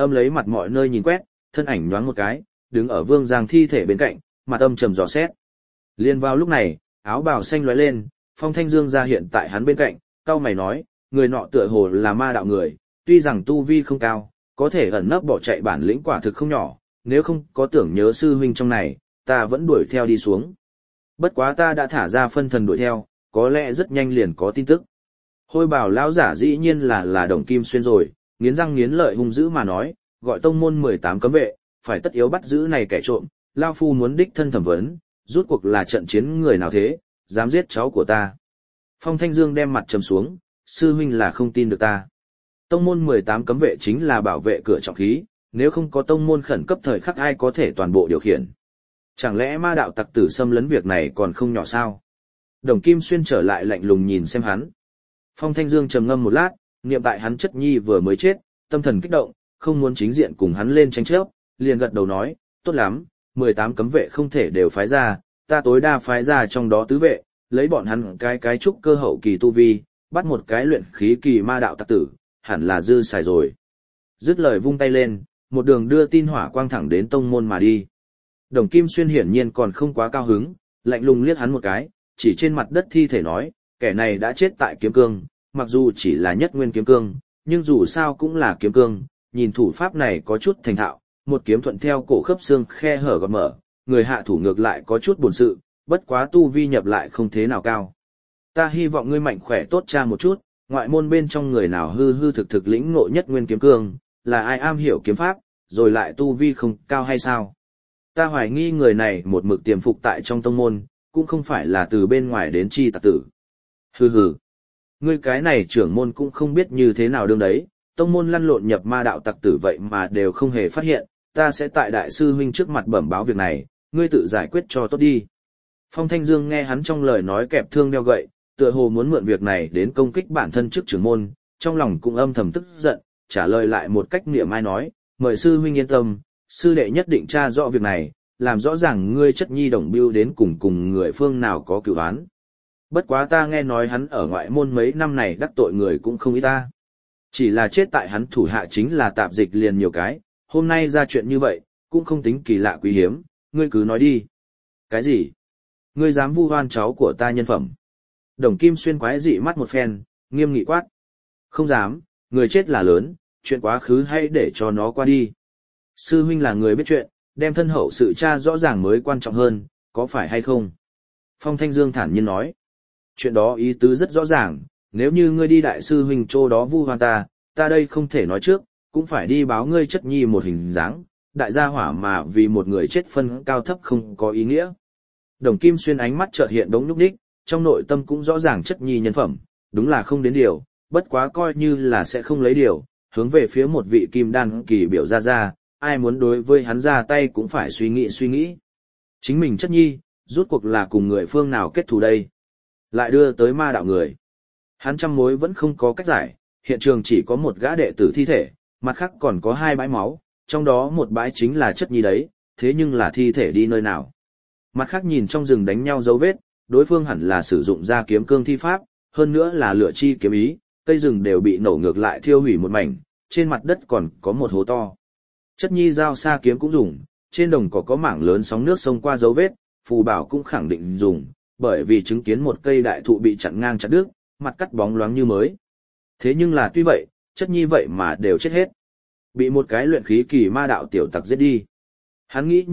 Speaker 1: Âm lấy mặt mọi nơi nhìn quét, thân ảnh nhoáng một cái, đứng ở Vương Giang thi thể bên cạnh, mặt âm trầm dò xét. Liên vào lúc này, áo bào xanh lóe lên, Phong Thanh Dương ra hiện tại hắn bên cạnh, cau mày nói, người nọ tựa hồ là ma đạo người, tuy rằng tu vi không cao, có thể ẩn nấp bỏ chạy bản lĩnh quả thực không nhỏ, nếu không có tưởng nhớ sư huynh trong này, ta vẫn đuổi theo đi xuống. Bất quá ta đã thả ra phân thần đuổi theo, có lẽ rất nhanh liền có tin tức. Hôi bào lão giả dĩ nhiên là Đồng Kim Xuyên rồi, nghiến răng nghiến lợi hung dữ mà nói, gọi tông môn 18 cấm vệ, phải tất yếu bắt giữ này kẻ trộm, lao phu muốn đích thân thẩm vấn, rút cuộc là trận chiến người nào thế, dám giết cháu của ta. Phong Thanh Dương đem mặt trầm xuống, sư huynh là không tin được ta. Tông môn 18 cấm vệ chính là bảo vệ cửa trọng khí, nếu không có tông môn khẩn cấp thời khắc ai có thể toàn bộ điều khiển. Chẳng lẽ ma đạo tặc tử xâm lấn việc này còn không nhỏ sao? Đồng Kim Xuyên trở lại lạnh lùng nhìn xem hắn. Phong Thanh Dương trầm ngâm một lát, niệm tại hắn chất nhi vừa mới chết, tâm thần kích động, không muốn chính diện cùng hắn lên tranh chấp, liền gật đầu nói, tốt lắm, 18 cấm vệ không thể đều phái ra, ta tối đa phái ra trong đó tứ vệ, lấy bọn hắn cái trúc cơ hậu kỳ tu vi, bắt một cái luyện khí kỳ ma đạo tặc tử, hẳn là dư xài rồi. Dứt lời vung tay lên, một đường đưa tin hỏa quang thẳng đến tông môn mà đi. Đồng Kim Xuyên hiển nhiên còn không quá cao hứng, lạnh lùng liếc hắn một cái, chỉ trên mặt đất thi thể nói, kẻ này đã chết tại kiếm cương, mặc dù chỉ là nhất nguyên kiếm cương, nhưng dù sao cũng là kiếm cương, nhìn thủ pháp này có chút thành thạo, một kiếm thuận theo cổ khớp xương khe hở gọt mở, người hạ thủ ngược lại có chút buồn sự, bất quá tu vi nhập lại không thế nào cao. Ta hy vọng ngươi mạnh khỏe tốt tra một chút, ngoại môn bên trong người nào hư hư thực thực lĩnh ngộ nhất nguyên kiếm cương, là ai am hiểu kiếm pháp, rồi lại tu vi không cao hay sao? Ta hoài nghi người này một mực tiềm phục tại trong tông môn, cũng không phải là từ bên ngoài đến chi tặc tử. Hừ hừ. Ngươi cái này trưởng môn cũng không biết như thế nào đương đấy, tông môn lăn lộn nhập ma đạo tặc tử vậy mà đều không hề phát hiện, ta sẽ tại đại sư huynh trước mặt bẩm báo việc này, ngươi tự giải quyết cho tốt đi. Phong Thanh Dương nghe hắn trong lời nói kẹp thương đeo gậy, tựa hồ muốn mượn việc này đến công kích bản thân trước trưởng môn, trong lòng cũng âm thầm tức giận, trả lời lại một cách niệm ai nói, mời sư huynh yên tâm, sư đệ nhất định tra rõ việc này, làm rõ ràng ngươi chất nhi đồng biêu đến cùng người phương nào có cửu án. Bất quá ta nghe nói hắn ở ngoại môn mấy năm này đắc tội người cũng không ít ta. Chỉ là chết tại hắn thủ hạ chính là tạp dịch liền nhiều cái, hôm nay ra chuyện như vậy, cũng không tính kỳ lạ quý hiếm, ngươi cứ nói đi. Cái gì? Ngươi dám vu oan cháu của ta nhân phẩm? Đồng Kim Xuyên quái dị mắt một phen, nghiêm nghị quát. Không dám, người chết là lớn, chuyện quá khứ hãy để cho nó qua đi. Sư huynh là người biết chuyện, đem thân hậu sự tra rõ ràng mới quan trọng hơn, có phải hay không? Phong Thanh Dương thản nhiên nói. Chuyện đó ý tứ rất rõ ràng, nếu như ngươi đi đại sư huynh chỗ đó vu oan ta, ta đây không thể nói trước, cũng phải đi báo ngươi chất nhi một hình dáng, đại gia hỏa mà vì một người chết phân cao thấp không có ý nghĩa. Đồng Kim Xuyên ánh mắt chợt hiện đống nhúc nhích, trong nội tâm cũng rõ ràng chất nhi nhân phẩm, đúng là không đến điều, bất quá coi như là sẽ không lấy điều, hướng về phía một vị kim đan kỳ biểu ra, ai muốn đối với hắn ra tay cũng phải suy nghĩ. Chính mình chất nhi, rút cuộc là cùng người phương nào kết thù đây? Lại đưa tới ma đạo người. Hắn trăm mối vẫn không có cách giải, hiện trường chỉ có một gã đệ tử thi thể, mặt khác còn có 2 bãi máu, trong đó một bãi chính là chất nhi đấy, thế nhưng là thi thể đi nơi nào? Mặt khác nhìn trong rừng đánh nhau dấu vết, đối phương hẳn là sử dụng ra kiếm cương thi pháp, hơn nữa là lửa chi kiếm ý, cây rừng đều bị nổ ngược lại thiêu hủy một mảnh, trên mặt đất còn có một hố to. Chất nhi dao xa kiếm cũng dùng, trên đồng có mảng lớn sóng nước xông qua dấu vết, phù bảo cũng khẳng định dùng, bởi vì chứng kiến một cây đại thụ bị chặn ngang chặt đứt, mặt cắt bóng loáng như mới. Thế nhưng là tuy vậy, chất nhi vậy mà đều chết hết. Bị một cái luyện khí kỳ ma đạo tiểu tặc giết đi. Hắn nghĩ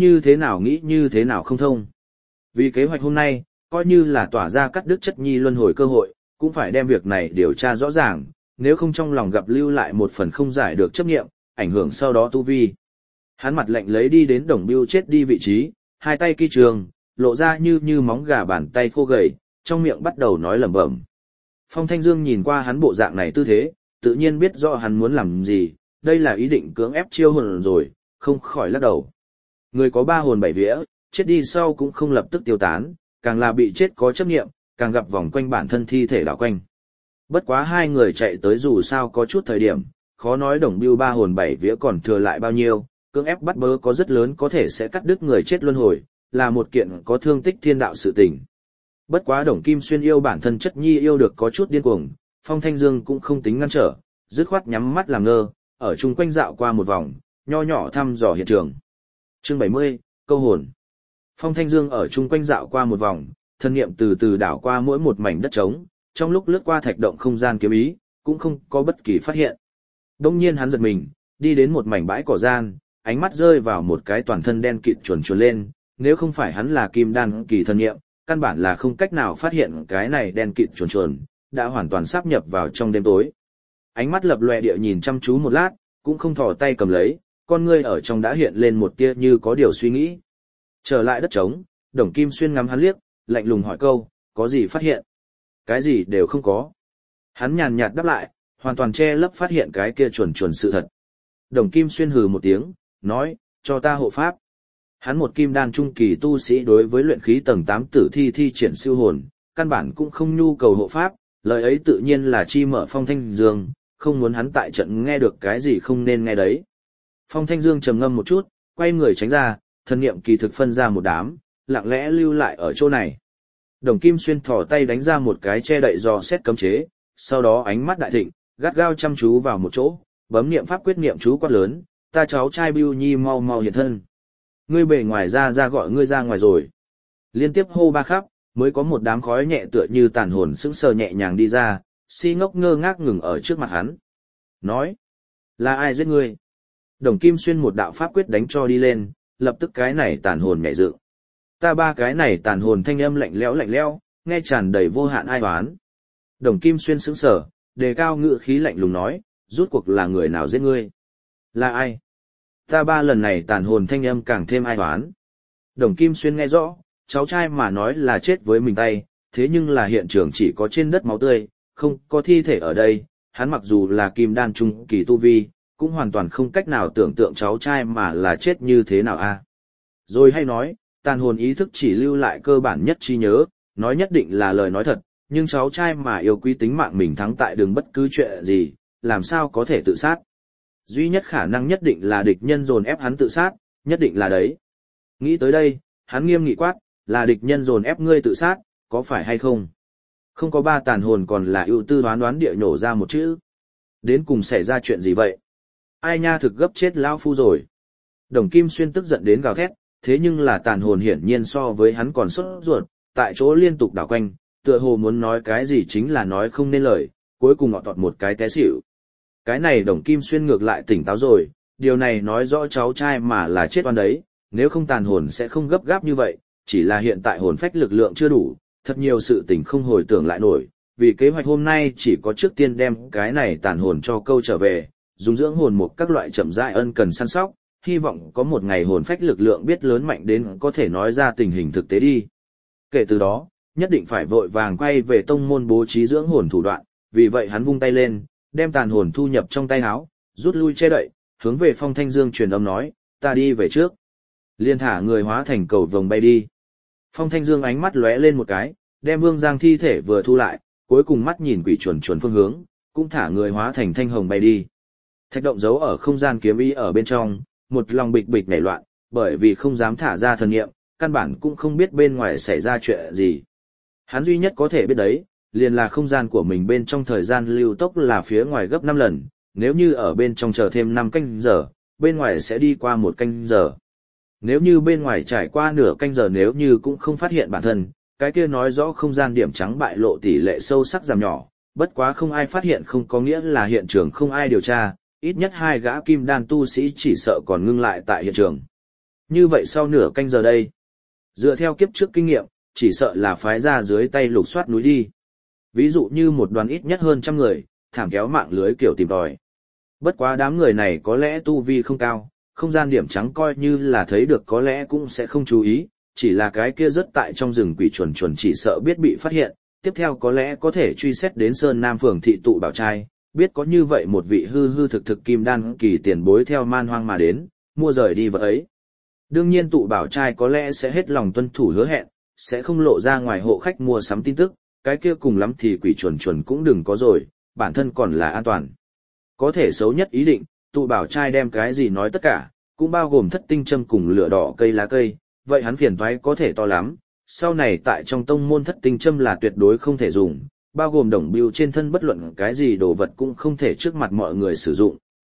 Speaker 1: như thế nào không thông. Vì kế hoạch hôm nay, coi như là tỏa ra cắt đứt chất nhi luân hồi cơ hội, cũng phải đem việc này điều tra rõ ràng, nếu không trong lòng gặp lưu lại một phần không giải được chấp nghiệm, ảnh hưởng sau đó tu vi. Hắn mặt lạnh lấy đi đến Đồng Biêu chết đi vị trí, hai tay kỳ trường, lộ ra như móng gà bàn tay khô gầy, trong miệng bắt đầu nói lẩm bẩm. Phong Thanh Dương nhìn qua hắn bộ dạng này tư thế, tự nhiên biết rõ hắn muốn làm gì, đây là ý định cưỡng ép chiêu hồn rồi, không khỏi lắc đầu. Người có 3 hồn 7 vía, chết đi sau cũng không lập tức tiêu tán, càng là bị chết có chấp niệm, càng gặp vòng quanh bản thân thi thể đảo quanh. Bất quá 2 người chạy tới dù sao có chút thời điểm, khó nói Đồng Biêu 3 hồn 7 vía còn thừa lại bao nhiêu, cưỡng ép bắt bớ có rất lớn có thể sẽ cắt đứt người chết luân hồi, là một kiện có thương tích thiên đạo sự tình. Bất quá Đồng Kim Xuyên yêu bản thân chất nhi yêu được có chút điên cuồng, Phong Thanh Dương cũng không tính ngăn trở, dứt khoát nhắm mắt làm ngơ, ở chung quanh dạo qua một vòng, nho nhỏ thăm dò hiện trường. Chương 70, câu hồn. Phong Thanh Dương ở chung quanh dạo qua một vòng, thân niệm từ từ đảo qua mỗi một mảnh đất trống, trong lúc lướt qua thạch động không gian kiếm ý, cũng không có bất kỳ phát hiện. Đông nhiên hắn giật mình, đi đến một mảnh bãi cỏ gian, ánh mắt rơi vào một cái toàn thân đen kịt chuồn chuồn lên, nếu không phải hắn là kim đan kỳ thân niệm, căn bản là không cách nào phát hiện cái này đen kịt chuồn chuồn đã hoàn toàn sáp nhập vào trong đêm tối. Ánh mắt lập lòe địa nhìn chăm chú một lát, cũng không thò tay cầm lấy, con ngươi ở trong đã hiện lên một tia như có điều suy nghĩ. Trở lại đất trống, Đồng Kim Xuyên ngắm hắn liếc, lạnh lùng hỏi câu, có gì phát hiện? Cái gì đều không có. Hắn nhàn nhạt đáp lại, hoàn toàn che lấp phát hiện cái kia chuồn chuồn sự thật. Đồng Kim Xuyên hừ một tiếng, nói, cho ta hộ pháp. Hắn một kim đan trung kỳ tu sĩ đối với luyện khí tầng 8 tử thi triển siêu hồn, căn bản cũng không nhu cầu hộ pháp, lời ấy tự nhiên là chi mở Phong Thanh Dương, không muốn hắn tại trận nghe được cái gì không nên nghe đấy. Phong Thanh Dương trầm ngâm một chút, quay người tránh ra, thần niệm kỳ thực phân ra một đám, lặng lẽ lưu lại ở chỗ này. Đồng Kim Xuyên thò tay đánh ra một cái che đậy dò xét cấm chế, sau đó ánh mắt đại thịnh, gắt gao chăm chú vào một chỗ, bấm niệm pháp quyết niệm chú quát lớn, ta cháu trai Bưu Nhi mau mau hiện thân. Ngươi bề ngoài ra gọi ngươi ra ngoài rồi. Liên tiếp hô ba khắp, mới có một đám khói nhẹ tựa như tàn hồn sững sờ nhẹ nhàng đi ra, si ngốc ngơ ngác ngừng ở trước mặt hắn. Nói, là ai giết ngươi? Đồng Kim Xuyên một đạo pháp quyết đánh cho đi lên, lập tức cái này tàn hồn nhảy dựng. Ta ba cái này tàn hồn thanh âm lạnh lẽo, nghe tràn đầy vô hạn ai oán. Đồng Kim Xuyên sững sờ, đề cao ngữ khí lạnh lùng nói, rút cuộc là người nào giết ngươi? Là ai? Ta ba lần này tàn hồn thanh âm càng thêm ai oán. Đồng Kim Xuyên nghe rõ, cháu trai mà nói là chết với mình tay, thế nhưng là hiện trường chỉ có trên đất máu tươi, không có thi thể ở đây, hắn mặc dù là kim đan trung kỳ tu vi, cũng hoàn toàn không cách nào tưởng tượng cháu trai mà là chết như thế nào a. Rồi hay nói, tàn hồn ý thức chỉ lưu lại cơ bản nhất trí nhớ, nói nhất định là lời nói thật, nhưng cháu trai mà yêu quý tính mạng mình thắng tại đường bất cứ chuyện gì, làm sao có thể tự sát. Duy nhất khả năng nhất định là địch nhân dồn ép hắn tự sát, nhất định là đấy. Nghĩ tới đây, hắn nghiêm nghị quát, là địch nhân dồn ép ngươi tự sát, có phải hay không? Không có ba tàn hồn còn là ưu tư đoán địa nhổ ra một chữ. Đến cùng xảy ra chuyện gì vậy? Ai nha thực gấp chết lão phu rồi. Đồng Kim Xuyên tức giận đến gào thét, thế nhưng là tàn hồn hiển nhiên so với hắn còn sốt ruột, tại chỗ liên tục đảo quanh, tựa hồ muốn nói cái gì chính là nói không nên lời, cuối cùng họ tọt một cái té xỉu. Cái này Đồng Kim Xuyên ngược lại tỉnh táo rồi, điều này nói rõ cháu trai mà là chết oan đấy, nếu không tàn hồn sẽ không gấp gáp như vậy, chỉ là hiện tại hồn phách lực lượng chưa đủ, thật nhiều sự tình không hồi tưởng lại nổi, vì kế hoạch hôm nay chỉ có trước tiên đem cái này tàn hồn cho câu trở về, dùng dưỡng hồn một các loại chậm rãi ân cần săn sóc, hy vọng có một ngày hồn phách lực lượng biết lớn mạnh đến có thể nói ra tình hình thực tế đi. Kể từ đó, nhất định phải vội vàng quay về tông môn bố trí dưỡng hồn thủ đoạn, vì vậy hắn vung tay lên, đem tàn hồn thu nhập trong tay áo, rút lui che đậy, hướng về Phong Thanh Dương truyền âm nói, ta đi về trước. Liên thả người hóa thành cầu vồng bay đi. Phong Thanh Dương ánh mắt lóe lên một cái, đem Vương Giang thi thể vừa thu lại, cuối cùng mắt nhìn quỷ chuẩn phương hướng, cũng thả người hóa thành thanh hồng bay đi. Thạch động giấu ở không gian kiếm ý ở bên trong, một lòng bịch bịch nảy loạn, bởi vì không dám thả ra thần niệm, căn bản cũng không biết bên ngoài xảy ra chuyện gì. Hắn duy nhất có thể biết đấy, liền là không gian của mình bên trong thời gian lưu tốc là phía ngoài gấp 5 lần, nếu như ở bên trong chờ thêm 5 canh giờ, bên ngoài sẽ đi qua 1 canh giờ. Nếu như bên ngoài trải qua nửa canh giờ nếu như cũng không phát hiện bản thân, cái kia nói rõ không gian điểm trắng bại lộ tỷ lệ sâu sắc giảm nhỏ, bất quá không ai phát hiện không có nghĩa là hiện trường không ai điều tra, ít nhất 2 gã kim đan tu sĩ chỉ sợ còn ngưng lại tại hiện trường. Như vậy sau nửa canh giờ đây, dựa theo kiếp trước kinh nghiệm, chỉ sợ là phái ra dưới tay lục soát núi đi. Ví dụ như một đoàn ít nhất hơn 100 người, thảm kéo mạng lưới kiểu tìm tòi. Bất quá đám người này có lẽ tu vi không cao, không gian điểm trắng coi như là thấy được có lẽ cũng sẽ không chú ý, chỉ là cái kia rất tại trong rừng quỷ chuồn chuồn chỉ sợ biết bị phát hiện, tiếp theo có lẽ có thể truy xét đến Sơn Nam phường thị tụ bảo trai, biết có như vậy một vị hư hư thực thực kim đan kỳ tiền bối theo man hoang mà đến, mua rời đi vật ấy. Đương nhiên tụ bảo trai có lẽ sẽ hết lòng tuân thủ hứa hẹn, sẽ không lộ ra ngoài hộ khách mua sắm tin tức, cái kia cùng lắm thì quỷ chuồn chuồn cũng đừng có rồi, bản thân còn là an toàn. Có thể xấu nhất ý định, tụ bảo trai đem cái gì nói tất cả, cũng bao gồm thất tinh châm cùng lửa đỏ cây lá cây, vậy hắn phiền toái có thể to lắm, sau này tại trong tông môn thất tinh châm là tuyệt đối không thể dùng, bao gồm đồng bưu trên thân bất luận cái gì đồ vật cũng không thể trước mặt mọi người sử dụng,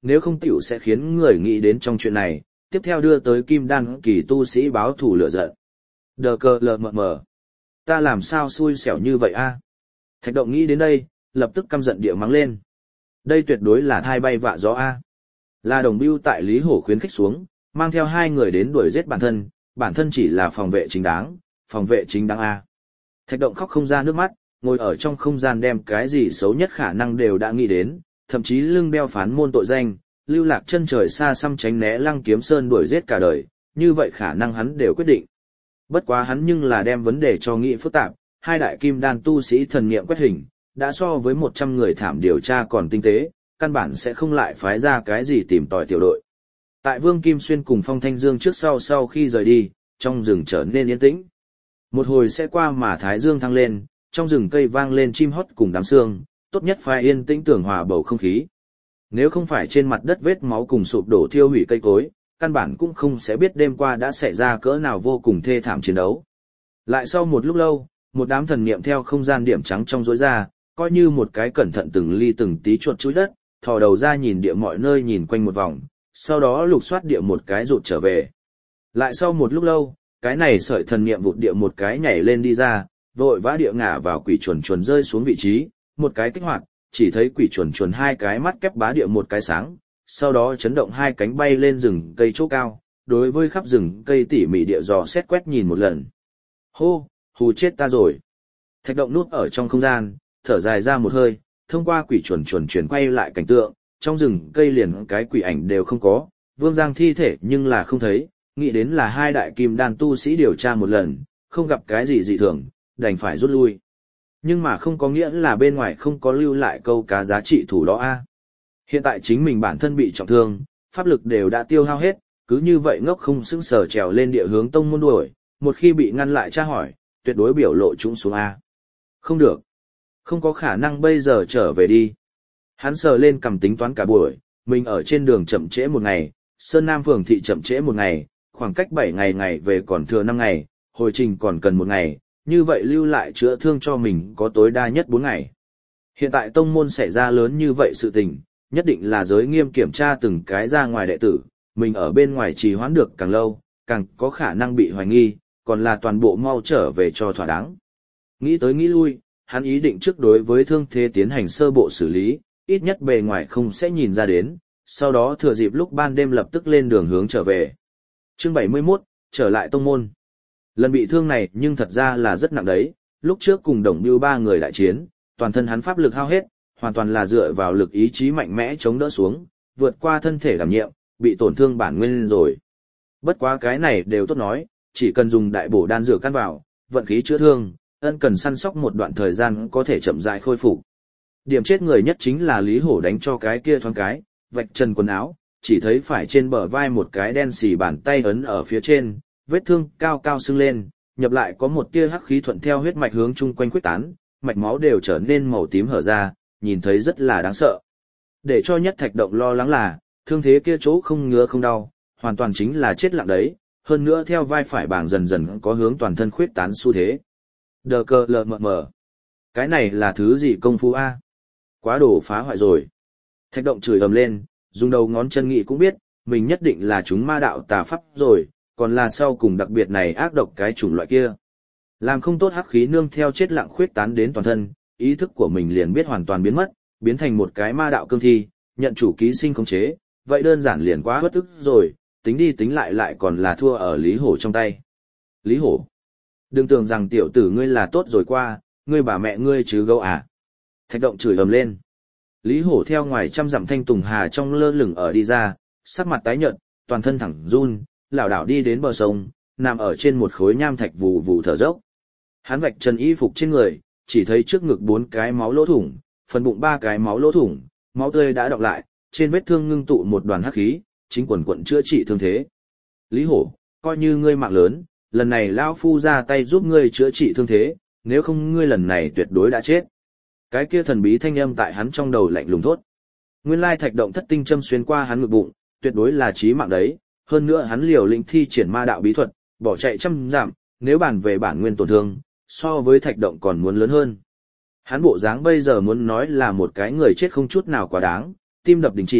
Speaker 1: nếu không tiểu sẽ khiến người nghĩ đến trong chuyện này, tiếp theo đưa tới kim đan kỳ tu sĩ báo thù lửa giận. Đờ cờ lờ mờ mờ. Ta làm sao xui xẻo như vậy a? Thạch động nghĩ đến đây, lập tức căm giận địa mắng lên. Đây tuyệt đối là thai bay vạ gió a. Là Đồng Bưu tại Lý Hổ khuyến khích xuống, mang theo hai người đến đuổi giết bản thân chỉ là phòng vệ chính đáng a. Thạch động khóc không ra nước mắt, ngồi ở trong không gian đem cái gì xấu nhất khả năng đều đã nghĩ đến, thậm chí lưng đeo phán môn tội danh, lưu lạc chân trời xa xăm tránh né Lăng Kiếm Sơn đuổi giết cả đời, như vậy khả năng hắn đều quyết định. Bất quá hắn nhưng là đem vấn đề cho nghĩ phức tạp, hai đại kim đan tu sĩ thần niệm quét hình, đã so với 100 người thảm điều tra còn tinh tế, căn bản sẽ không lại phái ra cái gì tìm tòi tiểu đội. Tại Vương Kim Xuyên cùng Phong Thanh Dương trước sau khi rời đi, trong rừng trở nên yên tĩnh. Một hồi sẽ qua mà thái dương thăng lên, trong rừng cây vang lên chim hót cùng đám sương, tốt nhất phải yên tĩnh tưởng hòa bầu không khí. Nếu không phải trên mặt đất vết máu cùng sụp đổ thiêu hủy cây cối, căn bản cũng không sẽ biết đêm qua đã xảy ra cỡ nào vô cùng thê thảm chiến đấu. Lại sau một lúc lâu, một đám thần niệm theo không gian điểm trắng trong rối ra, coi như một cái cẩn thận từng ly từng tí chuột chuối đất, thò đầu ra nhìn địa mọi nơi nhìn quanh một vòng, sau đó lục soát địa một cái rụt trở về. Lại sau một lúc lâu, cái này sợi thần niệm vụt địa một cái nhảy lên đi ra, vội vã địa ngả vào quỷ chuồn chuồn rơi xuống vị trí, một cái kích hoạt, chỉ thấy quỷ chuồn chuồn hai cái mắt kép bá địa một cái sáng, sau đó chấn động hai cánh bay lên rừng cây chỗ cao, đối với khắp rừng cây tỉ mỉ địa dò xét quét nhìn một lần. Hô, hù chết ta rồi. Thạch động núp ở trong không gian, thở dài ra một hơi, thông qua quỷ chuồn chuồn chuyển quay lại cảnh tượng, trong rừng cây liền cái quỷ ảnh đều không có, Vương Giang thi thể nhưng là không thấy, nghĩ đến là hai đại kim đan tu sĩ điều tra một lần, không gặp cái gì dị thường, đành phải rút lui. Nhưng mà không có nghĩa là bên ngoài không có lưu lại câu cá giá trị thủ đó a. Hiện tại chính mình bản thân bị trọng thương, pháp lực đều đã tiêu hao hết, cứ như vậy ngốc không sững sờ trèo lên địa hướng tông môn đuổi, một khi bị ngăn lại tra hỏi, tuyệt đối biểu lộ trũng xuống a. Không được. Không có khả năng bây giờ trở về đi. Hắn sờ lên cầm tính toán cả buổi, mình ở trên đường chậm trễ một ngày, Sơn Nam phường thị chậm trễ một ngày, khoảng cách 7 ngày về còn thừa 5 ngày, hồi trình còn cần 1 ngày, như vậy lưu lại chữa thương cho mình có tối đa nhất 4 ngày. Hiện tại tông môn xảy ra lớn như vậy sự tình, nhất định là giới nghiêm kiểm tra từng cái ra ngoài đệ tử, mình ở bên ngoài trì hoãn được càng lâu, càng có khả năng bị hoài nghi, còn là toàn bộ mau trở về cho thỏa đáng. Nghĩ tới nghĩ lui, hắn ý định trước đối với thương thế tiến hành sơ bộ xử lý, ít nhất bề ngoài không sẽ nhìn ra đến, sau đó thừa dịp lúc ban đêm lập tức lên đường hướng trở về. Chương 71, trở lại tông môn. Lần bị thương này nhưng thật ra là rất nặng đấy, lúc trước cùng Đồng Bưu 3 người đại chiến, toàn thân hắn pháp lực hao hết, hoàn toàn là dựa vào lực ý chí mạnh mẽ chống đỡ xuống, vượt qua thân thể đảm nhiệm, bị tổn thương bản nguyên rồi. Bất quá cái này đều tốt nói, chỉ cần dùng đại bổ đan dược căn vào, vận khí chữa thương, ân cần săn sóc một đoạn thời gian có thể chậm rãi khôi phục. Điểm chết người nhất chính là Lý Hổ đánh cho cái kia thoáng cái, vạch trần quần áo, chỉ thấy phải trên bờ vai một cái đen xì bàn tay ấn ở phía trên, vết thương cao cao sưng lên, nhập lại có một tia hắc khí thuận theo huyết mạch hướng chung quanh khuếch tán, mạch máu đều trở nên màu tím hở ra, nhìn thấy rất là đáng sợ. Để cho Nhất Thạch Động lo lắng là, thương thế kia chỗ không ngứa không đau, hoàn toàn chính là chết lặng đấy, hơn nữa theo vai phải bảng dần dần có hướng toàn thân khuếch tán xu thế. Đờ cờ lờ mờ mờ. Cái này là thứ gì công phu a? Quá đồ phá hoại rồi. Thạch Động chửi ầm lên, dùng đầu ngón chân nghĩ cũng biết, mình nhất định là chúng ma đạo tà pháp rồi, còn là sau cùng đặc biệt này ác độc cái chủng loại kia. Làm không tốt hắc khí nương theo chết lặng khuyết tán đến toàn thân, ý thức của mình liền biết hoàn toàn biến mất, biến thành một cái ma đạo cương thi, nhận chủ ký sinh khống chế, vậy đơn giản liền quá bất ức rồi, tính đi tính lại còn là thua ở Lý Hổ trong tay. Lý Hổ, đừng tưởng rằng tiểu tử ngươi là tốt rồi qua, ngươi bà mẹ ngươi chứ gâu à. Thạch Động chửi ầm lên. Lý Hổ theo ngoài trăm dặm thanh tùng hà trong lơ lửng ở đi ra, sắc mặt tái nhợt, toàn thân thẳng run, lảo đảo đi đến bờ sông, nằm ở trên một khối nham thạch vù vù thở dốc. Hắn vạch trần y phục trên người, chỉ thấy trước ngực 4 cái máu lỗ thủng, phần bụng 3 cái máu lỗ thủng, máu tươi đã đọng lại, trên vết thương ngưng tụ một đoàn hắc khí, chính quần quận chữa trị thương thế. Lý Hổ, coi như ngươi mạng lớn, lần này lão phu ra tay giúp ngươi chữa trị thương thế, nếu không ngươi lần này tuyệt đối đã chết. Cái kia thần bí thanh âm tại hắn trong đầu lạnh lùng thốt. Nguyên lai Thạch Động thất tinh châm xuyên qua hắn ngực bụng, tuyệt đối là chí mạng đấy, hơn nữa hắn liều lĩnh thi triển ma đạo bí thuật, bỏ chạy trăm dặm, nếu bàn về bản nguyên tổn thương, so với Thạch Động còn muốn lớn hơn. Hắn bộ dáng bây giờ muốn nói là một cái người chết không chút nào quá đáng, tim đập đình chỉ,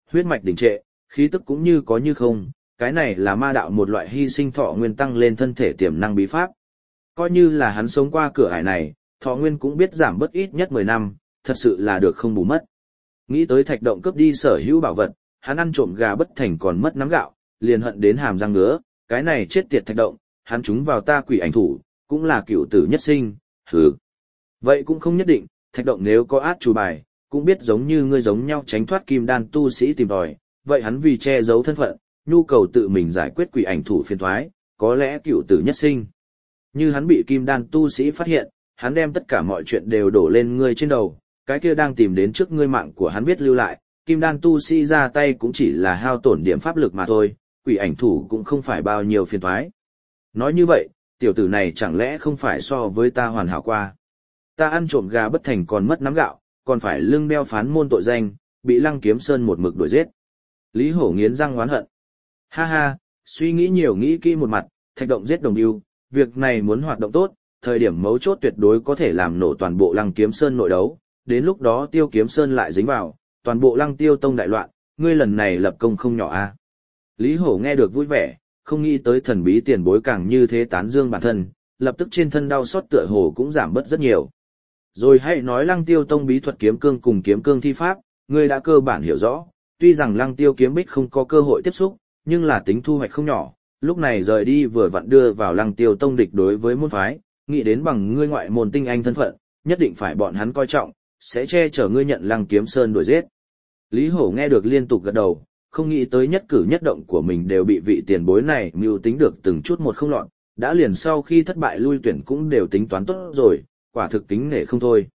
Speaker 1: huyết mạch đình trệ, khí tức cũng như có như không, cái này là ma đạo một loại hy sinh thọ nguyên tăng lên thân thể tiềm năng bí pháp. Coi như là hắn sống qua cửa ải này, thọ nguyên cũng biết giảm bớt ít nhất 10 năm, thật sự là được không bù mất. Nghĩ tới Thạch Động cướp đi sở hữu bảo vật, hắn ăn trộm gà bất thành còn mất nắm gạo, liền hận đến hàm răng ngứa, cái này chết tiệt Thạch Động, hắn trúng vào ta quỷ ảnh thủ, cũng là cựu tử nhất sinh, hừ. Vậy cũng không nhất định, Thạch Động nếu có át chủ bài, cũng biết giống như ngươi giống nhau tránh thoát kim đan tu sĩ tìm tòi, vậy hắn vì che giấu thân phận, nhu cầu tự mình giải quyết quỷ ảnh thủ phiền toái, có lẽ cựu tử nhất sinh. Như hắn bị kim đan tu sĩ phát hiện, hắn đem tất cả mọi chuyện đều đổ lên ngươi trên đầu, cái kia đang tìm đến trước ngươi mạng của hắn biết lưu lại, kim đan tu sĩ ra tay cũng chỉ là hao tổn điểm pháp lực mà thôi, quỷ ảnh thủ cũng không phải bao nhiêu phiền toái. Nói như vậy, tiểu tử này chẳng lẽ không phải so với ta hoàn hảo qua. Ta ăn trộm gà bất thành còn mất nắm gạo, còn phải lưng đeo phán môn tội danh, bị Lăng Kiếm Sơn một mực đuổi giết. Lý Hổ nghiến răng oán hận. Ha ha, suy nghĩ nhiều nghĩ kỹ một mặt, Thạch Động giết Đồng Ưu, việc này muốn hoạt động tốt, thời điểm mấu chốt tuyệt đối có thể làm nổ toàn bộ Lăng Kiếm Sơn nội đấu, đến lúc đó Tiêu Kiếm Sơn lại dính vào, toàn bộ Lăng Tiêu Tông đại loạn, ngươi lần này lập công không nhỏ a. Lý Hổ nghe được vui vẻ, không nghĩ tới thần bí tiền bối càng như thế tán dương bản thân, lập tức trên thân đau xót tựa hồ cũng giảm bớt rất nhiều. Rồi hãy nói Lăng Tiêu Tông bí thuật kiếm cương cùng kiếm cương thi pháp, ngươi đã cơ bản hiểu rõ, tuy rằng Lăng Tiêu kiếm bích không có cơ hội tiếp xúc, nhưng là tính thu hoạch không nhỏ, lúc này rời đi vừa vặn đưa vào Lăng Tiêu Tông địch đối với môn phái, nghĩ đến bằng ngươi ngoại môn tinh anh thân phận, nhất định phải bọn hắn coi trọng, sẽ che chở ngươi nhận Lăng Kiếm Sơn đuổi giết. Lý Hổ nghe được liên tục gật đầu, không nghĩ tới nhất cử nhất động của mình đều bị vị tiền bối này mưu tính được từng chút một không lọt, đã liền sau khi thất bại lui tuyển cũng đều tính toán tốt rồi, quả thực kính nể không thôi.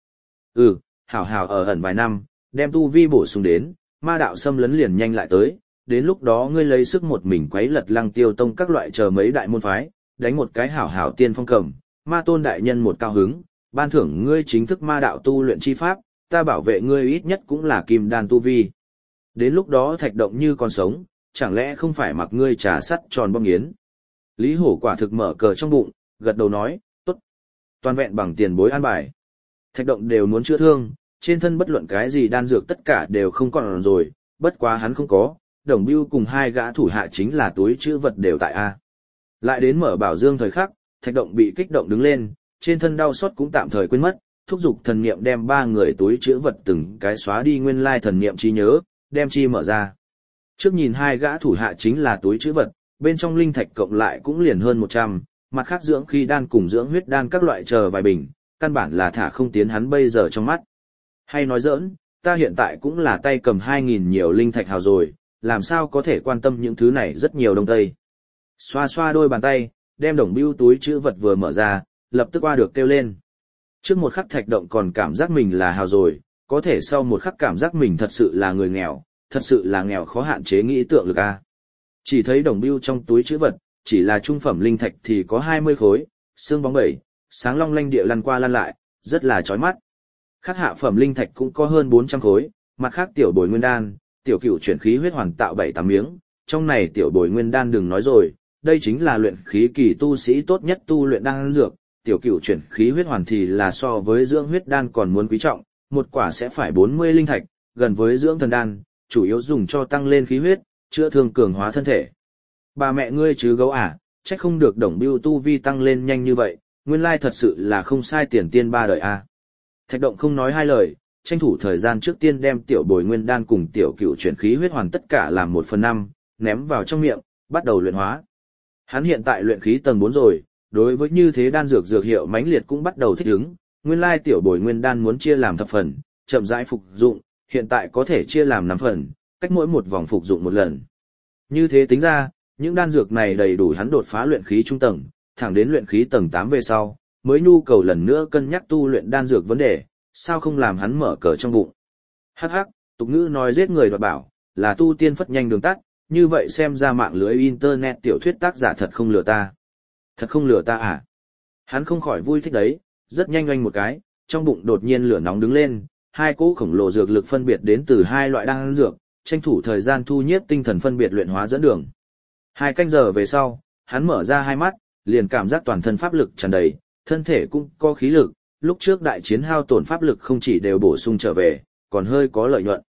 Speaker 1: Hảo hảo ở ẩn vài năm, đem tu vi bổ sung đến, ma đạo xâm lấn liền nhanh lại tới, đến lúc đó ngươi lấy sức một mình quấy lật Lăng Tiêu Tông các loại chờ mấy đại môn phái, đánh một cái hảo hảo tiên phong cầm, ma tôn đại nhân một cao hứng, ban thưởng ngươi chính thức ma đạo tu luyện chi pháp, ta bảo vệ ngươi ít nhất cũng là kim đan tu vi. Đến lúc đó Thạch Động như còn sống, chẳng lẽ không phải mặc ngươi trà sắt tròn bom nghiến. Lý Hổ quả thực mở cờ trong bụng, gật đầu nói, tốt. Toàn vẹn bằng tiền bối an bài. Thạch Động đều muốn chữa thương, trên thân bất luận cái gì đan dược tất cả đều không còn rồi, bất quá hắn không có, Đồng Bưu cùng hai gã thủ hạ chính là túi chữ vật đều tại A. Lại đến mở bảo dương thời khắc, Thạch Động bị kích động đứng lên, trên thân đau xót cũng tạm thời quên mất, thúc giục thần niệm đem ba người túi chữ vật từng cái xóa đi nguyên lai thần niệm trí nhớ, đem chi mở ra. Trước nhìn hai gã thủ hạ chính là túi chữ vật, bên trong linh thạch cộng lại cũng liền hơn 100, mặt khác dưỡng khí đan cùng dưỡng huyết đan các loại chờ vài bình, căn bản là thả không tiến hắn bây giờ trong mắt. Hay nói giỡn, ta hiện tại cũng là tay cầm 2.000 nhiều linh thạch hào rồi, làm sao có thể quan tâm những thứ này rất nhiều đông tây. Xoa xoa đôi bàn tay, đem Đồng Bưu túi chữ vật vừa mở ra, lập tức qua được kêu lên. Trước một khắc Thạch Động còn cảm giác mình là hào rồi, có thể sau một khắc cảm giác mình thật sự là người nghèo, thật sự là nghèo khó hạn chế nghĩ tượng lực a. Chỉ thấy Đồng Bưu trong túi chữ vật, chỉ là trung phẩm linh thạch thì có 20 khối, xương bóng bẩy, sáng long lanh địa lăn qua lăn lại, rất là chói mắt. Khác hạ phẩm linh thạch cũng có hơn 400 khối, mặt khác tiểu bồi nguyên đan, tiểu cựu chuyển khí huyết hoàn tạo 7-8 miếng, trong này tiểu bồi nguyên đan đừng nói rồi, đây chính là luyện khí kỳ tu sĩ tốt nhất tu luyện đan dược, tiểu cựu chuyển khí huyết hoàn thì là so với dưỡng huyết đan còn muốn quý trọng, một quả sẽ phải 40 linh thạch, gần với dưỡng thần đan, chủ yếu dùng cho tăng lên khí huyết, chữa thương cường hóa thân thể. Bà mẹ ngươi chứ gấu à, trách không được Đồng Bưu tu vi tăng lên nhanh như vậy, nguyên lai thật sự là không sai tiền tiên ba đời a. Thạch Động không nói hai lời, tranh thủ thời gian trước tiên đem tiểu bồi nguyên đan cùng tiểu cựu chuyển khí huyết hoàn tất cả làm 1/5, ném vào trong miệng, bắt đầu luyện hóa. Hắn hiện tại luyện khí tầng 4 rồi, đối với như thế đan dược dược hiệu mãnh liệt cũng bắt đầu thích ứng, nguyên lai tiểu bồi nguyên đan muốn chia làm thập phần, chậm rãi phục dụng, hiện tại có thể chia làm 5 phần, cách mỗi một vòng phục dụng một lần. Như thế tính ra, những đan dược này đầy đủ hắn đột phá luyện khí trung tầng, thẳng đến luyện khí tầng 8 về sau, mới nhu cầu lần nữa cân nhắc tu luyện đan dược vấn đề, sao không làm hắn mở cờ trong bụng. Hắc hắc, tục ngữ nói giết người đoạt bảo, là tu tiên phất nhanh đường tắt, như vậy xem ra mạng lưới internet tiểu thuyết tác giả thật không lừa ta. Thật không lừa ta à? Hắn không khỏi vui thích đấy, rất nhanh oanh một cái, trong bụng đột nhiên lửa nóng đứng lên, hai cỗ khổng lồ dược lực phân biệt đến từ hai loại đan dược, tranh thủ thời gian thu nhiếp tinh thần phân biệt luyện hóa dẫn đường. 2 canh giờ về sau, hắn mở ra hai mắt, liền cảm giác toàn thân pháp lực tràn đầy, thân thể cũng có khí lực, lúc trước đại chiến hao tổn pháp lực không chỉ đều bổ sung trở về, còn hơi có lợi nhuận.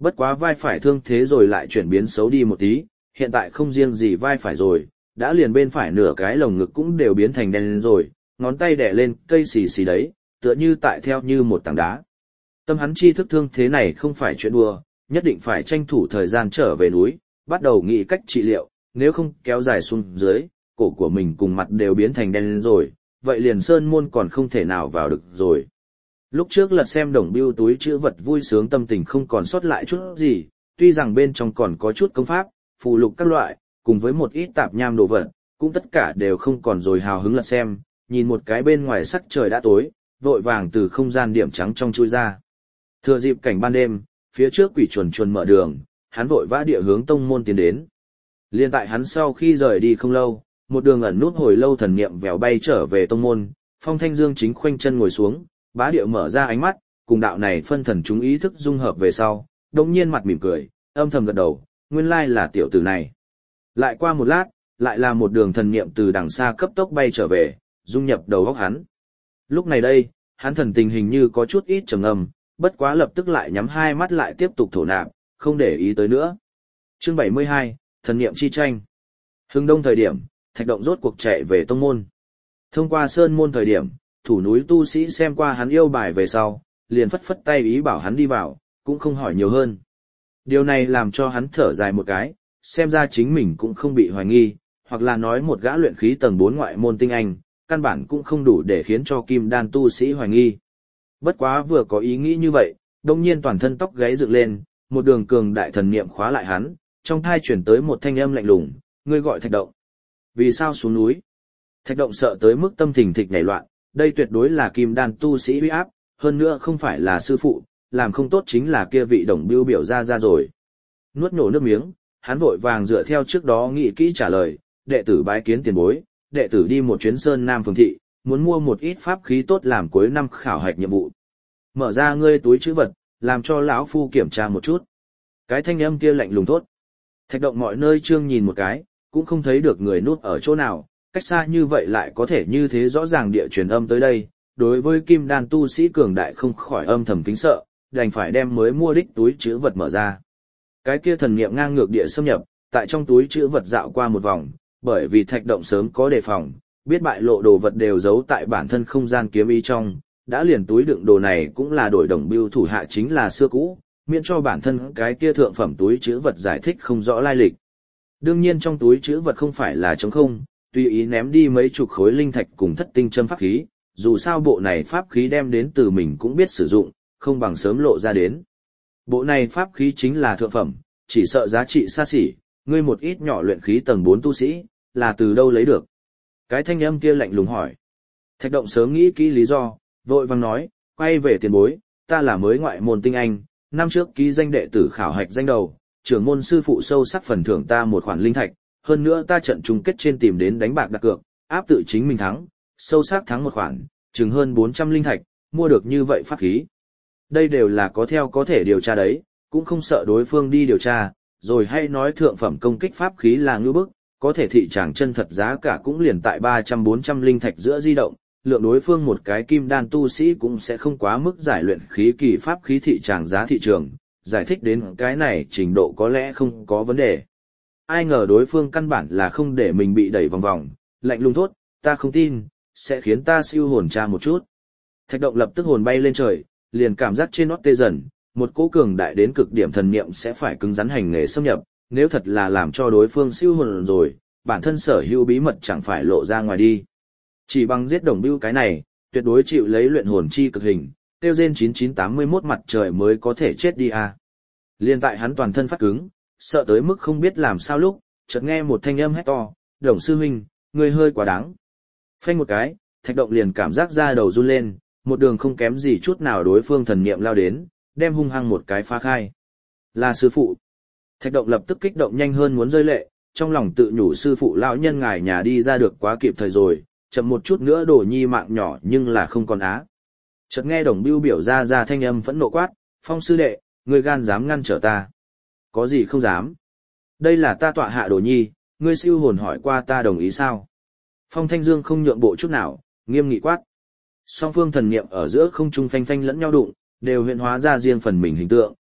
Speaker 1: Bất quá vai phải thương thế rồi lại chuyển biến xấu đi một tí, hiện tại không riêng gì vai phải rồi, đã liền bên phải nửa cái lồng ngực cũng đều biến thành đen rồi, ngón tay đè lên cây xì xì đấy, tựa như tại theo như một tảng đá. Tâm hắn chi thức thương thế này không phải chuyện đùa, nhất định phải tranh thủ thời gian trở về núi, bắt đầu nghĩ cách trị liệu, nếu không kéo dài xuống dưới, cổ của mình cùng mặt đều biến thành đen rồi, vậy liền sơn môn còn không thể nào vào được rồi. Lúc trước lật xem đồng bưu túi chữ vật vui sướng tâm tình không còn sót lại chút gì, tuy rằng bên trong còn có chút công pháp, phù lục các loại, cùng với một ít tạp nham đồ vật, cũng tất cả đều không còn rồi hào hứng lật xem, nhìn một cái bên ngoài sắc trời đã tối, vội vàng từ không gian điểm trắng trong chui ra. Thừa dịp cảnh ban đêm, phía trước quỷ chuồn chuồn mở đường, hắn vội vã địa hướng tông môn tiến đến. Liên tại hắn sau khi rời đi không lâu, một đường ẩn nút hồi lâu thần niệm vèo bay trở về tông môn, Phong Thanh Dương chính khoanh chân ngồi xuống, bá điệu mở ra ánh mắt, cùng đạo này phân thần chúng ý thức dung hợp về sau, đồng nhiên mặt mỉm cười, âm thầm gật đầu, nguyên lai là tiểu tử này. Lại qua một lát, lại là một đường thần niệm từ đằng xa cấp tốc bay trở về, dung nhập đầu óc hắn. Lúc này đây, hắn thần tình hình như có chút ít trầm ngâm, bất quá lập tức lại nhắm hai mắt lại tiếp tục thổ nạp, không để ý tới nữa. Chương 72, thần niệm chi tranh. Hưng đông thời điểm, Thạch Động rốt cuộc chạy về tông môn. Thông qua sơn môn thời điểm, thủ núi tu sĩ xem qua hắn yêu bài về sau, liền phất phất tay ý bảo hắn đi vào, cũng không hỏi nhiều hơn. Điều này làm cho hắn thở dài một cái, xem ra chính mình cũng không bị hoài nghi, hoặc là nói một gã luyện khí tầng 4 ngoại môn tinh anh, căn bản cũng không đủ để khiến cho kim đan tu sĩ hoài nghi. Bất quá vừa có ý nghĩ như vậy, đông nhiên toàn thân tóc gáy dựng lên, một đường cường đại thần niệm khóa lại hắn, trong thai chuyển tới một thanh âm lạnh lùng, ngươi gọi Thạch Động. Vì sao xuống núi? Thạch Động sợ tới mức tâm thình thịch nhảy loạn, đây tuyệt đối là kim đan tu sĩ uy áp, hơn nữa không phải là sư phụ, làm không tốt chính là kia vị đồng biêu biểu ra rồi. Nuốt nhổ nước miếng, hắn vội vàng dựa theo trước đó nghĩ kỹ trả lời, đệ tử bái kiến tiền bối, đệ tử đi một chuyến sơn Nam Phường Thị, muốn mua một ít pháp khí tốt làm cuối năm khảo hạch nhiệm vụ. Mở ra ngươi túi trữ vật, làm cho lão phu kiểm tra một chút. Cái thanh âm kia lạnh lùng thốt. Thạch Động mọi nơi trương nhìn một cái, cũng không thấy được người núp ở chỗ nào, cách xa như vậy lại có thể như thế rõ ràng địa truyền âm tới đây, đối với kim đan tu sĩ cường đại không khỏi âm thầm kính sợ, đành phải đem mới mua đích túi trữ vật mở ra. Cái kia thần niệm ngang ngược địa xâm nhập, tại trong túi trữ vật dạo qua một vòng, bởi vì Thạch Động sớm có đề phòng, biết bại lộ đồ vật đều giấu tại bản thân không gian kiếm ý trong, đã liền túi đựng đồ này cũng là đổi đồng bưu thủ hạ chính là xưa cũ, miễn cho bản thân cái kia thượng phẩm túi trữ vật giải thích không rõ lai lịch. Đương nhiên trong túi trữ vật không phải là trống không, tùy ý ném đi mấy chục khối linh thạch cùng thất tinh châm pháp khí, dù sao bộ này pháp khí đem đến từ mình cũng biết sử dụng, không bằng sớm lộ ra đến. Bộ này pháp khí chính là thượng phẩm, chỉ sợ giá trị xa xỉ, ngươi một ít nhỏ luyện khí tầng 4 tu sĩ, là từ đâu lấy được? Cái thanh âm kia lạnh lùng hỏi. Thạch Động sớm nghĩ kỹ lý do, vội vàng nói, quay về tiền bối, ta là mới ngoại môn tinh anh, năm trước ký danh đệ tử khảo hạch danh đầu, trưởng môn sư phụ sâu sắc phần thưởng ta một khoản linh thạch, hơn nữa ta trận chung kết trên tìm đến đánh bạc đặt cược, áp tự chính mình thắng, sâu sắc thắng một khoản, chừng hơn 400 linh thạch, mua được như vậy pháp khí. Đây đều là có theo có thể điều tra đấy, cũng không sợ đối phương đi điều tra, rồi hay nói thượng phẩm công kích pháp khí là ngư bức, có thể thị tràng chân thật giá cả cũng liền tại 300-400 linh thạch giữa di động, lượng đối phương một cái kim đan tu sĩ cũng sẽ không quá mức giải luyện khí kỳ pháp khí thị tràng giá thị trường, giải thích đến cái này trình độ có lẽ không có vấn đề. Ai ngờ đối phương căn bản là không để mình bị đẩy vòng vòng, lạnh lùng thốt, ta không tin, sẽ khiến ta siêu hồn tra một chút. Thạch Động lập tức hồn bay lên trời, liền cảm giác trên nót tê dần, một cỗ cường đại đến cực điểm thần niệm sẽ phải cứng rắn hành nghề xâm nhập, nếu thật là làm cho đối phương siêu hồn rồi, bản thân sở hữu bí mật chẳng phải lộ ra ngoài đi. Chỉ bằng giết đồng bưu cái này, tuyệt đối chịu lấy luyện hồn chi cực hình, tiêu gen 9981 mặt trời mới có thể chết đi à. Liên tại hắn toàn thân phát cứng, sợ tới mức không biết làm sao lúc, chợt nghe một thanh âm hét to, Đồng sư huynh, ngươi hơi quá đáng. Phanh một cái, Thạch Động liền cảm giác da đầu run lên, một đường không kém gì chút nào đối phương thần niệm lao đến, đem hung hăng một cái phá khai. Là sư phụ. Thạch Động lập tức kích động nhanh hơn muốn rơi lệ, trong lòng tự nhủ sư phụ lão nhân ngài nhà đi ra được quá kịp thời rồi, chậm một chút nữa đổ nhi mạng nhỏ nhưng là không còn á. Chợt nghe Đồng Bưu biểu ra thanh âm phẫn nộ quát, Phong sư đệ, ngươi gan dám ngăn trở ta. Có gì không dám. Đây là ta tọa hạ đồ nhi, ngươi siêu hồn hỏi qua ta đồng ý sao. Phong Thanh Dương không nhượng bộ chút nào, nghiêm nghị quát. Song phương thần niệm ở giữa không trung phanh phanh lẫn nhau đụng, đều hiện hóa ra riêng phần mình hình tượng,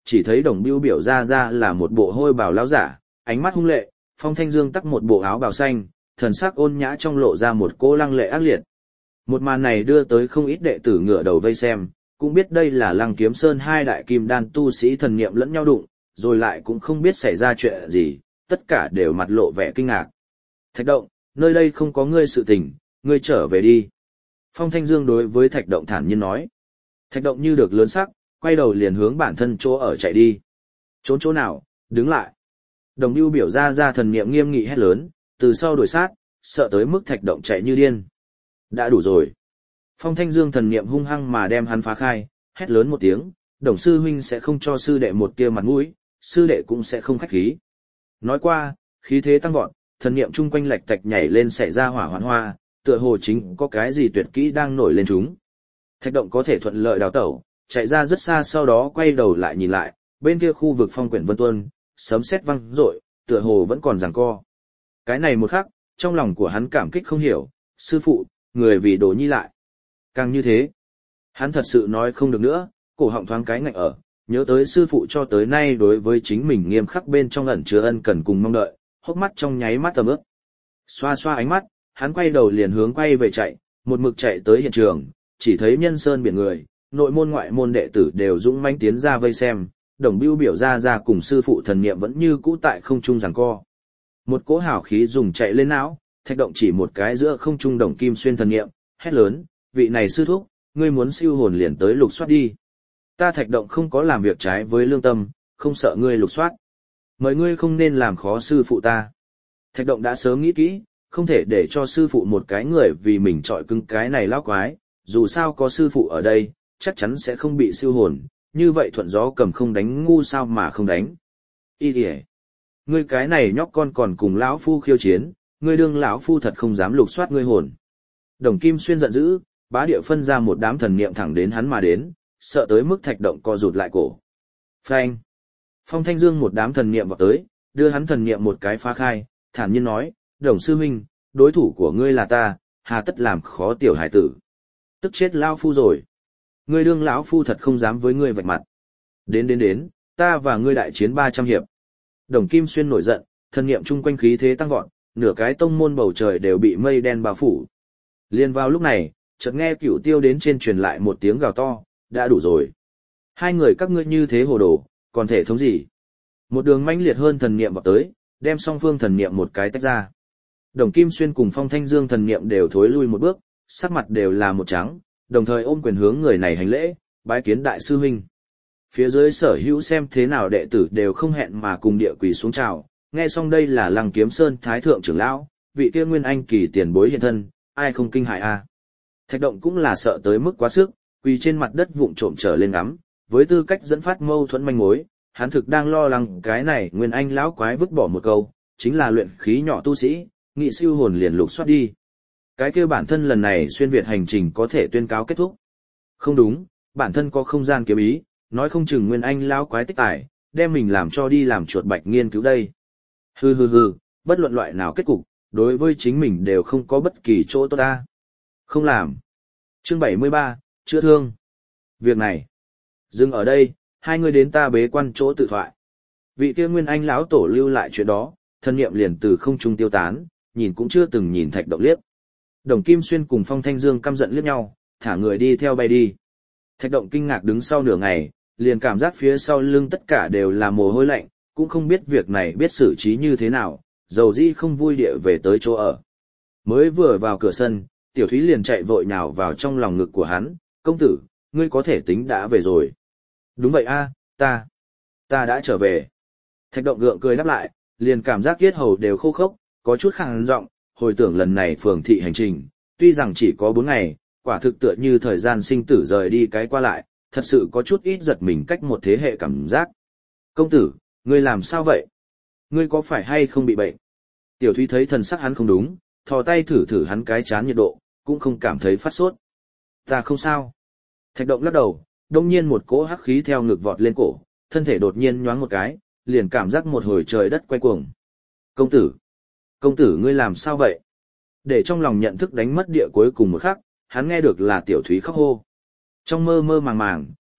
Speaker 1: chỉ thấy Đồng Bưu biểu ra là một bộ hôi bào lão giả, ánh mắt hung lệ, Phong Thanh Dương tắc một bộ áo bào xanh, thần sắc ôn nhã trong lộ ra một cỗ lăng lệ ác liệt. Một màn này đưa tới không ít đệ tử ngửa đầu vây xem, cũng biết đây là Lăng Kiếm Sơn hai đại kim đan tu sĩ thần niệm lẫn nhau đụng, rồi lại cũng không biết xảy ra chuyện gì, tất cả đều mặt lộ vẻ kinh ngạc. Thạch Động, nơi đây không có ngươi sự tình, ngươi trở về đi. Phong Thanh Dương đối với Thạch Động thản nhiên nói. Thạch Động như được lớn sắc, quay đầu liền hướng bản thân chỗ ở chạy đi. Trốn chỗ nào, đứng lại. Đồng Bưu biểu ra thần niệm nghiêm nghị hét lớn, từ sau đuổi sát, sợ tới mức Thạch Động chạy như điên. Đã đủ rồi. Phong Thanh Dương thần niệm hung hăng mà đem hắn phá khai, hét lớn một tiếng, Đồng sư huynh sẽ không cho sư đệ một tia mặt mũi, sư đệ cũng sẽ không khách khí. Nói qua, khí thế tăng vọt, thần niệm chung quanh lạch tạch nhảy lên xảy ra hỏa hoạn hoa, tựa hồ chính có cái gì tuyệt kỹ đang nổi lên chúng. Thạch Động có thể thuận lợi đào tẩu, chạy ra rất xa, sau đó quay đầu lại nhìn lại, bên kia khu vực phong quyển vân tuân, sấm sét vang rội, tựa hồ vẫn còn giằng co. Cái này một khắc, trong lòng của hắn cảm kích không hiểu, sư phụ, người vì Đồ Nhi lại. Càng như thế, hắn thật sự nói không được nữa, cổ họng thoáng cái ngạnh ở, nhớ tới sư phụ cho tới nay đối với chính mình nghiêm khắc bên trong ẩn chứa ân cần cùng mong đợi, hốc mắt trong nháy mắt tầm ướp. Xoa xoa ánh mắt, hắn quay đầu liền hướng quay về chạy, một mực chạy tới hiện trường, chỉ thấy nhân sơn biển người, nội môn ngoại môn đệ tử đều dũng mãnh tiến ra vây xem, Đồng Bưu biểu ra cùng sư phụ thần niệm vẫn như cũ tại không trung giằng co. Một cỗ hào khí dùng chạy lên não, Thạch Động chỉ một cái giữa không trung Đồng Kim Xuyên thần niệm, hét lớn, vị này sư thúc, ngươi muốn siêu hồn liền tới lục soát đi. Ta Thạch Động không có làm việc trái với lương tâm, không sợ ngươi lục soát. Mời ngươi không nên làm khó sư phụ ta. Thạch Động đã sớm nghĩ kỹ, không thể để cho sư phụ một cái người vì mình trọi cứng cái này lão quái, dù sao có sư phụ ở đây, chắc chắn sẽ không bị siêu hồn, như vậy thuận gió cầm không đánh ngu sao mà không đánh. Ý kìa, ngươi cái này nhóc con còn cùng lão phu khiêu chiến, ngươi đương lão phu thật không dám lục soát ngươi hồn. Đồng Kim Xuyên giận dữ, bá địa phân ra một đám thần niệm thẳng đến hắn mà đến, sợ tới mức Thạch Động co rụt lại cổ. Phanh! Phong Thanh Dương một đám thần niệm vào tới, đưa hắn thần niệm một cái phá khai, thản nhiên nói, Đồng sư huynh, đối thủ của ngươi là ta, hà tất làm khó tiểu hải tử. Tức chết lão phu rồi. Ngươi đương lão phu thật không dám với ngươi vạch mặt. Đến, ta và ngươi đại chiến 300 hiệp. Đồng Kim Xuyên nổi giận, thần niệm chung quanh khí thế tăng vọt, nửa cái tông môn bầu trời đều bị mây đen bao phủ. Liên vào lúc này, chợt nghe Cửu Tiêu đến trên truyền lại một tiếng gào to, đã đủ rồi. Hai người các ngươi như thế hồ đồ, còn thể thống gì? Một đường mãnh liệt hơn thần niệm vào tới, đem song phương thần niệm một cái tách ra. Đồng Kim Xuyên cùng Phong Thanh Dương thần niệm đều thối lui một bước, sắc mặt đều là một trắng, đồng thời ôm quyền hướng người này hành lễ, bái kiến đại sư huynh. Phía dưới sở hữu xem thế nào đệ tử đều không hẹn mà cùng địa quỳ xuống chào, nghe xong đây là Lăng Kiếm Sơn Thái Thượng trưởng lão, vị kia nguyên anh kỳ tiền bối hiện thân, ai không kinh hại a? Thạch Động cũng là sợ tới mức quá sức, quỳ trên mặt đất vụng trộm trở lên ngắm, với tư cách dẫn phát mâu thuẫn manh mối, hắn thực đang lo lắng cái này nguyên anh lão quái vứt bỏ một câu, chính là luyện khí nhỏ tu sĩ, nghị siêu hồn liền lục soát đi. Cái kia bản thân lần này xuyên việt hành trình có thể tuyên cáo kết thúc. Không đúng, bản thân có không gian kiếm ý, nói không chừng nguyên anh lão quái tích tài, đem mình làm cho đi làm chuột bạch nghiên cứu đây. Hừ, bất luận loại nào kết cục, đối với chính mình đều không có bất kỳ chỗ tốt ta. Không làm. Chương 73, chữa thương. Việc này, dừng ở đây, hai người đến ta bế quan chỗ tự thoại. Vị kia nguyên anh lão tổ lưu lại chuyện đó, thân niệm liền từ không trung tiêu tán, nhìn cũng chưa từng nhìn Thạch Động liếc. Đồng Kim Xuyên cùng Phong Thanh Dương căm giận liếc nhau, thả người đi theo bay đi. Thạch Động kinh ngạc đứng sau nửa ngày, liền cảm giác phía sau lưng tất cả đều là mồ hôi lạnh, cũng không biết việc này biết xử trí như thế nào, dầu dĩ không vui địa về tới chỗ ở. Mới vừa vào cửa sân, Tiểu Thúy liền chạy vội nhào vào trong lòng ngực của hắn, công tử, ngươi có thể tính đã về rồi. Đúng vậy a, ta đã trở về. Thạch Động gượng cười đáp lại, liền cảm giác yết hầu đều khô khốc, có chút khàn giọng, hồi tưởng lần này phường thị hành trình, tuy rằng chỉ có 4 ngày, quả thực tựa như thời gian sinh tử rời đi cái qua lại, thật sự có chút ít giật mình cách một thế hệ cảm giác. Công tử, ngươi làm sao vậy? Ngươi có phải hay không bị bệnh? Tiểu Thúy thấy thần sắc hắn không đúng, thò tay thử hắn cái chán nhiệt độ, cũng không cảm thấy phát sốt. Ta không sao. Thạch Động lắc đầu, đông nhiên một cỗ hắc khí theo ngực vọt lên cổ, thân thể đột nhiên nhoáng một cái, liền cảm giác một hồi trời đất quay cuồng. Công tử ngươi làm sao vậy? Để trong lòng nhận thức đánh mất địa cuối cùng một khắc, hắn nghe được là Tiểu Thúy khóc hô. Trong mơ mơ màng màng,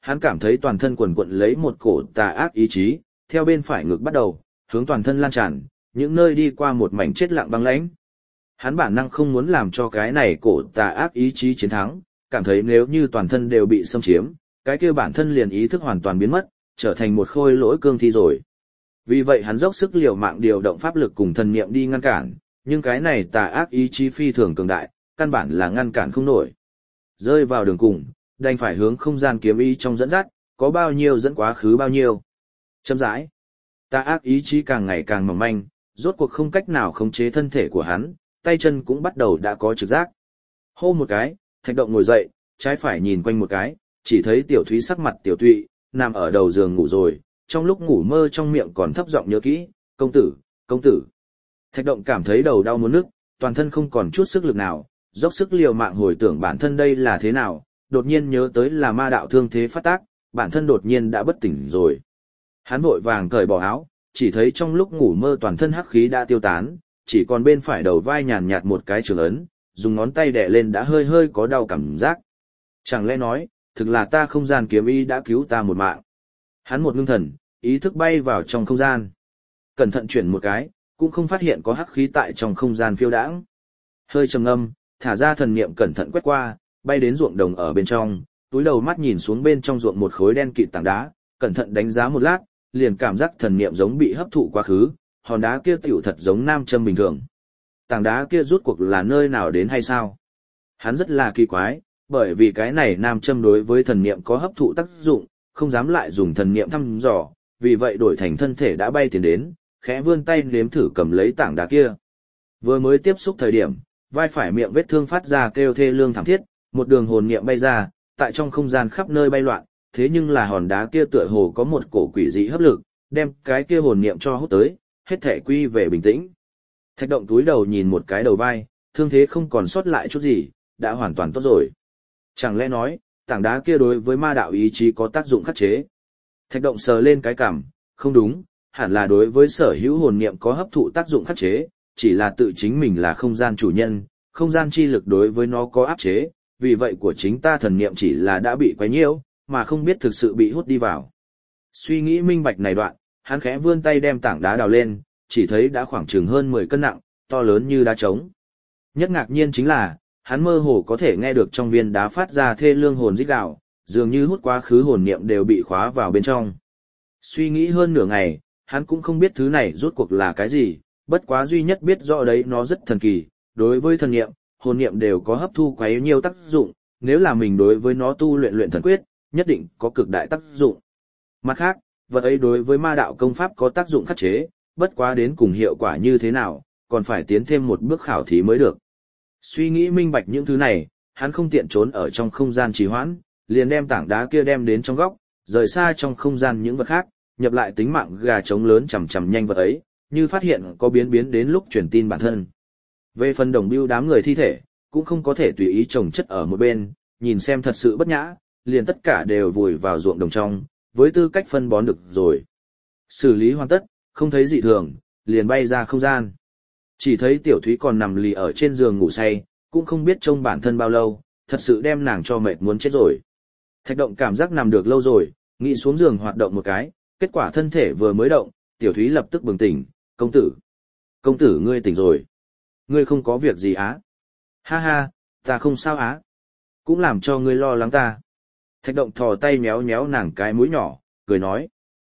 Speaker 1: Hắn cảm thấy toàn thân quần quận lấy một cổ tà ác ý chí, theo bên phải ngực bắt đầu, hướng toàn thân lan tràn, những nơi đi qua một mảnh chết lặng băng lãnh. Hắn bản năng không muốn làm cho cái này cổ tà ác ý chí chiến thắng, cảm thấy nếu như toàn thân đều bị xâm chiếm, cái kia bản thân liền ý thức hoàn toàn biến mất, trở thành một khôi lỗi cương thi rồi. Vì vậy hắn dốc sức liều mạng điều động pháp lực cùng thần niệm đi ngăn cản, nhưng cái này tà ác ý chí phi thường cường đại, căn bản là ngăn cản không nổi. Rơi vào đường cùng, đành phải hướng không gian kiếm ý trong dẫn dắt, có bao nhiêu dẫn quá khứ bao nhiêu. Chậm rãi, tà ác ý chí càng ngày càng mỏng manh, rốt cuộc không cách nào khống chế thân thể của hắn, tay chân cũng bắt đầu đã có trực giác. Hô một cái, Thạch Động ngồi dậy, trái phải nhìn quanh một cái, chỉ thấy Tiểu Thúy sắc mặt tiểu tụy, nằm ở đầu giường ngủ rồi, trong lúc ngủ mơ trong miệng còn thấp giọng nhớ kỹ, công tử, công tử. Thạch Động cảm thấy đầu đau muốn nức, toàn thân không còn chút sức lực nào, dốc sức liều mạng hồi tưởng bản thân đây là thế nào, đột nhiên nhớ tới là ma đạo thương thế phát tác, bản thân đột nhiên đã bất tỉnh rồi. Hắn vội vàng cởi bỏ áo, chỉ thấy trong lúc ngủ mơ toàn thân hắc khí đã tiêu tán, chỉ còn bên phải đầu vai nhàn nhạt một cái trường ấn, dùng ngón tay đè lên đã hơi hơi có đau cảm giác. Chẳng lẽ nói, thực là ta không gian kiếm ý đã cứu ta một mạng. Hắn một ngưng thần, ý thức bay vào trong không gian. Cẩn thận chuyển một cái, cũng không phát hiện có hắc khí tại trong không gian phiêu đãng. Hơi trầm ngâm, thả ra thần niệm cẩn thận quét qua, bay đến ruộng đồng ở bên trong, túi đầu mắt nhìn xuống bên trong ruộng một khối đen kịt tảng đá, cẩn thận đánh giá một lát, liền cảm giác thần niệm giống bị hấp thụ quá khứ, hòn đá kia tiểu thật giống nam châm bình thường. Tảng đá kia rút cuộc là nơi nào đến hay sao? Hắn rất là kỳ quái, bởi vì cái này nam châm đối với thần niệm có hấp thụ tác dụng, không dám lại dùng thần niệm thăm dò, vì vậy đổi thành thân thể đã bay tiến đến, khẽ vươn tay nếm thử cầm lấy tảng đá kia. Vừa mới tiếp xúc thời điểm, vai phải miệng vết thương phát ra kêu thê lương thảm thiết, một đường hồn niệm bay ra, tại trong không gian khắp nơi bay loạn, thế nhưng là hòn đá kia tựa hồ có một cổ quỷ dị hấp lực, đem cái kia hồn niệm cho hút tới, hết thể quy về bình tĩnh. Thạch Động túi đầu nhìn một cái đầu vai, thương thế không còn sót lại chút gì, đã hoàn toàn tốt rồi. Chẳng lẽ nói, tảng đá kia đối với ma đạo ý chí có tác dụng khắc chế? Thạch Động sờ lên cái cằm, không đúng, hẳn là đối với sở hữu hồn niệm có hấp thụ tác dụng khắc chế, chỉ là tự chính mình là không gian chủ nhân, không gian chi lực đối với nó có áp chế, vì vậy của chính ta thần niệm chỉ là đã bị quấy nhiễu, mà không biết thực sự bị hút đi vào. Suy nghĩ minh bạch này đoạn, hắn khẽ vươn tay đem tảng đá đào lên, chỉ thấy đã khoảng chừng hơn 10 cân nặng, to lớn như đá trống. Nhất ngạc nhiên chính là, hắn mơ hồ có thể nghe được trong viên đá phát ra thê lương hồn rít gào, dường như hút quá khứ hồn niệm đều bị khóa vào bên trong. Suy nghĩ hơn nửa ngày, hắn cũng không biết thứ này rốt cuộc là cái gì, bất quá duy nhất biết rõ đấy nó rất thần kỳ, đối với thần niệm, hồn niệm đều có hấp thu quấy nhiều tác dụng, nếu là mình đối với nó tu luyện luyện thần quyết, nhất định có cực đại tác dụng. Mặt khác, vật ấy đối với ma đạo công pháp có tác dụng khắc chế, bất quá đến cùng hiệu quả như thế nào, còn phải tiến thêm một bước khảo thí mới được. Suy nghĩ minh bạch những thứ này, hắn không tiện trốn ở trong không gian trì hoãn, liền đem tảng đá kia đem đến trong góc, rời xa trong không gian những vật khác, nhập lại tính mạng gà trống lớn chằm chằm nhanh vật ấy, như phát hiện có biến biến đến lúc truyền tin bản thân. Về phần Đồng Bưu đám người thi thể, cũng không có thể tùy ý chồng chất ở một bên, nhìn xem thật sự bất nhã, liền tất cả đều vùi vào ruộng đồng trong, với tư cách phân bón được rồi. Xử lý hoàn tất, không thấy dị thường, liền bay ra không gian. Chỉ thấy Tiểu Thúy còn nằm lì ở trên giường ngủ say, cũng không biết trông bản thân bao lâu, thật sự đem nàng cho mệt muốn chết rồi. Thạch Động cảm giác nằm được lâu rồi, nghĩ xuống giường hoạt động một cái, kết quả thân thể vừa mới động, Tiểu Thúy lập tức bừng tỉnh, công tử. Công tử ngươi tỉnh rồi. Ngươi không có việc gì á? Ha ha, ta không sao á. Cũng làm cho ngươi lo lắng ta. Thạch Động thò tay méo méo nàng cái mũi nhỏ, cười nói.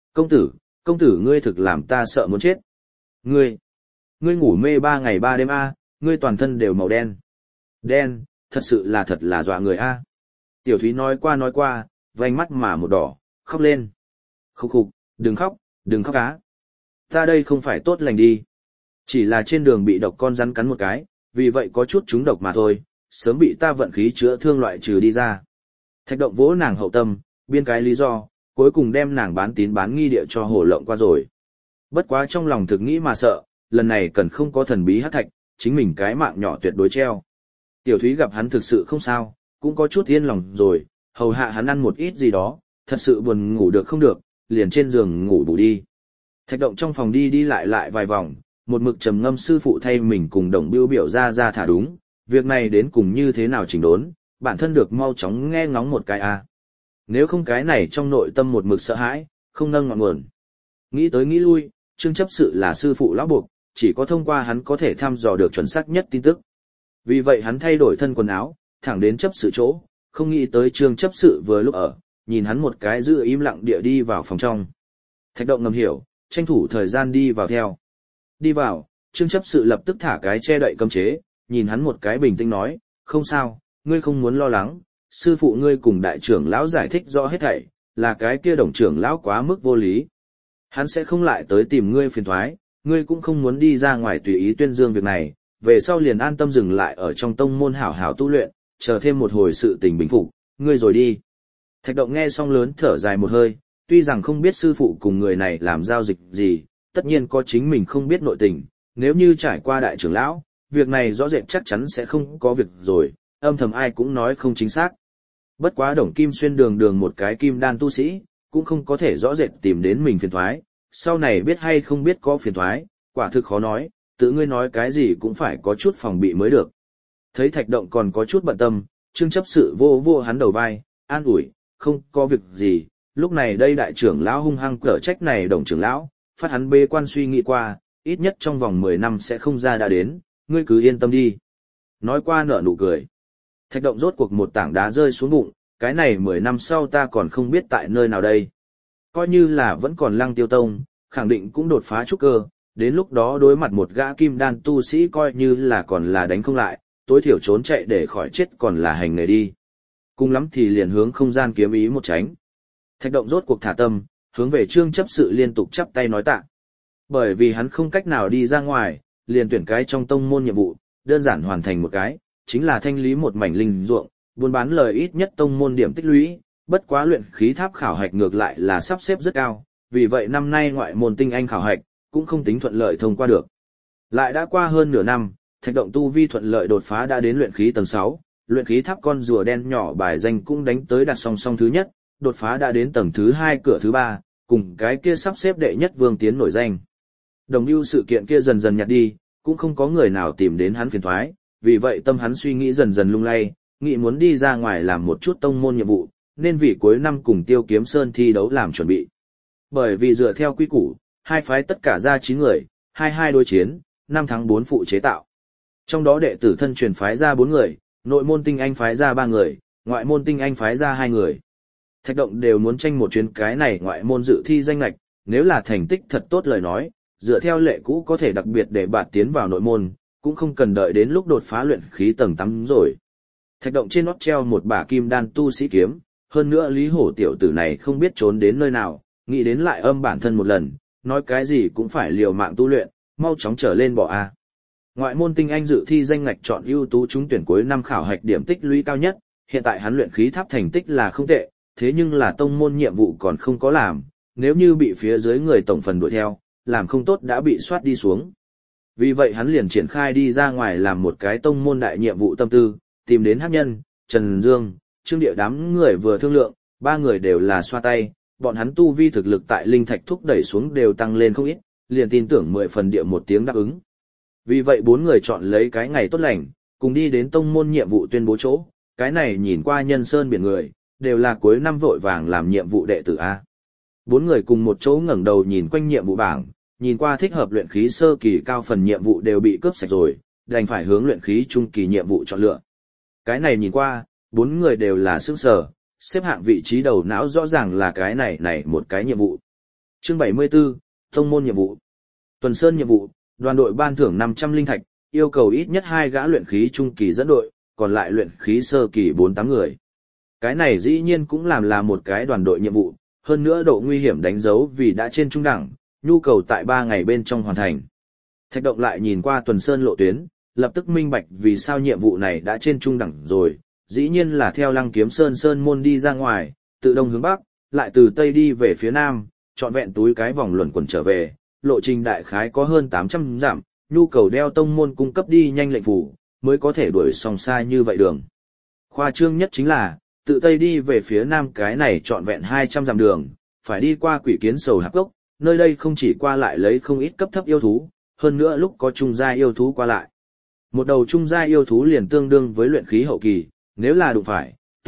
Speaker 1: Công tử ngươi thực làm ta sợ muốn chết. Ngươi ngủ mê 3 ngày 3 đêm a, ngươi toàn thân đều màu đen. Đen, thật là dọa người a. Tiểu Thúy nói qua, vành mắt mà một đỏ, khóc lên. Khục khục, đừng khóc á. Ta đây không phải tốt lành đi. Chỉ là trên đường bị độc con rắn cắn một cái, vì vậy có chút trúng độc mà thôi, sớm bị ta vận khí chữa thương loại trừ đi ra. Thạch Động vỗ nàng hậu tâm, biên cái lý do, cuối cùng đem nàng bán tín bán nghi địa cho hồ lộng qua rồi. Bất quá trong lòng thực nghĩ mà sợ, lần này cần không có thần bí hắc thạch, chính mình cái mạng nhỏ tuyệt đối treo. Tiểu Thúy gặp hắn thực sự không sao, cũng có chút yên lòng rồi, hầu hạ hắn ăn một ít gì đó, thật sự buồn ngủ được không được, liền trên giường ngủ bù đi. Thạch Động trong phòng đi lại vài vòng, một mực trầm ngâm sư phụ thay mình cùng Đồng Bưu biểu ra thả đúng, việc này đến cùng như thế nào chỉnh đốn, bản thân được mau chóng nghe ngóng một cái a. Nếu không cái này trong nội tâm một mực sợ hãi, không nâng ngọn nguồn. Nghĩ tới nghĩ lui, Trương chấp sự là sư phụ lão buộc, chỉ có thông qua hắn có thể thăm dò được chuẩn xác nhất tin tức. Vì vậy hắn thay đổi thân quần áo, thẳng đến chấp sự chỗ, không nghĩ tới Trương chấp sự vừa lúc ở, nhìn hắn một cái giữ im lặng địa đi vào phòng trong. Thạch Động ngầm hiểu, tranh thủ thời gian đi vào theo. Đi vào, Trương chấp sự lập tức thả cái che đậy cấm chế, nhìn hắn một cái bình tĩnh nói, không sao, ngươi không muốn lo lắng, sư phụ ngươi cùng đại trưởng lão giải thích rõ hết thảy, là cái kia Đồng trưởng lão quá mức vô lý. Hắn sẽ không lại tới tìm ngươi phiền toái, ngươi cũng không muốn đi ra ngoài tùy ý tuyên dương việc này, về sau liền an tâm dừng lại ở trong tông môn hảo hảo tu luyện, chờ thêm một hồi sự tình bình phục, ngươi rồi đi. Thạch Động nghe xong lớn thở dài một hơi, tuy rằng không biết sư phụ cùng người này làm giao dịch gì, tất nhiên có chính mình không biết nội tình, nếu như trải qua đại trưởng lão, việc này rõ rệt chắc chắn sẽ không có việc rồi, âm thầm ai cũng nói không chính xác. Bất quá Đồng Kim Xuyên đường một cái kim đan tu sĩ, cũng không có thể rõ rệt tìm đến mình phiền toái, sau này biết hay không biết có phiền toái, quả thực khó nói, tự ngươi nói cái gì cũng phải có chút phòng bị mới được. Thấy Thạch Động còn có chút bận tâm, Trương chấp sự vô vô hắn đầu vai, an ủi, không có việc gì, lúc này đây đại trưởng lão hung hăng cở trách này Đồng trưởng lão, phát hắn bê quan suy nghĩ qua, ít nhất trong vòng 10 năm sẽ không ra đã đến, ngươi cứ yên tâm đi. Nói qua nở nụ cười. Thạch Động rốt cuộc một tảng đá rơi xuống bụng, cái này 10 năm sau ta còn không biết tại nơi nào đây. Coi như là vẫn còn Lăng Tiêu Tông, khẳng định cũng đột phá trúc cơ, đến lúc đó đối mặt một gã kim đan tu sĩ coi như là còn là đánh không lại, tối thiểu trốn chạy để khỏi chết còn là hành nghề đi. Cùng lắm thì liền hướng không gian kiếm ý một tránh. Thạch Động rốt cuộc thả tâm, hướng về Trương chấp sự liên tục chắp tay nói tạ. Bởi vì hắn không cách nào đi ra ngoài, liền tuyển cái trong tông môn nhiệm vụ, đơn giản hoàn thành một cái, chính là thanh lý một mảnh linh ruộng, buôn bán lời ít nhất tông môn điểm tích lũy, bất quá luyện khí tháp khảo hạch ngược lại là sắp xếp rất cao, vì vậy năm nay ngoại môn tinh anh khảo hạch cũng không tính thuận lợi thông qua được. Lại đã qua hơn nửa năm, Thạch Động tu vi thuận lợi đột phá đã đến luyện khí tầng 6, luyện khí tháp con rùa đen nhỏ bài danh cũng đánh tới đạt song song thứ nhất, đột phá đã đến tầng thứ 2 cửa thứ 3, cùng cái kia sắp xếp đệ nhất Vương Tiến nổi danh. Đồng ưu sự kiện kia dần dần nhạt đi, cũng không có người nào tìm đến hắn phiền toái, vì vậy tâm hắn suy nghĩ dần dần lung lay, nghĩ muốn đi ra ngoài làm một chút tông môn nhiệm vụ, nên vì cuối năm cùng Tiêu Kiếm Sơn thi đấu làm chuẩn bị. Bởi vì dựa theo quy củ, hai phái tất cả ra 9 người, 22 đối chiến, 5 thắng 4 phụ chế tạo. Trong đó đệ tử thân truyền phái ra 4 người, nội môn tinh anh phái ra 3 người, ngoại môn tinh anh phái ra 2 người. Thạch Động đều muốn tranh một chuyến cái này ngoại môn dự thi danh lệch, nếu là thành tích thật tốt lời nói, dựa theo lệ cũ có thể đặc biệt để bạn tiến vào nội môn, cũng không cần đợi đến lúc đột phá luyện khí tầng 8 rồi. Thạch Động trên nót treo một bả kim đan tu sĩ kiếm, hơn nữa Lý Hổ tiểu tử này không biết trốn đến nơi nào, nghĩ đến lại âm bản thân một lần, nói cái gì cũng phải liều mạng tu luyện, mau chóng trở lên bỏ a. Ngoại môn tinh anh dự thi danh ngạch chọn ưu tú trúng tuyển cuối năm khảo hạch điểm tích lũy cao nhất, hiện tại hắn luyện khí tháp thành tích là không tệ, thế nhưng là tông môn nhiệm vụ còn không có làm, nếu như bị phía dưới người tổng phần đuổi theo, làm không tốt đã bị soát đi xuống. Vì vậy hắn liền triển khai đi ra ngoài làm một cái tông môn đại nhiệm vụ tâm tư, tìm đến Hắc Nhân, Trần Dương, Trương Địa đám người vừa thương lượng, 3 người đều là xoa tay, bọn hắn tu vi thực lực tại linh thạch thúc đẩy xuống đều tăng lên không ít, liền tin tưởng 10 phần địa một tiếng đáp ứng. Vì vậy 4 người chọn lấy cái ngày tốt lành, cùng đi đến tông môn nhiệm vụ tuyên bố chỗ, cái này nhìn qua nhân sơn biển người, đều là cuối năm vội vàng làm nhiệm vụ đệ tử A. 4 người cùng một chỗ ngẩng đầu nhìn quanh nhiệm vụ bảng, nhìn qua thích hợp luyện khí sơ kỳ cao phần nhiệm vụ đều bị cướp sạch rồi, đành phải hướng luyện khí trung kỳ nhiệm vụ chọn lựa. Cái này nhìn qua, 4 người đều là sững sờ, xếp hạng vị trí đầu não rõ ràng là cái này một cái nhiệm vụ. Chương 74, tông môn nhiệm vụ. Tuần Sơn nhiệm vụ, đoàn đội ban thưởng 500 linh thạch, yêu cầu ít nhất 2 gã luyện khí trung kỳ dẫn đội, còn lại luyện khí sơ kỳ 4-8 người. Cái này dĩ nhiên cũng làm là một cái đoàn đội nhiệm vụ, hơn nữa độ nguy hiểm đánh dấu vì đã trên trung đẳng, nhu cầu tại 3 ngày bên trong hoàn thành. Thạch Động lại nhìn qua Tuần Sơn lộ tuyến, lập tức minh bạch vì sao nhiệm vụ này đã trên trung đẳng rồi, dĩ nhiên là theo Lăng Kiếm Sơn môn đi ra ngoài, từ đông hướng bắc, lại từ tây đi về phía nam, trọn vẹn túi cái vòng luẩn quẩn trở về, lộ trình đại khái có hơn 800 dặm, nhu cầu đeo tông môn cung cấp đi nhanh lệnh phủ, mới có thể đuổi xong xa như vậy đường. Khoa trương nhất chính là, tự tây đi về phía nam cái này trọn vẹn 200 dặm đường, phải đi qua Quỷ Kiến Sầu Hạp Cốc, nơi đây không chỉ qua lại lấy không ít cấp thấp yêu thú, hơn nữa lúc có trung gia yêu thú qua lại. Một đầu trung gia yêu thú liền tương đương với luyện khí hậu kỳ, nếu là đụng phải,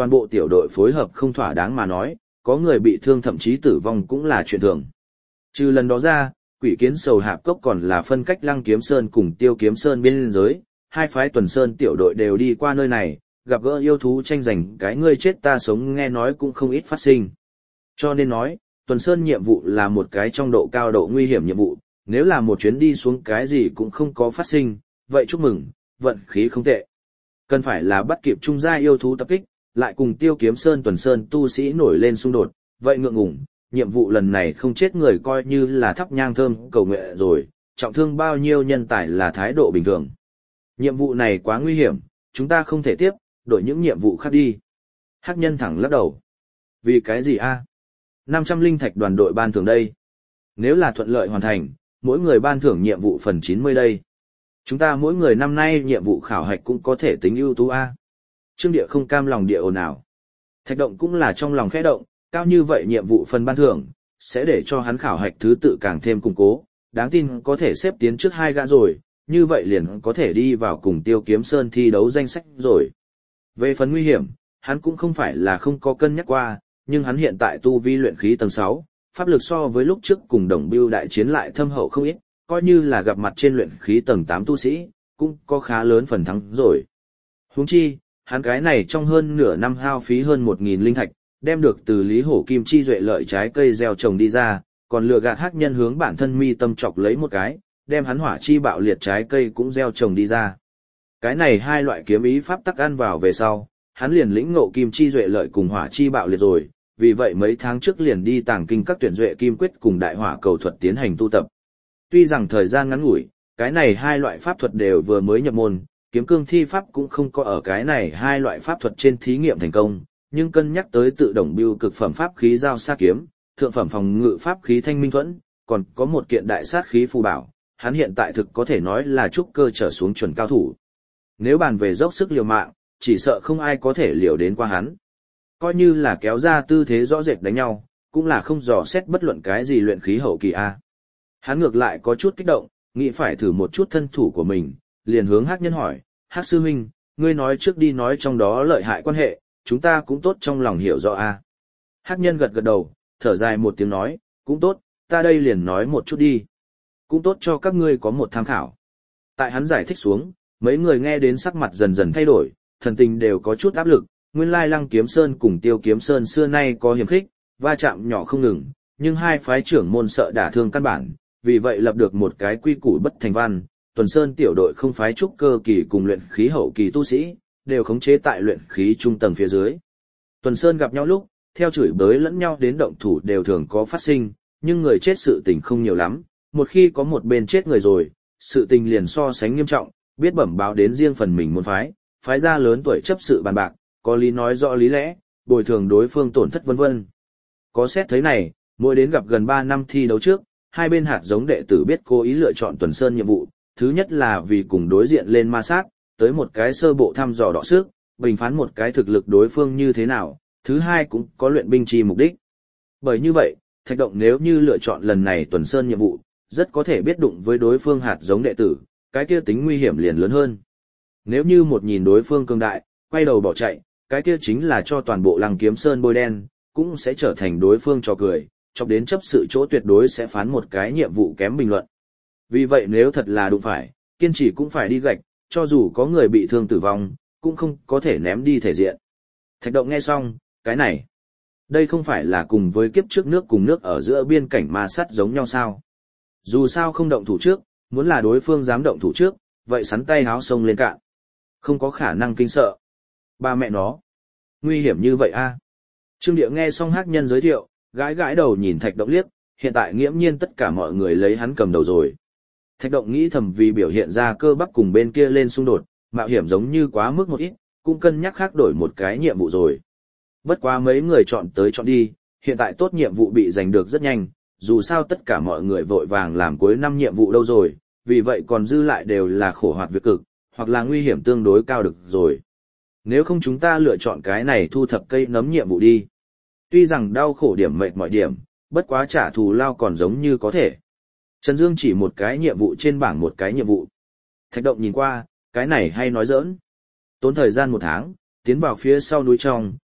Speaker 1: toàn bộ tiểu đội phối hợp không thỏa đáng mà nói, có người bị thương thậm chí tử vong cũng là chuyện thường. Trừ lần đó ra, Quỷ Kiến Sầu Hạp Cốc còn là phân cách Lăng Kiếm Sơn cùng Tiêu Kiếm Sơn biên giới, hai phái Tuần Sơn tiểu đội đều đi qua nơi này, gặp gỡ yêu thú tranh giành cái ngươi chết ta sống nghe nói cũng không ít phát sinh. Cho nên nói, Tuần Sơn nhiệm vụ là một cái trong độ cao độ nguy hiểm nhiệm vụ, nếu là một chuyến đi xuống cái gì cũng không có phát sinh, vậy chúc mừng, vận khí không tệ. Cần phải là bắt kịp trung gia yêu thú tập kích, lại cùng Tiêu Kiếm Sơn Tuần Sơn tu sĩ nổi lên xung đột, vậy ngượng ngùng, nhiệm vụ lần này không chết người coi như là thắp nhang thơm cầu nguyện rồi, trọng thương bao nhiêu nhân tài là thái độ bình thường. Nhiệm vụ này quá nguy hiểm, chúng ta không thể tiếp, đổi những nhiệm vụ khác đi. Hắc nhân thẳng lắc đầu. Vì cái gì a? 500 linh thạch đoàn đội ban thưởng đây. Nếu là thuận lợi hoàn thành, mỗi người ban thưởng nhiệm vụ phần 90 đây. Chúng ta mỗi người năm nay nhiệm vụ khảo hạch cũng có thể tính ưu tú a. Trương Địa không cam lòng địa ồn ào. Thạch Động cũng là trong lòng khẽ động, cao như vậy nhiệm vụ phần ban thưởng, sẽ để cho hắn khảo hạch thứ tự càng thêm củng cố, đáng tin có thể xếp tiến trước 2 gã rồi, như vậy liền có thể đi vào cùng Tiêu Kiếm Sơn thi đấu danh sách rồi. Về phần nguy hiểm, hắn cũng không phải là không có cân nhắc qua, nhưng hắn hiện tại tu vi luyện khí tầng 6, pháp lực so với lúc trước cùng đồng bưu đại chiến lại thâm hậu không ít, coi như là gặp mặt trên luyện khí tầng 8 tu sĩ, cũng có khá lớn phần thắng rồi. Huống chi, hắn cái này trong hơn nửa năm hao phí hơn 1.000 linh thạch, đem được từ Lý Hổ Kim Chi duệ lợi trái cây gieo trồng đi ra, còn lừa gạt hắc nhân hướng bản thân mi tâm chọc lấy một cái, đem hắn hỏa chi bạo liệt trái cây cũng gieo trồng đi ra. Cái này hai loại kiếm ý pháp tắc ăn vào về sau, hắn liền lĩnh ngộ kim chi duệ lợi cùng hỏa chi bạo liệt rồi, vì vậy mấy tháng trước liền đi tàng kinh các tuyển duệ kim quyết cùng đại hỏa cầu thuật tiến hành tu tập. Tuy rằng thời gian ngắn ngủi, cái này hai loại pháp thuật đều vừa mới nhập môn, kiếm cương thi pháp cũng không có ở cái này hai loại pháp thuật trên thí nghiệm thành công, nhưng cân nhắc tới tự động bưu cực phẩm pháp khí giao sa kiếm, thượng phẩm phòng ngự pháp khí thanh minh thuẫn, còn có một kiện đại sát khí phù bảo, hắn hiện tại thực có thể nói là trúc cơ trở xuống chuẩn cao thủ. Nếu bàn về dốc sức liều mạng, chỉ sợ không ai có thể liều đến qua hắn. Coi như là kéo ra tư thế rõ rệt đánh nhau, cũng là không dò xét bất luận cái gì luyện khí hậu kỳ a. Hắn ngược lại có chút kích động, nghĩ phải thử một chút thân thủ của mình, liền hướng Hắc nhân hỏi, Hắc sư huynh, ngươi nói trước đi nói trong đó lợi hại quan hệ, chúng ta cũng tốt trong lòng hiểu rõ a. Hắc nhân gật gật đầu, thở dài một tiếng nói, cũng tốt, ta đây liền nói một chút đi. Cũng tốt cho các ngươi có một tham khảo. Tại hắn giải thích xuống, mấy người nghe đến sắc mặt dần dần thay đổi, thần tình đều có chút áp lực, nguyên lai Lăng Kiếm Sơn cùng Tiêu Kiếm Sơn xưa nay có hiểm khích, va chạm nhỏ không ngừng, nhưng hai phái trưởng môn sợ đả thương căn bản, vì vậy lập được một cái quy củ bất thành văn, Tuần Sơn tiểu đội không phái trúc cơ kỳ cùng luyện khí hậu kỳ tu sĩ, đều khống chế tại luyện khí trung tầng phía dưới. Tuần Sơn gặp nhau lúc, theo chửi bới lẫn nhau đến động thủ đều thường có phát sinh, nhưng người chết sự tình không nhiều lắm, một khi có một bên chết người rồi, sự tình liền so sánh nghiêm trọng, biết bẩm báo đến riêng phần mình môn phái, phái gia lớn tuổi chấp sự bàn bạc, có lý nói rõ lý lẽ, bồi thường đối phương tổn thất vân vân. Có xét thấy này, mỗi đến gặp gần 3 năm thi đấu trước, hai bên hạt giống đệ tử biết cố ý lựa chọn Tuần Sơn nhiệm vụ, thứ nhất là vì cùng đối diện lên ma sát, tới một cái sơ bộ thăm dò đọ sức, bình phán một cái thực lực đối phương như thế nào, thứ hai cũng có luyện binh chi mục đích. Bởi như vậy, Thạch Động nếu như lựa chọn lần này Tuần Sơn nhiệm vụ, rất có thể biết đụng với đối phương hạt giống đệ tử, cái kia tính nguy hiểm liền lớn hơn. Nếu như một nhìn đối phương cường đại, quay đầu bỏ chạy, cái kia chính là cho toàn bộ Lăng Kiếm Sơn bôi đen, cũng sẽ trở thành đối phương trò cười, chọc đến chấp sự chỗ tuyệt đối sẽ phán một cái nhiệm vụ kém bình luận. Vì vậy nếu thật là đụng phải, kiên trì cũng phải đi gạch, cho dù có người bị thương tử vong, cũng không có thể ném đi thể diện. Thạch Động nghe xong, cái này, đây không phải là cùng với kiếp trước nước cùng nước ở giữa biên cảnh ma sát giống nhau sao? Dù sao không động thủ trước, muốn là đối phương dám động thủ trước, vậy sắn tay háo sông lên cạn. Không có khả năng kinh sợ. Ba mẹ nó, nguy hiểm như vậy a. Trương Địa nghe xong Hắc nhân giới thiệu, gãi gãi đầu nhìn Thạch Động liếc, hiện tại nghiễm nhiên tất cả mọi người lấy hắn cầm đầu rồi. Thạch Động nghĩ thầm vì biểu hiện ra cơ bắp cùng bên kia lên xung đột, mạo hiểm giống như quá mức một ít, cũng cân nhắc khác đổi một cái nhiệm vụ rồi. Bất quá mấy người chọn tới chọn đi, hiện tại tốt nhiệm vụ bị giành được rất nhanh, dù sao tất cả mọi người vội vàng làm cuối năm nhiệm vụ đâu rồi, vì vậy còn dư lại đều là khổ hoạt việc cực, hoặc là nguy hiểm tương đối cao được rồi. Nếu không chúng ta lựa chọn cái này thu thập cây nấm nhiệm vụ đi. Tuy rằng đau khổ điểm mệt mọi điểm, bất quá trả thù lao còn giống như có thể. Trần Dương chỉ một cái nhiệm vụ trên bảng một cái nhiệm vụ. Thạch Động nhìn qua, cái này hay nói giỡn. Tốn thời gian 1 tháng, tiến vào phía sau núi trong,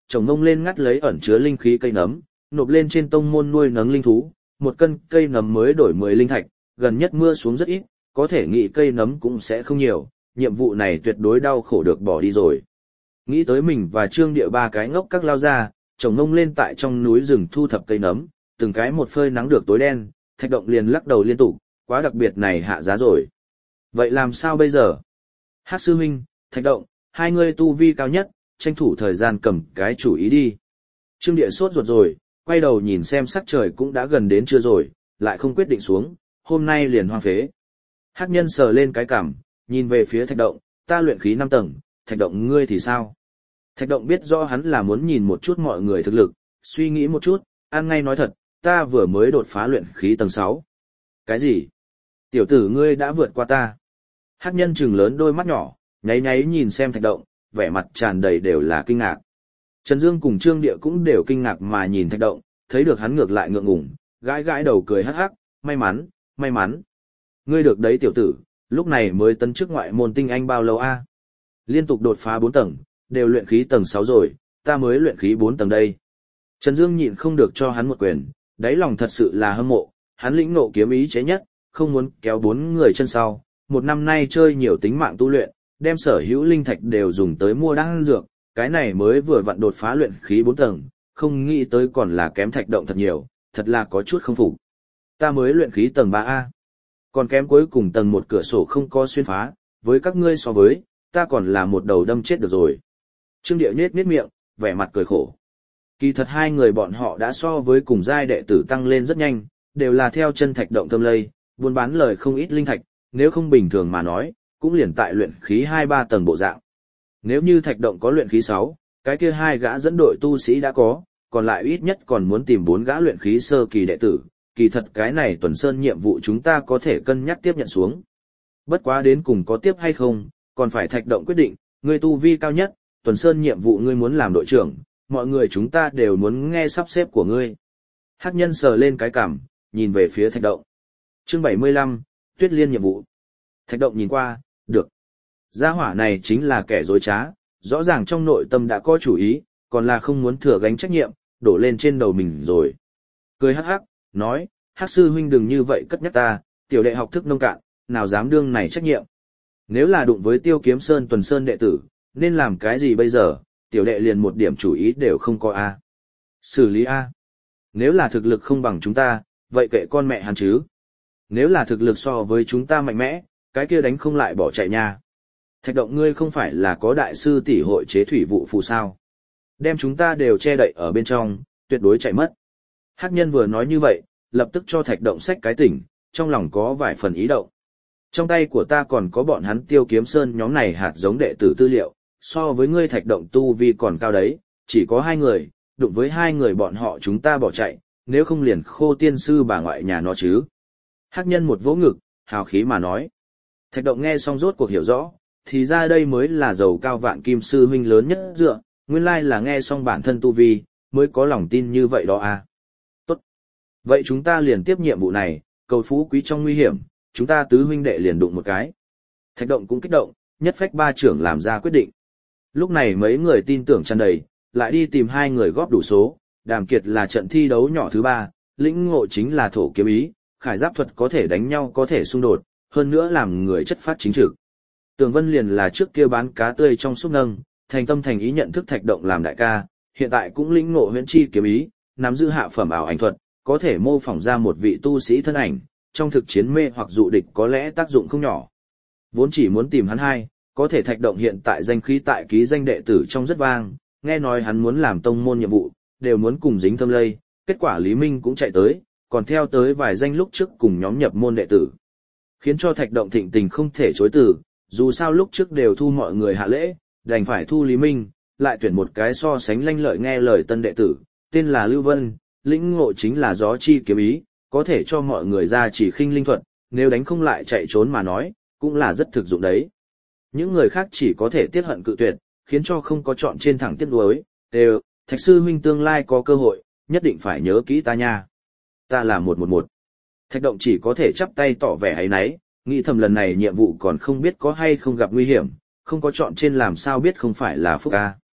Speaker 1: chồng ngông lên ngắt lấy ẩn chứa linh khí cây nấm, nộp lên trên tông môn nuôi nấng linh thú, 1 cân cây nấm mới đổi 10 linh thạch, gần nhất mưa xuống rất ít, có thể nghĩ cây nấm cũng sẽ không nhiều, nhiệm vụ này tuyệt đối đau khổ được bỏ đi rồi. Nghĩ tới mình và Trương Địa 3 cái ngốc các lao ra, chồng ngông lên tại trong núi rừng thu thập cây nấm, từng cái một phơi nắng được tối đen, Thạch Động liền lắc đầu liên tục, quá đặc biệt này hạ giá rồi. Vậy làm sao bây giờ? Hắc sư huynh, Thạch Động, hai người tu vi cao nhất, tranh thủ thời gian cầm cái chủ ý đi. Trương Địa sốt ruột rồi, quay đầu nhìn xem sắc trời cũng đã gần đến trưa rồi, lại không quyết định xuống, hôm nay liền hoang phế. Hắc nhân sờ lên cái cằm, nhìn về phía Thạch Động, ta luyện khí 5 tầng, Thạch Động ngươi thì sao? Thạch Động biết rõ hắn là muốn nhìn một chút mọi người thực lực, suy nghĩ một chút, ăn ngay nói thật, ta vừa mới đột phá luyện khí tầng 6. Cái gì? Tiểu tử ngươi đã vượt qua ta. Hắc nhân trừng lớn đôi mắt nhỏ, nháy nháy nhìn xem Thạch Động, vẻ mặt tràn đầy đều là kinh ngạc. Trần Dương cùng Trương Địa cũng đều kinh ngạc mà nhìn Thạch Động, thấy được hắn ngược lại ngượng ngùng, gãi gãi đầu cười hắc hắc, may mắn, may mắn. Ngươi được đấy tiểu tử, lúc này mới tấn chức ngoại môn tinh anh bao lâu a? Liên tục đột phá 4 tầng, đều luyện khí tầng 6 rồi, ta mới luyện khí 4 tầng đây. Trần Dương nhịn không được cho hắn một quyền, đáy lòng thật sự là hâm mộ, hắn lĩnh nộ kiếm ý chế nhất, không muốn kéo 4 người chân sau, 1 năm nay chơi nhiều tính mạng tu luyện, đem sở hữu linh thạch đều dùng tới mua đan dược, cái này mới vừa vặn đột phá luyện khí 4 tầng, không nghĩ tới còn là kém Thạch Động thật nhiều, thật là có chút không phục. Ta mới luyện khí tầng 3A, còn kém cuối cùng tầng 1 cửa sổ không có xuyên phá, với các ngươi so với, ta còn là một đầu đâm chết được rồi. Trương Điệu nhếch miệng, vẻ mặt cười khổ. Kỳ thật hai người bọn họ đã so với cùng giai đệ tử tăng lên rất nhanh, đều là theo chân Thạch Động tâm lây, buôn bán lời không ít linh thạch, nếu không bình thường mà nói, cũng liền tại luyện khí 2-3 tầng bộ dạng. Nếu như Thạch Động có luyện khí 6, cái kia 2 gã dẫn đội tu sĩ đã có, còn lại ít nhất còn muốn tìm 4 gã luyện khí sơ kỳ đệ tử, kỳ thật cái này tuần sơn nhiệm vụ chúng ta có thể cân nhắc tiếp nhận xuống. Bất quá đến cùng có tiếp hay không, còn phải Thạch Động quyết định, ngươi tu vi cao nhất, tuần sơn nhiệm vụ ngươi muốn làm đội trưởng, mọi người chúng ta đều muốn nghe sắp xếp của ngươi. Hắc nhân sờ lên cái cằm, nhìn về phía Thạch Động. Chương 75, Tuyết Liên nhiệm vụ. Thạch Động nhìn qua, được. Gia hỏa này chính là kẻ dối trá, rõ ràng trong nội tâm đã có chủ ý, còn là không muốn thừa gánh trách nhiệm, đổ lên trên đầu mình rồi. Cười hắc hắc, nói, Hắc sư huynh đừng như vậy cất nhắc ta, tiểu đệ học thức nông cạn, nào dám đương này trách nhiệm. Nếu là đụng với Tiêu Kiếm Sơn tuần sơn đệ tử, nên làm cái gì bây giờ, tiểu đệ liền một điểm chủ ý đều không có a. Xử lý a. Nếu là thực lực không bằng chúng ta, vậy kệ con mẹ hắn chứ. Nếu là thực lực so với chúng ta mạnh mẽ, cái kia đánh không lại bỏ chạy nha. Thạch Động ngươi không phải là có đại sư tỷ hội chế thủy vụ phù sao. Đem chúng ta đều che đậy ở bên trong, tuyệt đối chạy mất. Hắc nhân vừa nói như vậy, lập tức cho Thạch Động xách cái tỉnh, trong lòng có vài phần ý động. Trong tay của ta còn có bọn hắn Tiêu Kiếm Sơn nhóm này hạt giống đệ tử tư liệu, so với ngươi Thạch Động tu vi còn cao đấy, chỉ có 2 người, đụng với 2 người bọn họ chúng ta bỏ chạy, nếu không liền khô tiên sư bà ngoại nhà nó chứ. Hắc nhân một vỗ ngực, hào khí mà nói. Thạch Động nghe xong rốt cuộc hiểu rõ, thì ra đây mới là giàu cao vạn kim sư huynh lớn nhất dựa, nguyên lai là nghe xong bản thân tu vi, mới có lòng tin như vậy đó à. Tốt. Vậy chúng ta liền tiếp nhiệm vụ này, cầu phú quý trong nguy hiểm, chúng ta tứ huynh đệ liền đụng một cái. Thạch Động cũng kích động, nhất phách 3 trưởng làm ra quyết định. Lúc này mấy người tin tưởng tràn đầy, lại đi tìm 2 người góp đủ số, Đàm Kiệt là trận thi đấu nhỏ thứ 3, lĩnh ngộ chính là thổ kiếm ý, khải giáp thuật có thể đánh nhau có thể xung đột, hơn nữa làm người chất phát chính trực. Tường Vân liền là trước kia bán cá tươi trong xúc nâng, thành tâm thành ý nhận thức Thạch Động làm đại ca, hiện tại cũng lĩnh ngộ huyễn chi kiếm ý, nắm giữ hạ phẩm ảo ảnh thuật, có thể mô phỏng ra một vị tu sĩ thân ảnh, trong thực chiến mê hoặc dụ địch có lẽ tác dụng không nhỏ. Vốn chỉ muốn tìm hắn 2, có thể Thạch Động hiện tại danh khí tại ký danh đệ tử trong rất vang, nghe nói hắn muốn làm tông môn nhiệm vụ, đều muốn cùng dính thâm lây, kết quả Lý Minh cũng chạy tới, còn theo tới vài danh lúc trước cùng nhóm nhập môn đệ tử. Khiến cho Thạch Động thịnh tình không thể chối từ, dù sao lúc trước đều thu mọi người hạ lễ, đành phải thu Lý Minh, lại tuyển một cái so sánh lanh lợi nghe lời tân đệ tử, tên là Lưu Vân, lĩnh ngộ chính là gió chi kiếm ý, có thể cho mọi người ra chỉ khinh linh thuật, nếu đánh không lại chạy trốn mà nói, cũng là rất thực dụng đấy. Những người khác chỉ có thể tiết hận cự tuyệt, khiến cho không có chọn trên thẳng tiếc nuối, đều, Thạch sư huynh tương lai có cơ hội, nhất định phải nhớ kỹ ta nha. Ta là 111. Thạch Động chỉ có thể chắp tay tỏ vẻ áy náy, nghĩ thầm lần này nhiệm vụ còn không biết có hay không gặp nguy hiểm, không có chọn trên làm sao biết không phải là phúc ca.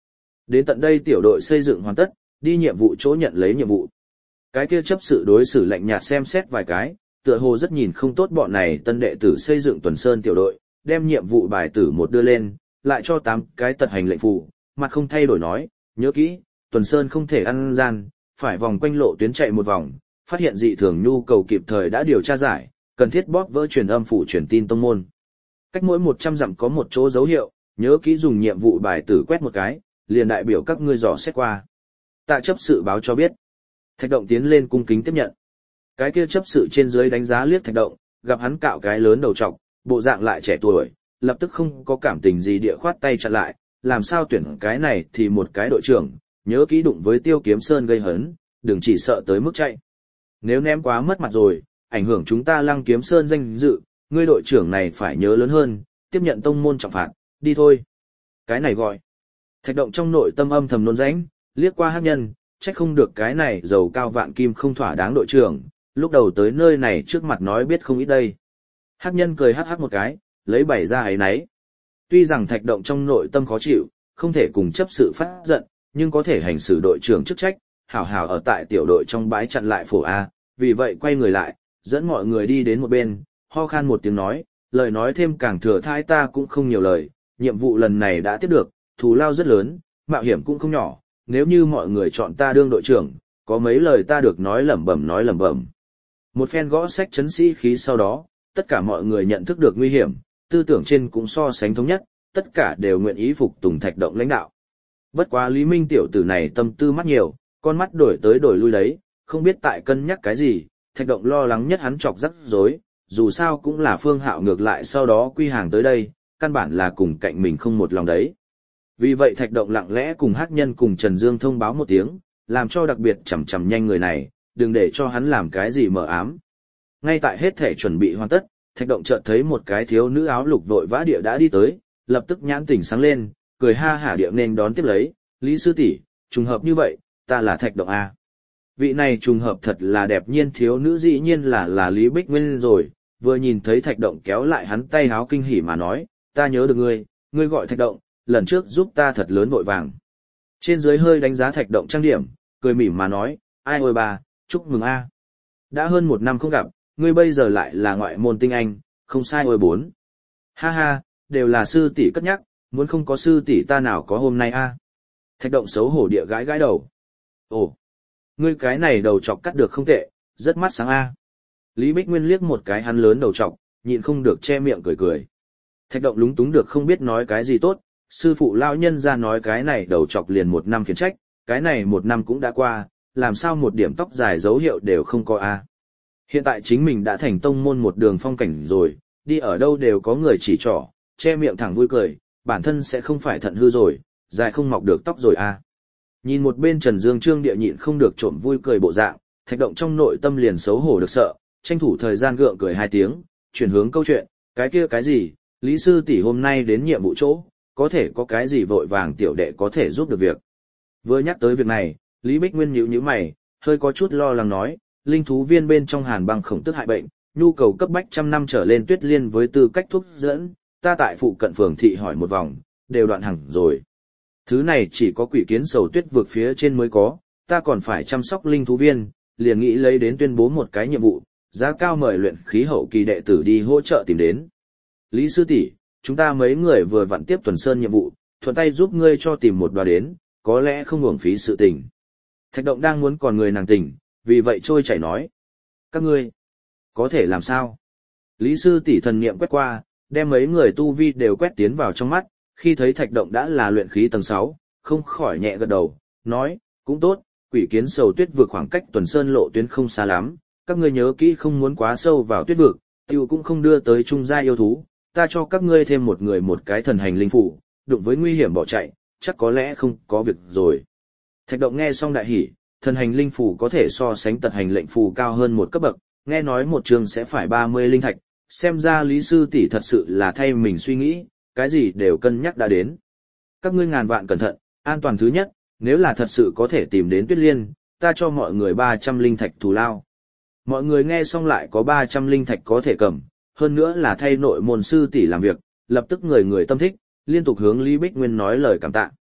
Speaker 1: Đến tận đây tiểu đội xây dựng hoàn tất, đi nhiệm vụ chỗ nhận lấy nhiệm vụ. Cái kia chấp sự đối xử lạnh nhạt xem xét vài cái, tựa hồ rất nhìn không tốt bọn này tân đệ tử xây dựng Tuần Sơn tiểu đội, đem nhiệm vụ bài tử một đưa lên, lại cho 8 cái tật hành lệnh phù, mặt không thay đổi nói, nhớ kỹ, Tuần Sơn không thể ăn gian, phải vòng quanh lộ tuyến chạy một vòng, phát hiện dị thường nhu cầu kịp thời đã điều tra giải, cần thiết bóp vỡ truyền âm phủ truyền tin tông môn. Cách mỗi 100 dặm có một chỗ dấu hiệu, nhớ kỹ dùng nhiệm vụ bài tử quét một cái, liền đại biểu các ngươi dò xét qua. Tạ chấp sự báo cho biết. Thạch Động tiến lên cung kính tiếp nhận. Cái kia chấp sự trên dưới đánh giá liếc Thạch Động, gặp hắn cạo cái lớn đầu trọc, bộ dạng lại trẻ tuổi, lập tức không có cảm tình gì địa khoát tay chặn lại, làm sao tuyển cái này thì một cái đội trưởng, nhớ kỹ đụng với Tiêu Kiếm Sơn gây hấn, đừng chỉ sợ tới mức chạy. Nếu ném quá mất mặt rồi, ảnh hưởng chúng ta Lăng Kiếm Sơn danh dự, ngươi đội trưởng này phải nhớ lớn hơn, tiếp nhận tông môn trọng phạt, đi thôi. Cái này gọi. Thạch Động trong nội tâm âm thầm nôn rãnh, liếc qua hắc nhân, trách không được cái này giàu cao vạn kim không thỏa đáng đội trưởng, lúc đầu tới nơi này trước mặt nói biết không ít đây. Hắc nhân cười hắc hắc một cái, lấy bày ra ấy nấy. Tuy rằng Thạch Động trong nội tâm khó chịu, không thể cùng chấp sự phát giận, nhưng có thể hành xử đội trưởng chức trách, hảo hảo ở tại tiểu đội trong bãi chặn lại phổ A, vì vậy quay người lại, dẫn mọi người đi đến một bên, ho khan một tiếng nói, lời nói thêm càng thừa thãi ta cũng không nhiều lời, nhiệm vụ lần này đã tiếp được, thù lao rất lớn, mạo hiểm cũng không nhỏ, nếu như mọi người chọn ta đương đội trưởng, có mấy lời ta được nói lẩm bẩm. Một phen gõ sách chấn sĩ khí sau đó, tất cả mọi người nhận thức được nguy hiểm, tư tưởng trên cũng so sánh thống nhất, tất cả đều nguyện ý phục tùng Thạch Động lãnh đạo. Bất quá Lý Minh tiểu tử này tâm tư mắt nhiều, con mắt đổi tới đổi lui đấy, không biết tại cân nhắc cái gì, Thạch Động lo lắng nhất hắn chọc rắc rối, dù sao cũng là Phương Hạo ngược lại sau đó quy hàng tới đây, căn bản là cùng cạnh mình không một lòng đấy. Vì vậy Thạch Động lặng lẽ cùng hắc nhân cùng Trần Dương thông báo một tiếng, làm cho đặc biệt chằm nhanh người này, đừng để cho hắn làm cái gì mờ ám. Ngay tại hết thể chuẩn bị hoàn tất, Thạch Động chợt thấy một cái thiếu nữ áo lục vội vã địa đã đi tới, lập tức nhãn tỉnh sáng lên, cười ha hả địa nên đón tiếp lấy, Lý sư tỷ, trùng hợp như vậy, ta là Thạch Động A. Vị này trùng hợp thật là đẹp nhiên thiếu nữ dĩ nhiên là Lý Bích Nguyên rồi, vừa nhìn thấy Thạch Động kéo lại hắn tay háo kinh hỉ mà nói, ta nhớ được ngươi gọi Thạch Động, lần trước giúp ta thật lớn vội vàng. Trên dưới hơi đánh giá Thạch Động trang điểm, cười mỉm mà nói, ai ôi bà, chúc mừng A. Đã hơn 1 năm không gặp, ngươi bây giờ lại là ngoại môn tinh anh, không sai ôi 4. Ha ha, đều là sư tỷ cất nhắc, muốn không có sư tỷ ta nào có hôm nay A. Thạch Động xấu hổ địa gãi đầu. Ồ, ngươi cái này đầu chọc cắt được không tệ, rất mắt sáng A. Lý Bích Nguyên liếc một cái hắn lớn đầu chọc, nhịn không được che miệng cười. Thạch Động lúng túng được không biết nói cái gì tốt, sư phụ lão nhân ra nói cái này đầu chọc liền 1 năm khiển trách, cái này 1 năm cũng đã qua, làm sao một điểm tóc dài dấu hiệu đều không có A. Hiện tại chính mình đã thành tông môn một đường phong cảnh rồi, đi ở đâu đều có người chỉ trỏ, che miệng thẳng vui cười, bản thân sẽ không phải thận hư rồi, dài không mọc được tóc rồi A. Nhìn một bên Trần Dương Trương địa nhịn không được trộm vui cười bộ dạng, Thạch Động trong nội tâm liền xấu hổ được sợ, tranh thủ thời gian gượng cười 2 tiếng, chuyển hướng câu chuyện, cái kia cái gì, Lý sư tỷ hôm nay đến nhiệm vụ chỗ, có thể có cái gì vội vàng tiểu đệ có thể giúp được việc. Vừa nhắc tới việc này, Lý Bích Nguyên nhíu mày, hơi có chút lo lắng nói, linh thú viên bên trong Hàn Băng khổng tức hại bệnh, nhu cầu cấp bách 100 năm trở lên Tuyết Liên với tư cách thuốc dẫn, ta tại phụ cận phường thị hỏi một vòng, đều đoạn hẳn rồi. Thứ này chỉ có Quỷ Kiến Sầu Tuyết vượt phía trên mới có, ta còn phải chăm sóc linh thú viên, liền nghĩ lấy đến tuyên bố một cái nhiệm vụ, giá cao mời luyện khí hậu kỳ đệ tử đi hỗ trợ tìm đến. Lý sư tỷ, chúng ta mấy người vừa vặn tiếp Tuần Sơn nhiệm vụ, thuận tay giúp ngươi cho tìm một đoá đến, có lẽ không uổng phí sự tình. Thạch Động đang muốn còn người nàng tình, vì vậy trôi chảy nói. Các ngươi, có thể làm sao? Lý sư tỷ thần niệm quét qua, đem mấy người tu vi đều quét tiến vào trong mắt, khi thấy Thạch Động đã là luyện khí tầng 6, không khỏi nhẹ gật đầu, nói, cũng tốt, Quỷ Kiến Sầu Tuyết vượt khoảng cách Tuần Sơn lộ tuyến không xa lắm, các ngươi nhớ kỹ không muốn quá sâu vào tuyết vực, tiêu cũng không đưa tới trung gia yêu thú, ta cho các ngươi thêm một người một cái thần hành linh phủ, đụng với nguy hiểm bỏ chạy, chắc có lẽ không có việc rồi. Thạch Động nghe xong đại hỉ, thần hành linh phủ có thể so sánh tật hành lệnh phù cao hơn một cấp bậc, nghe nói một trường sẽ phải 30 linh thạch, xem ra Lý sư tỷ thật sự là thay mình suy nghĩ, cái gì đều cân nhắc đã đến. Các ngươi ngàn vạn cẩn thận, an toàn thứ nhất, nếu là thật sự có thể tìm đến Tuyết Liên, ta cho mọi người 300 linh thạch thù lao. Mọi người nghe xong lại có 300 linh thạch có thể cầm, hơn nữa là thay nội môn sư tỷ làm việc, lập tức người người tâm thích, liên tục hướng Lý Bích Nguyên nói lời cảm tạ.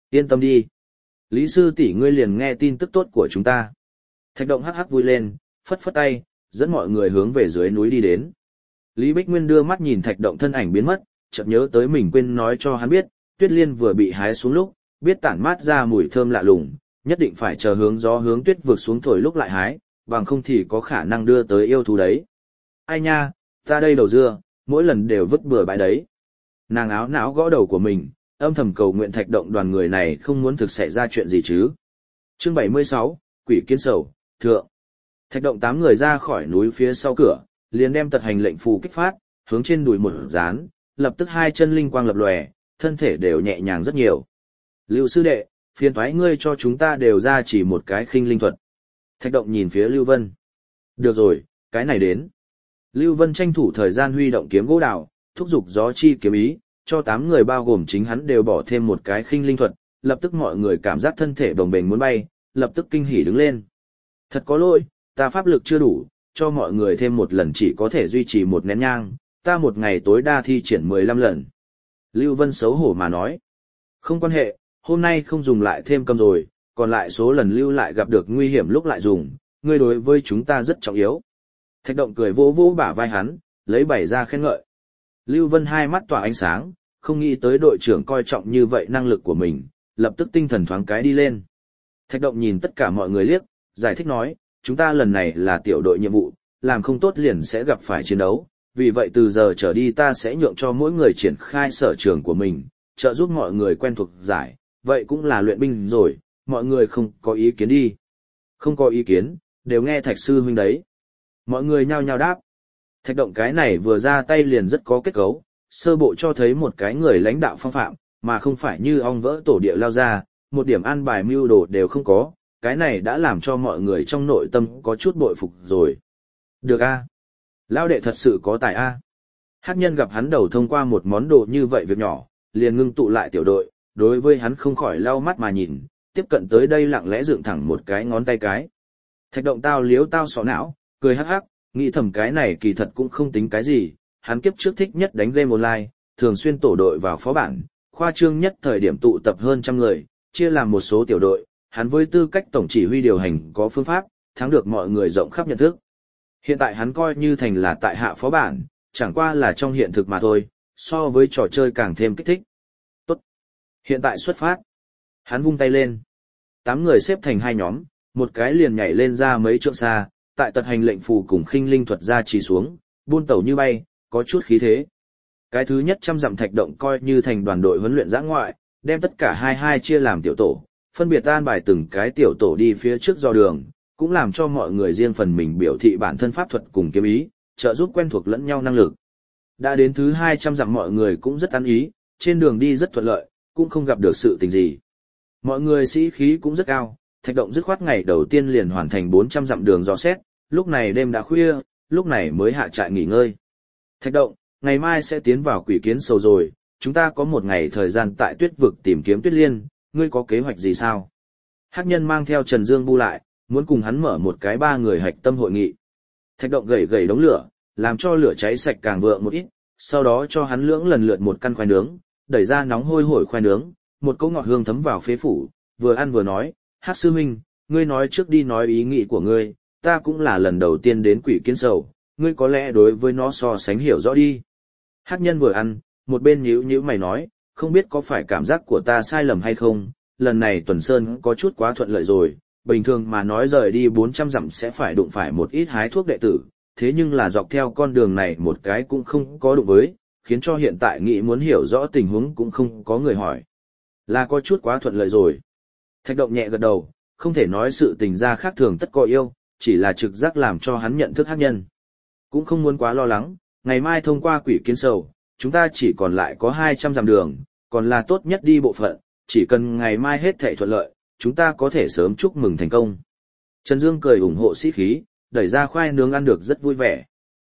Speaker 1: Yên tâm đi. Lý sư tỷ ngươi liền nghe tin tức tốt của chúng ta. Thạch động hắc hắc vui lên, phất phất tay, dẫn mọi người hướng về dưới núi đi đến. Lý Bích Nguyên đưa mắt nhìn thạch động thân ảnh biến mất, chợt nhớ tới mình quên nói cho hắn biết, tuyết liên vừa bị hái xuống lúc, biết tản mát ra mùi thơm lạ lùng, nhất định phải chờ hướng gió hướng tuyết vượt xuống thổi lúc lại hái, bằng không thì có khả năng đưa tới yêu thú đấy. Ai nha, ta đây đầu dưa, mỗi lần đều vứt bừa bãi đấy. Nàng áo não gõ đầu của mình, âm thầm cầu nguyện thạch động đoàn người này không muốn thực xảy ra chuyện gì chứ. Chương 76, Quỷ Kiến Sầu, Thượng. Thạch động 8 người ra khỏi núi phía sau cửa, liền đem tật hành lệnh phù kích phát, hướng trên đùi một dán, lập tức hai chân linh quang lập lòe, thân thể đều nhẹ nhàng rất nhiều. Lưu sư đệ, phiền toái ngươi cho chúng ta đều ra chỉ một cái khinh linh thuật. Thạch động nhìn phía Lưu Vân. Được rồi, cái này đến. Lưu Vân tranh thủ thời gian huy động kiếm gỗ đào, thúc giục gió chi kiếm ý, cho 8 người bao gồm chính hắn đều bỏ thêm một cái khinh linh thuật, lập tức mọi người cảm giác thân thể đồng bền muốn bay, lập tức kinh hỉ đứng lên. Thật có lỗi, ta pháp lực chưa đủ, cho mọi người thêm một lần chỉ có thể duy trì một nén nhang, ta một ngày tối đa thi triển 15 lần. Lưu Vân xấu hổ mà nói. Không quan hệ, hôm nay không dùng lại thêm cầm rồi, còn lại số lần lưu lại gặp được nguy hiểm lúc lại dùng, ngươi đối với chúng ta rất trọng yếu. Thạch động cười vỗ vỗ bả vai hắn, lấy bày ra khen ngợi. Lưu Vân hai mắt tỏa ánh sáng, không nghĩ tới đội trưởng coi trọng như vậy năng lực của mình, lập tức tinh thần thoáng cái đi lên. Thạch động nhìn tất cả mọi người liếc, giải thích nói, chúng ta lần này là tiểu đội nhiệm vụ, làm không tốt liền sẽ gặp phải chiến đấu, vì vậy từ giờ trở đi ta sẽ nhượng cho mỗi người triển khai sở trường của mình, trợ giúp mọi người quen thuộc giải, vậy cũng là luyện binh rồi, mọi người không có ý kiến đi. Không có ý kiến, đều nghe Thạch sư huynh đấy. Mọi người nhao nhao đáp. Thạch động cái này vừa ra tay liền rất có kết cấu, sơ bộ cho thấy một cái người lãnh đạo phong phạm, mà không phải như ong vỡ tổ địa lao ra, một điểm an bài mưu đồ đều không có, cái này đã làm cho mọi người trong nội tâm có chút bội phục rồi. Được a, Lão đệ thật sự có tài a. Hắc nhân gặp hắn đầu thông qua một món đồ như vậy việc nhỏ, liền ngưng tụ lại tiểu đội, đối với hắn không khỏi lau mắt mà nhìn, tiếp cận tới đây lặng lẽ dựng thẳng một cái ngón tay cái. Thạch động tao liếu tao sọ não, cười hắc hắc, nghĩ thầm cái này kỳ thật cũng không tính cái gì, hắn kiếp trước thích nhất đánh game online, thường xuyên tổ đội vào phó bản, khoa trương nhất thời điểm tụ tập hơn trăm người, chia làm một số tiểu đội, hắn với tư cách tổng chỉ huy điều hành có phương pháp, thắng được mọi người rộng khắp nhận thức. Hiện tại hắn coi như thành là tại hạ phó bản, chẳng qua là trong hiện thực mà thôi, so với trò chơi càng thêm kích thích. Tốt. Hiện tại xuất phát. Hắn vung tay lên. 8 người xếp thành hai nhóm, một cái liền nhảy lên ra mấy trượng xa, tại tật hành lệnh phù cùng khinh linh thuật ra trì xuống, buôn tẩu như bay, có chút khí thế. Cái thứ nhất 100 dặm thạch động coi như thành đoàn đội huấn luyện dã ngoại, đem tất cả 22 chia làm tiểu tổ, phân biệt an bài từng cái tiểu tổ đi phía trước dò đường, cũng làm cho mọi người riêng phần mình biểu thị bản thân pháp thuật cùng kiếm ý, trợ giúp quen thuộc lẫn nhau năng lực. Đã đến thứ 200 dặm mọi người cũng rất ăn ý, trên đường đi rất thuận lợi, cũng không gặp được sự tình gì. Mọi người sĩ khí cũng rất cao, thạch động dứt khoát ngày đầu tiên liền hoàn thành 400 dặm đường dò xét, lúc này đêm đã khuya, lúc này mới hạ trại nghỉ ngơi. Thạch động, ngày mai sẽ tiến vào Quỷ Kiến Sầu rồi, chúng ta có một ngày thời gian tại tuyết vực tìm kiếm tuyết liên, ngươi có kế hoạch gì sao? Hắc nhân mang theo Trần Dương Bu lại, muốn cùng hắn mở một cái 3 người hạch tâm hội nghị. Thạch động gầy gầy đống lửa, làm cho lửa cháy sạch càng vượng một ít, sau đó cho hắn lưỡng lần lượt một căn khoai nướng, đẩy ra nóng hôi hổi khoai nướng, một cỗ ngọt hương thấm vào phế phủ, vừa ăn vừa nói, Hắc sư huynh, ngươi nói trước đi nói ý nghĩ của ngươi, ta cũng là lần đầu tiên đến Quỷ Kiến Sầu, ngươi có lẽ đối với nó so sánh hiểu rõ đi. Hắc nhân vừa ăn, một bên nhíu nhíu mày nói, không biết có phải cảm giác của ta sai lầm hay không, lần này Tuần Sơn có chút quá thuận lợi rồi, bình thường mà nói rời đi 400 dặm sẽ phải đụng phải một ít hái thuốc đệ tử, thế nhưng là dọc theo con đường này một cái cũng không có đụng với, khiến cho hiện tại nghĩ muốn hiểu rõ tình huống cũng không có người hỏi. Là có chút quá thuận lợi rồi. Thạch động nhẹ gật đầu, không thể nói sự tình ra khác thường tất có yêu, chỉ là trực giác làm cho hắn nhận thức hắc nhân. Cũng không muốn quá lo lắng, ngày mai thông qua Quỷ Kiến Sầu, chúng ta chỉ còn lại có 200 dặm đường, còn là tốt nhất đi bộ phận, chỉ cần ngày mai hết thảy thuận lợi, chúng ta có thể sớm chúc mừng thành công. Trần Dương cười ủng hộ sĩ khí, đẩy ra khoai nướng ăn được rất vui vẻ.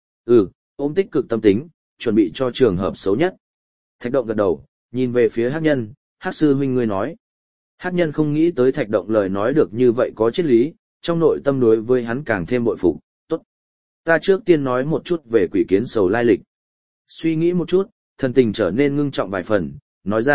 Speaker 1: Ôm tích cực tâm tính, chuẩn bị cho trường hợp xấu nhất. Thạch động gật đầu, nhìn về phía hắc nhân, Hắc sư huynh ngươi nói. Hắc nhân không nghĩ tới thạch động lời nói được như vậy có triết lý, trong nội tâm đối với hắn càng thêm bội phục. Tốt. Ta trước tiên nói một chút về Quỷ Kiến Sầu lai lịch. Suy nghĩ một chút, thần tình trở nên ngưng trọng vài phần, nói ra,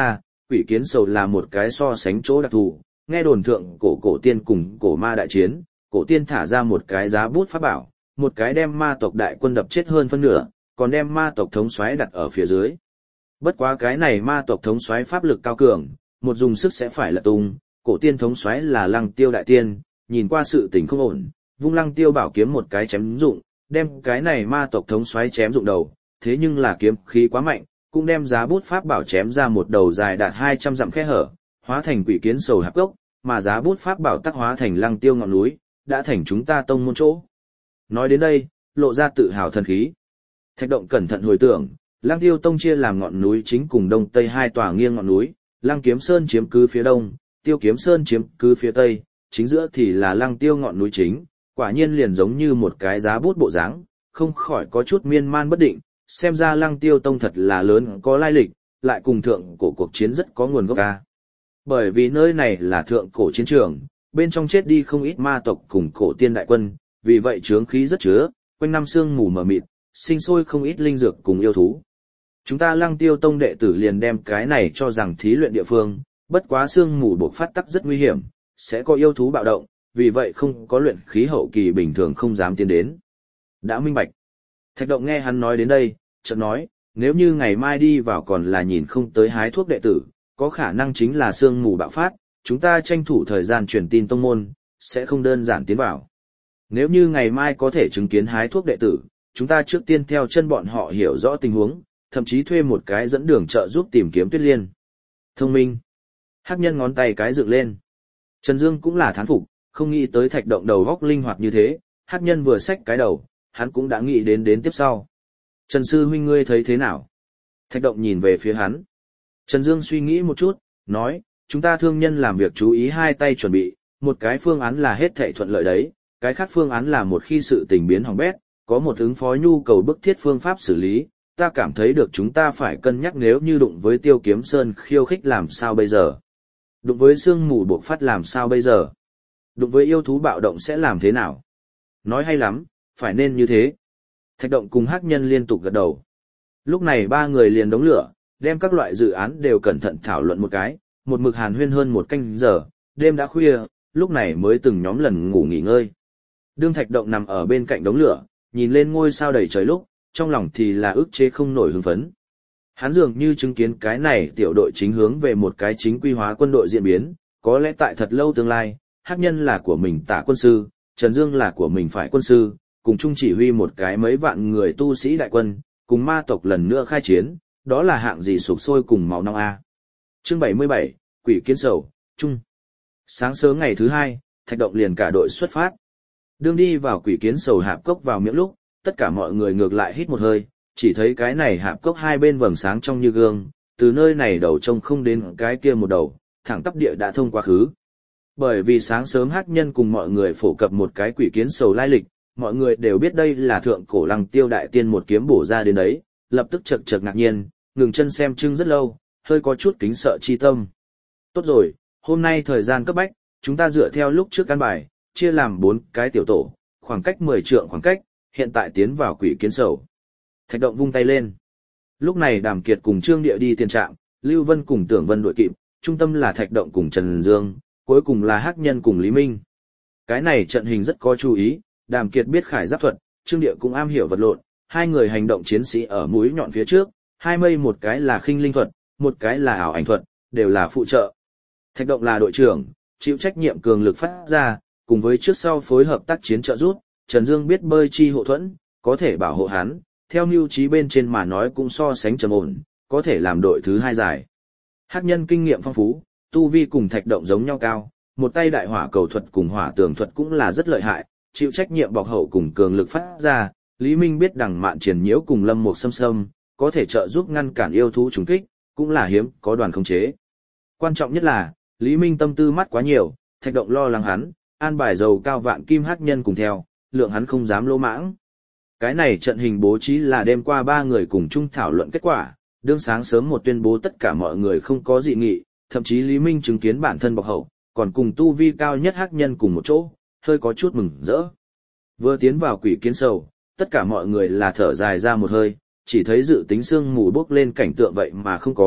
Speaker 1: quỷ kiến sầu là một cái so sánh chỗ đặc thù, nghe đồn thượng cổ tiên cùng cổ ma đại chiến, cổ tiên thả ra một cái giá bút pháp bảo, một cái đem ma tộc đại quân đập chết hơn phân nửa, còn đem ma tộc thống soái đặt ở phía dưới. Bất quá cái này ma tộc thống soái pháp lực cao cường, một dùng sức sẽ phải lật tung, cổ tiên thống soái là Lăng Tiêu đại tiên, nhìn qua sự tình không ổn, vung Lăng Tiêu bảo kiếm một cái chém dụng, đem cái này ma tộc thống soái chém dụng đầu, thế nhưng là kiếm khí quá mạnh, cũng đem giá bút pháp bảo chém ra một đầu dài đạt 200 dặm khe hở, hóa thành quỷ kiến sầu hạp gốc, mà giá bút pháp bảo tác hóa thành Lăng Tiêu ngọn núi, đã thành chúng ta tông môn chỗ. Nói đến đây, lộ ra tự hào thần khí. Thạch Động cẩn thận hồi tưởng, Lăng Tiêu tông chia làm ngọn núi chính cùng đông tây hai tòa nghiêng ngọn núi, Lăng Kiếm Sơn chiếm cứ phía đông, Tiêu Kiếm Sơn chiếm cứ phía tây, chính giữa thì là Lăng Tiêu ngọn núi chính, quả nhiên liền giống như một cái giá bút bộ dáng, không khỏi có chút miên man bất định, xem ra Lăng Tiêu tông thật là lớn có lai lịch, lại cùng thượng cổ cuộc chiến rất có nguồn gốc ca. Bởi vì nơi này là thượng cổ chiến trường, bên trong chết đi không ít ma tộc cùng cổ tiên đại quân, vì vậy chướng khí rất chứa, quanh năm sương mù mờ mịt, sinh sôi không ít linh dược cùng yêu thú. Chúng ta Lăng Tiêu tông đệ tử liền đem cái này cho rằng thí luyện địa phương, bất quá sương mù bộc phát tắc rất nguy hiểm, sẽ có yêu thú bạo động, vì vậy không có luyện khí hậu kỳ bình thường không dám tiến đến. Đã minh bạch. Thạch Động nghe hắn nói đến đây, chợt nói, nếu như ngày mai đi vào còn là nhìn không tới hái thuốc đệ tử, có khả năng chính là sương mù bạo phát, chúng ta tranh thủ thời gian truyền tin tông môn, sẽ không đơn giản tiến vào. Nếu như ngày mai có thể chứng kiến hái thuốc đệ tử, chúng ta trước tiên theo chân bọn họ hiểu rõ tình huống, thậm chí thuê một cái dẫn đường trợ giúp tìm kiếm Tuyết Liên. Thông minh. Hắc Nhân ngón tay cái dựng lên. Trần Dương cũng là thán phục, không nghĩ tới Thạch Động đầu góc linh hoạt như thế, Hắc Nhân vừa xách cái đầu, hắn cũng đã nghĩ đến tiếp sau. Trần sư huynh ngươi thấy thế nào? Thạch Động nhìn về phía hắn. Trần Dương suy nghĩ một chút, nói, chúng ta thương nhân làm việc chú ý hai tay chuẩn bị, một cái phương án là hết thảy thuận lợi đấy, cái khác phương án là một khi sự tình biến hỏng bét, có một ứng phó nhu cầu bức thiết phương pháp xử lý, ta cảm thấy được chúng ta phải cân nhắc nếu như đụng với Tiêu Kiếm Sơn khiêu khích làm sao bây giờ. Đụng với sương mù bộc phát làm sao bây giờ. Đụng với yêu thú bạo động sẽ làm thế nào. Nói hay lắm, phải nên như thế. Thạch Động cùng Hắc Nhân liên tục gật đầu. Lúc này ba người liền đống lửa, đem các loại dự án đều cẩn thận thảo luận một cái, một mực hàn huyên hơn một canh giờ, đêm đã khuya, lúc này mới từng nhóm lần ngủ nghỉ ngơi. Đương Thạch Động nằm ở bên cạnh đống lửa, nhìn lên ngôi sao đầy trời lúc, trong lòng thì là ức chế không nổi hưng phấn. Hắn dường như chứng kiến cái này tiểu đội chính hướng về một cái chính quy hóa quân đội diễn biến, có lẽ tại thật lâu tương lai, Hắc Nhân là của mình tả quân sư, Trần Dương là của mình phải quân sư, cùng chung chỉ huy một cái mấy vạn người tu sĩ đại quân, cùng ma tộc lần nữa khai chiến, đó là hạng gì sục sôi cùng máu nong a. Chương 77, Quỷ Kiến Sầu, Trung. Sáng sớm ngày thứ hai, Thạch Động liền cả đội xuất phát. Đương đi vào Quỷ Kiến Sầu hạp cốc vào miệng lúc, tất cả mọi người ngược lại hít một hơi, chỉ thấy cái này hạp cốc hai bên vầng sáng trong như gương, từ nơi này đầu trông không đến cái kia một đầu, thẳng tắp địa đã thông quá khứ. Bởi vì sáng sớm Hắc Nhân cùng mọi người phổ cập một cái Quỷ Kiến Sầu lai lịch, mọi người đều biết đây là thượng cổ Lăng Tiêu đại tiên một kiếm bổ ra đến đấy, lập tức chật chật ngạc nhiên, ngừng chân xem chưng rất lâu, hơi có chút kính sợ chi tâm. Tốt rồi, hôm nay thời gian cấp bách, chúng ta dựa theo lúc trước căn bài, chia làm 4 cái tiểu tổ, khoảng cách 10 trượng khoảng cách, hiện tại tiến vào Quỷ Kiến Sầu. Thạch Động vung tay lên. Lúc này Đàm Kiệt cùng Trương Địa đi tiền trạm, Lưu Vân cùng Tưởng Vân đội kịp, trung tâm là Thạch Động cùng Trần Dương, cuối cùng là Hắc Nhân cùng Lý Minh. Cái này trận hình rất có chú ý, Đàm Kiệt biết khải giáp thuật, Trương Địa cũng am hiểu vật lộn, hai người hành động chiến sĩ ở mũi nhọn phía trước, hai mây một cái là khinh linh thuật, một cái là ảo ảnh thuật, đều là phụ trợ. Thạch Động là đội trưởng, chịu trách nhiệm cường lực phát ra, cùng với trước sau phối hợp tác chiến trợ giúp, Trần Dương biết bơi chi hộ thuẫn, có thể bảo hộ hắn, theo mưu trí bên trên mà nói cũng so sánh trầm ổn, có thể làm đội thứ 2 giải. Hắc Nhân kinh nghiệm phong phú, tu vi cùng Thạch Động giống nhau cao, một tay đại hỏa cầu thuật cùng hỏa tường thuật cũng là rất lợi hại, chịu trách nhiệm bọc hậu cùng cường lực phát ra. Lý Minh biết đằng mạn triển nhiễu cùng Lâm Mục Sâm Sâm, có thể trợ giúp ngăn cản yêu thú trùng kích, cũng là hiếm có đoàn khống chế. Quan trọng nhất là, Lý Minh tâm tư mắt quá nhiều, Thạch Động lo lắng hắn, an bài dầu cao vạn kim Hắc Nhân cùng theo, lượng hắn không dám lỗ mãng. Cái này trận hình bố trí là đêm qua 3 người cùng chung thảo luận kết quả, đương sáng sớm một tuyên bố tất cả mọi người không có dị nghị, thậm chí Lý Minh chứng kiến bản thân bọc hậu, còn cùng tu vi cao nhất Hắc Nhân cùng một chỗ, hơi có chút mừng rỡ. Vừa tiến vào Quỷ Kiến Sầu, tất cả mọi người là thở dài ra một hơi, chỉ thấy dự tính sương mù bốc lên cảnh tượng vậy mà không có,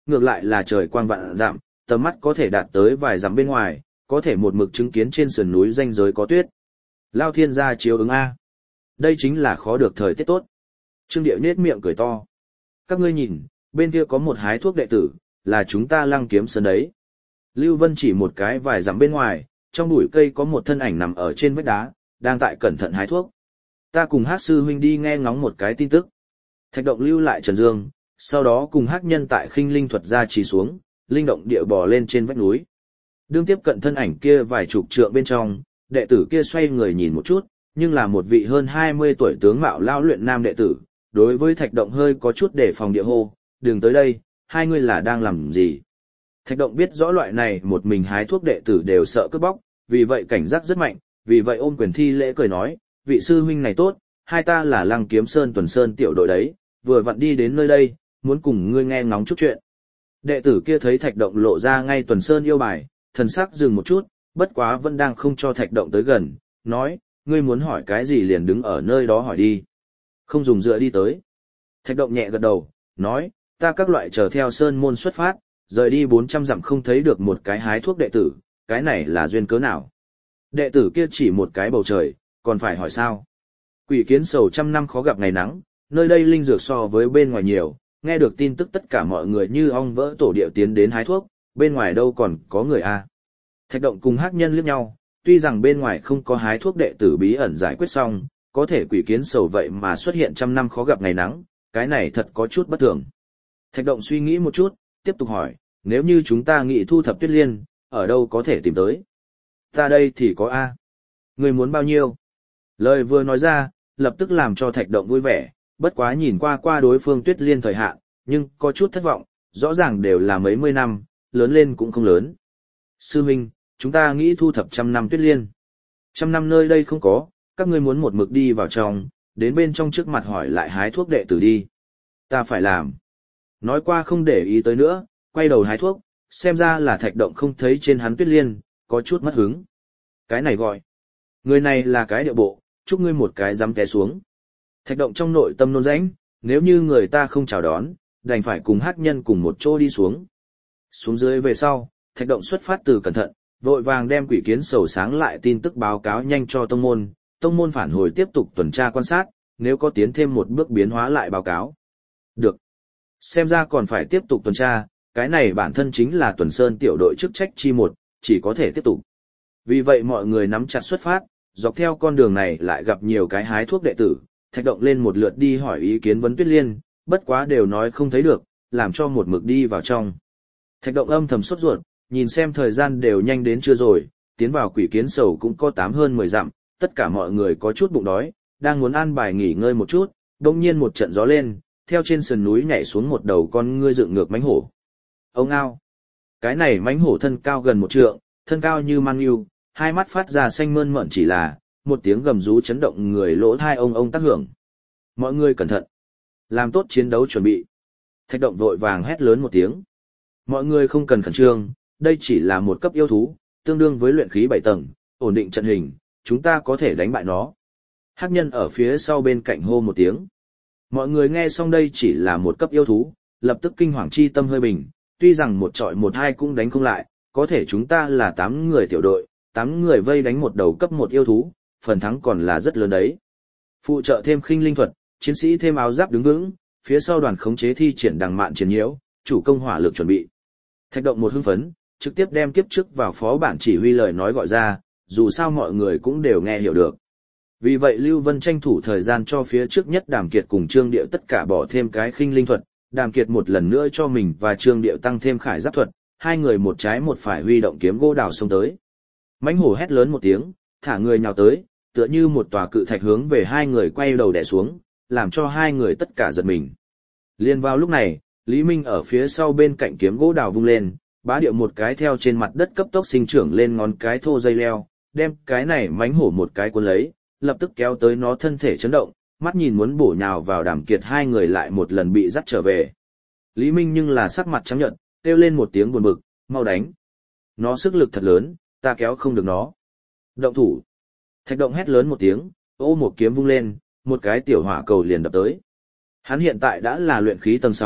Speaker 1: ngược lại là trời quang vạn dặm, tầm mắt có thể đạt tới vài dặm bên ngoài, có thể một mực chứng kiến trên sườn núi ranh giới có tuyết. Lao thiên gia chiếu ứng A. Đây chính là khó được thời tiết tốt. Trương Điệu nết miệng cười to. Các ngươi nhìn, bên kia có một hái thuốc đệ tử, là chúng ta Lăng Kiếm Sơn đấy. Lưu Vân chỉ một cái vài dặm bên ngoài, trong bụi cây có một thân ảnh nằm ở trên vách đá, đang tại cẩn thận hái thuốc. Ta cùng Hắc sư huynh đi nghe ngóng một cái tin tức. Thạch Động lưu lại Trần Dương, sau đó cùng Hắc nhân tại khinh linh thuật ra trì xuống, linh động địa bò lên trên vách núi. Đương tiếp cận thân ảnh kia vài chục trượng bên trong, đệ tử kia xoay người nhìn một chút, nhưng là một vị hơn 20 tuổi tướng mạo lao luyện nam đệ tử, đối với Thạch Động hơi có chút đề phòng địa hô, đừng tới đây, hai ngươi là đang làm gì? Thạch Động biết rõ loại này một mình hái thuốc đệ tử đều sợ cướp bóc, vì vậy cảnh giác rất mạnh, vì vậy ôm quyền thi lễ cười nói, vị sư huynh này tốt, hai ta là Lăng Kiếm Sơn Tuần Sơn tiểu đội đấy, vừa vặn đi đến nơi đây, muốn cùng ngươi nghe ngóng chút chuyện. Đệ tử kia thấy Thạch Động lộ ra ngay Tuần Sơn yêu bài, thần sắc dừng một chút, bất quá vẫn đang không cho Thạch Động tới gần, nói, ngươi muốn hỏi cái gì liền đứng ở nơi đó hỏi đi. Không dùng dựa đi tới. Thạch Động nhẹ gật đầu, nói, ta các loại chờ theo Sơn môn xuất phát, rời đi 400 dặm không thấy được một cái hái thuốc đệ tử, cái này là duyên cớ nào? Đệ tử kia chỉ một cái bầu trời, còn phải hỏi sao? Quỷ kiến sầu trăm năm khó gặp ngày nắng, nơi đây linh dược so với bên ngoài nhiều, nghe được tin tức tất cả mọi người như ong vỡ tổ địa tiến đến hái thuốc, bên ngoài đâu còn có người a. Thạch Động cùng Hắc nhân liếc nhau, tuy rằng bên ngoài không có hái thuốc đệ tử bí ẩn giải quyết xong, có thể quỷ kiến sầu vậy mà xuất hiện trăm năm khó gặp ngày nắng, cái này thật có chút bất thường. Thạch Động suy nghĩ một chút, tiếp tục hỏi, nếu như chúng ta nghĩ thu thập tuyết liên, ở đâu có thể tìm tới? Ta đây thì có A. Người muốn bao nhiêu? Lời vừa nói ra, lập tức làm cho Thạch Động vui vẻ, bất quá nhìn qua đối phương tuyết liên thời hạn, nhưng có chút thất vọng, rõ ràng đều là mấy mươi năm, lớn lên cũng không lớn. Sư huynh, chúng ta nghĩ thu thập 100 năm tuyết liên. 100 năm nơi đây không có, các ngươi muốn một mực đi vào trong, đến bên trong trước mặt hỏi lại hái thuốc đệ tử đi. Ta phải làm. Nói qua không để ý tới nữa, quay đầu hái thuốc, xem ra là Thạch Động không thấy trên hắn tuyết liên, có chút mất hứng. Cái này gọi. Người này là cái điệu bộ, chúc ngươi một cái dám té xuống. Thạch Động trong nội tâm nôn rãnh, nếu như người ta không chào đón, đành phải cùng Hắc nhân cùng một chỗ đi xuống. Xuống dưới về sau, Thạch Động xuất phát từ cẩn thận, vội vàng đem quỷ kiến sầu sáng lại tin tức báo cáo nhanh cho tông môn phản hồi tiếp tục tuần tra quan sát, nếu có tiến thêm một bước biến hóa lại báo cáo. Được. Xem ra còn phải tiếp tục tuần tra, cái này bản thân chính là Tuần Sơn tiểu đội chức trách chi một, chỉ có thể tiếp tục. Vì vậy mọi người nắm chặt xuất phát, dọc theo con đường này lại gặp nhiều cái hái thuốc đệ tử, Thạch Động lên một lượt đi hỏi ý kiến vấn Tuyết Liên, bất quá đều nói không thấy được, làm cho một mực đi vào trong. Thạch Động âm thầm sốt ruột, nhìn xem thời gian đều nhanh đến trưa rồi, tiến vào quỷ kiến sầu cũng có 8 hơn 10 dặm, tất cả mọi người có chút bụng đói, đang muốn an bài nghỉ ngơi một chút, đột nhiên một trận gió lên, theo trên sườn núi nhảy xuống một đầu con ngươi dựng ngược mãnh hổ. Ông ao! Cái này mãnh hổ thân cao gần 1 trượng, thân cao như man yêu, hai mắt phát ra xanh mơn mởn chỉ là, một tiếng gầm rú chấn động người lỗ tai ông tác hưởng. Mọi người cẩn thận! Làm tốt chiến đấu chuẩn bị. Thạch Động vội vàng hét lớn một tiếng. Mọi người không cần khẩn trương, đây chỉ là một cấp yêu thú, tương đương với luyện khí 7 tầng, ổn định trận hình, chúng ta có thể đánh bại nó. Hắc nhân ở phía sau bên cạnh hô một tiếng. Mọi người nghe xong đây chỉ là một cấp yêu thú, lập tức kinh hoàng chi tâm hơi bình, tuy rằng một trọi một hai cũng đánh không lại, có thể chúng ta là 8 người tiểu đội, 8 người vây đánh một đầu cấp 1 yêu thú, phần thắng còn là rất lớn đấy. Phụ trợ thêm khinh linh thuật, chiến sĩ thêm áo giáp đứng vững, phía sau đoàn khống chế thi triển đằng mạn chiến nhiễu, chủ công hỏa lực chuẩn bị. Thạch Động một hưng phấn, trực tiếp đem kiếp trước vào phó bản chỉ huy lời nói gọi ra, dù sao mọi người cũng đều nghe hiểu được. Vì vậy Lưu Vân tranh thủ thời gian cho phía trước nhất Đàm Kiệt cùng Trương Điệu tất cả bỏ thêm cái khinh linh thuật, Đàm Kiệt một lần nữa cho mình và Trương Điệu tăng thêm khải giáp thuật, hai người một trái một phải huy động kiếm gỗ đào xông tới. Mãnh hổ hét lớn một tiếng, thả người nhào tới, tựa như một tòa cự thạch hướng về hai người quay đầu đè xuống, làm cho hai người tất cả giật mình. Liên vào lúc này, Lý Minh ở phía sau bên cạnh kiếm gỗ đào vung lên, bá điệu một cái theo trên mặt đất cấp tốc sinh trưởng lên ngón cái thô dây leo, đem cái này mãnh hổ một cái cuốn lấy, lập tức kéo tới nó thân thể chấn động, mắt nhìn muốn bổ nhào vào Đàm Kiệt, hai người lại một lần bị dắt trở về. Lý Minh nhưng là sắc mặt trắng nhợt, kêu lên một tiếng buồn bực, mau đánh. Nó sức lực thật lớn, ta kéo không được nó. Động thủ. Thạch Động hét lớn một tiếng, ô một kiếm vung lên, một cái tiểu hỏa cầu liền đập tới. Hắn hiện tại đã là luyện khí tầng 6,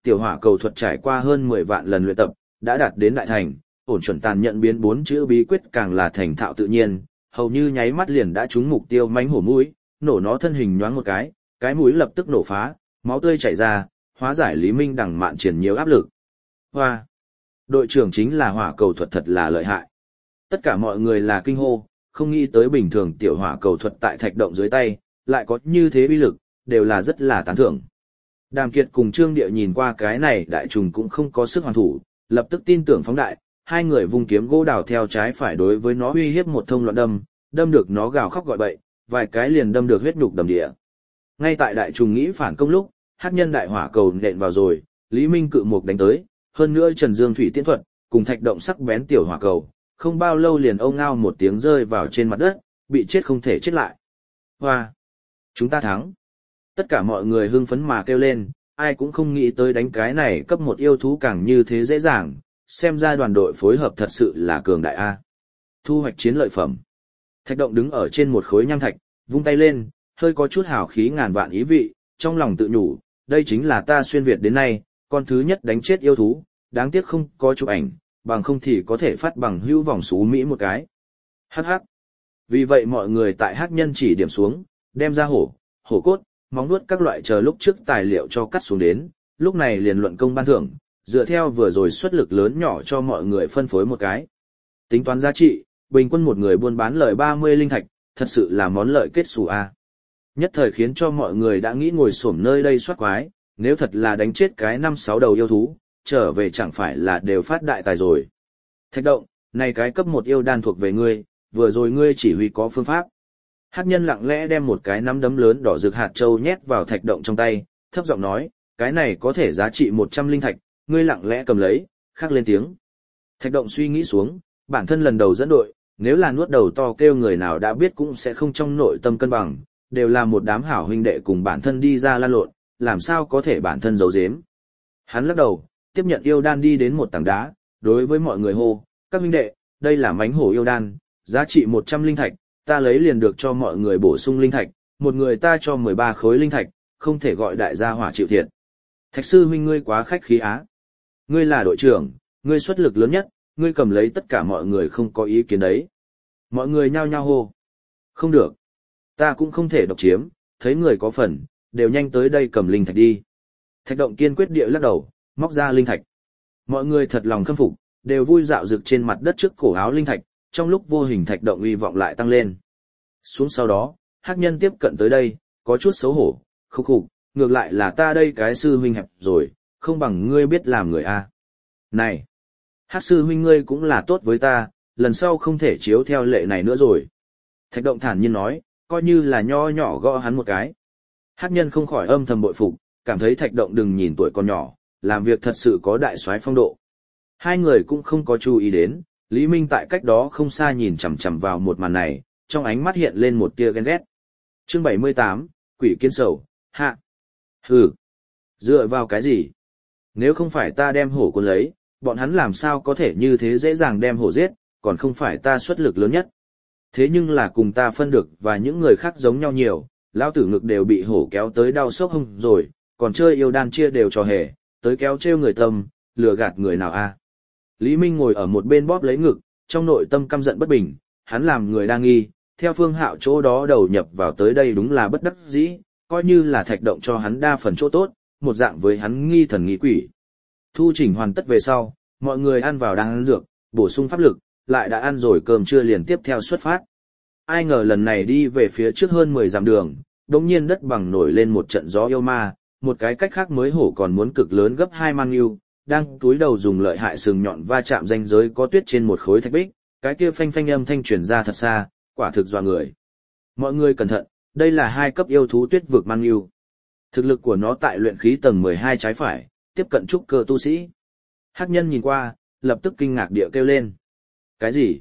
Speaker 1: tiểu hỏa cầu thuật trải qua hơn 10 vạn lần luyện tập, đã đạt đến đại thành, ổn chuẩn tàn nhận biến 4 chữ bí quyết càng là thành thạo tự nhiên, hầu như nháy mắt liền đã trúng mục tiêu mãnh hổ mũi, nổ nó thân hình nhoáng một cái mũi lập tức nổ phá, máu tươi chảy ra, hóa giải Lý Minh đằng mạn triển nhiều áp lực. Hoa! Đội trưởng chính là hỏa cầu thuật thật là lợi hại. Tất cả mọi người là kinh hô, không nghĩ tới bình thường tiểu hỏa cầu thuật tại thạch động dưới tay, lại có như thế uy lực, đều là rất là tán thưởng. Đàm Kiệt cùng Trương Địa nhìn qua cái này đại trùng cũng không có sức hoàn thủ, lập tức tin tưởng phóng đại, hai người vung kiếm gỗ đào theo trái phải đối với nó uy hiếp một thông loạn đâm được nó gào khóc gọi bậy, vài cái liền đâm được huyết nhục đầm địa. Ngay tại đại trùng nghĩ phản công lúc, hắc nhân đại hỏa cầu nện vào rồi, Lý Minh cự mục đánh tới, hơn nữa Trần Dương thủy tiễn thuật, cùng thạch động sắc bén tiểu hỏa cầu, không bao lâu liền âu ngao một tiếng rơi vào trên mặt đất, bị chết không thể chết lại. Hoa! Chúng ta thắng! Tất cả mọi người hưng phấn mà kêu lên, ai cũng không nghĩ tới đánh cái này cấp một yêu thú càng như thế dễ dàng, xem ra đoàn đội phối hợp thật sự là cường đại A. Thu hoạch chiến lợi phẩm. Thạch động đứng ở trên một khối nham thạch, vung tay lên, hơi có chút hào khí ngàn vạn ý vị, trong lòng tự nhủ, đây chính là ta xuyên Việt đến nay, con thứ nhất đánh chết yêu thú, đáng tiếc không có chụp ảnh, bằng không thì có thể phát bằng hữu vòng xú Mỹ một cái. Hắc hắc. Vì vậy mọi người tại hắc nhân chỉ điểm xuống, đem ra hổ cốt, móng vuốt các loại chờ lúc trước tài liệu cho cắt xuống đến, lúc này liền luận công ban thưởng, dựa theo vừa rồi xuất lực lớn nhỏ cho mọi người phân phối một cái. Tính toán giá trị, bình quân một người buôn bán lời 30 linh thạch, thật sự là món lợi kết xù a. Nhất thời khiến cho mọi người đã nghĩ ngồi xổm nơi đây soát quái, nếu thật là đánh chết cái 5-6 đầu yêu thú, trở về chẳng phải là đều phát đại tài rồi. Thạch động, này cái cấp 1 yêu đan thuộc về ngươi, vừa rồi ngươi chỉ huy có phương pháp. Hắc nhân lặng lẽ đem một cái nắm đấm lớn đỏ rực hạt châu nhét vào thạch động trong tay, thấp giọng nói, cái này có thể giá trị 100 linh thạch, ngươi lặng lẽ cầm lấy, khắc lên tiếng. Thạch động suy nghĩ xuống, bản thân lần đầu dẫn đội, nếu là nuốt đầu to kêu người nào đã biết cũng sẽ không trong nội tâm cân bằng, đều là một đám hảo huynh đệ cùng bản thân đi ra lan lộn, làm sao có thể bản thân giấu giếm. Hắn lắc đầu, tiếp nhận yêu đan đi đến một tảng đá, đối với mọi người hô, các huynh đệ, đây là mánh hổ yêu đan, giá trị 100 linh thạch, ta lấy liền được cho mọi người bổ sung linh thạch, một người ta cho 13 khối linh thạch, không thể gọi đại gia hỏa chịu thiệt. Thạch sư huynh ngươi quá khách khí á. Ngươi là đội trưởng, ngươi xuất lực lớn nhất, ngươi cầm lấy tất cả mọi người không có ý kiến đấy. Mọi người nhao nhao hô. Không được. Ta cũng không thể độc chiếm, thấy người có phần, đều nhanh tới đây cầm linh thạch đi. Thạch động kiên quyết địa lắc đầu, móc ra linh thạch. Mọi người thật lòng khâm phục, đều vui dạo rực trên mặt đất trước cổ áo linh thạch, trong lúc vô hình thạch động uy vọng lại tăng lên. Xuống sau đó, hắc nhân tiếp cận tới đây, có chút xấu hổ, khúc khục, ngược lại là ta đây cái sư huynh hẹp rồi, không bằng ngươi biết làm người a. Này, hắc sư huynh ngươi cũng là tốt với ta, lần sau không thể chiếu theo lệ này nữa rồi. Thạch động thản nhiên nói, coi như là nho nhỏ gõ hắn một cái. Hắc nhân không khỏi âm thầm bội phục, cảm thấy thạch động đừng nhìn tuổi còn nhỏ, làm việc thật sự có đại soái phong độ. Hai người cũng không có chú ý đến, Lý Minh tại cách đó không xa nhìn chằm chằm vào một màn này, trong ánh mắt hiện lên một tia ghen ghét. Chương 78, Quỷ Kiến Sầu, hạ. Hừ. Dựa vào cái gì? Nếu không phải ta đem hổ cuốn lấy, bọn hắn làm sao có thể như thế dễ dàng đem hổ giết, còn không phải ta xuất lực lớn nhất. Thế nhưng là cùng ta phân được và những người khác giống nhau nhiều, lão tử ngực đều bị hổ kéo tới đau sốc hông rồi, còn chơi yêu đan chia đều trò hề, tới kéo trêu người tâm, lừa gạt người nào a? Lý Minh ngồi ở một bên bóp lấy ngực, trong nội tâm căm giận bất bình, hắn làm người đa nghi, theo Phương Hạo chỗ đó đầu nhập vào tới đây đúng là bất đắc dĩ, coi như là thạch động cho hắn đa phần chỗ tốt, một dạng với hắn nghi thần nghi quỷ. Thu chỉnh hoàn tất về sau, mọi người ăn vào đang ăn dược, bổ sung pháp lực, lại đã ăn rồi cơm trưa liền tiếp theo xuất phát. Ai ngờ lần này đi về phía trước hơn 10 dặm đường, đột nhiên đất bằng nổi lên một trận gió yêu ma, một cái cách khác mới hổ còn muốn cực lớn gấp 2 man yêu, đang túi đầu dùng lợi hại sừng nhọn va chạm ranh giới có tuyết trên một khối thạch bích, cái kia phanh phanh âm thanh truyền ra thật xa, quả thực dọa người. Mọi người cẩn thận, đây là 2 cấp yêu thú tuyết vực man yêu. Thực lực của nó tại luyện khí tầng 12 trái phải, tiếp cận trúc cơ tu sĩ. Hắc nhân nhìn qua, lập tức kinh ngạc địa kêu lên. Cái gì?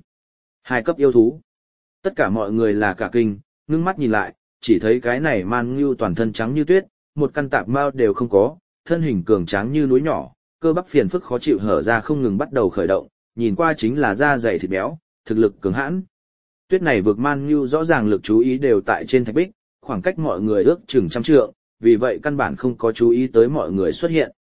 Speaker 1: 2 cấp yêu thú? Tất cả mọi người là cả kinh, ngưng mắt nhìn lại, chỉ thấy cái này man ngưu toàn thân trắng như tuyết, một căn tạp mao đều không có, thân hình cường tráng như núi nhỏ, cơ bắp phiền phức khó chịu hở ra không ngừng bắt đầu khởi động, nhìn qua chính là da dày thịt béo, thực lực cường hãn. Tuyết này vượt man ngưu rõ ràng lực chú ý đều tại trên thạch bích, khoảng cách mọi người ước chừng trăm trượng, vì vậy căn bản không có chú ý tới mọi người xuất hiện.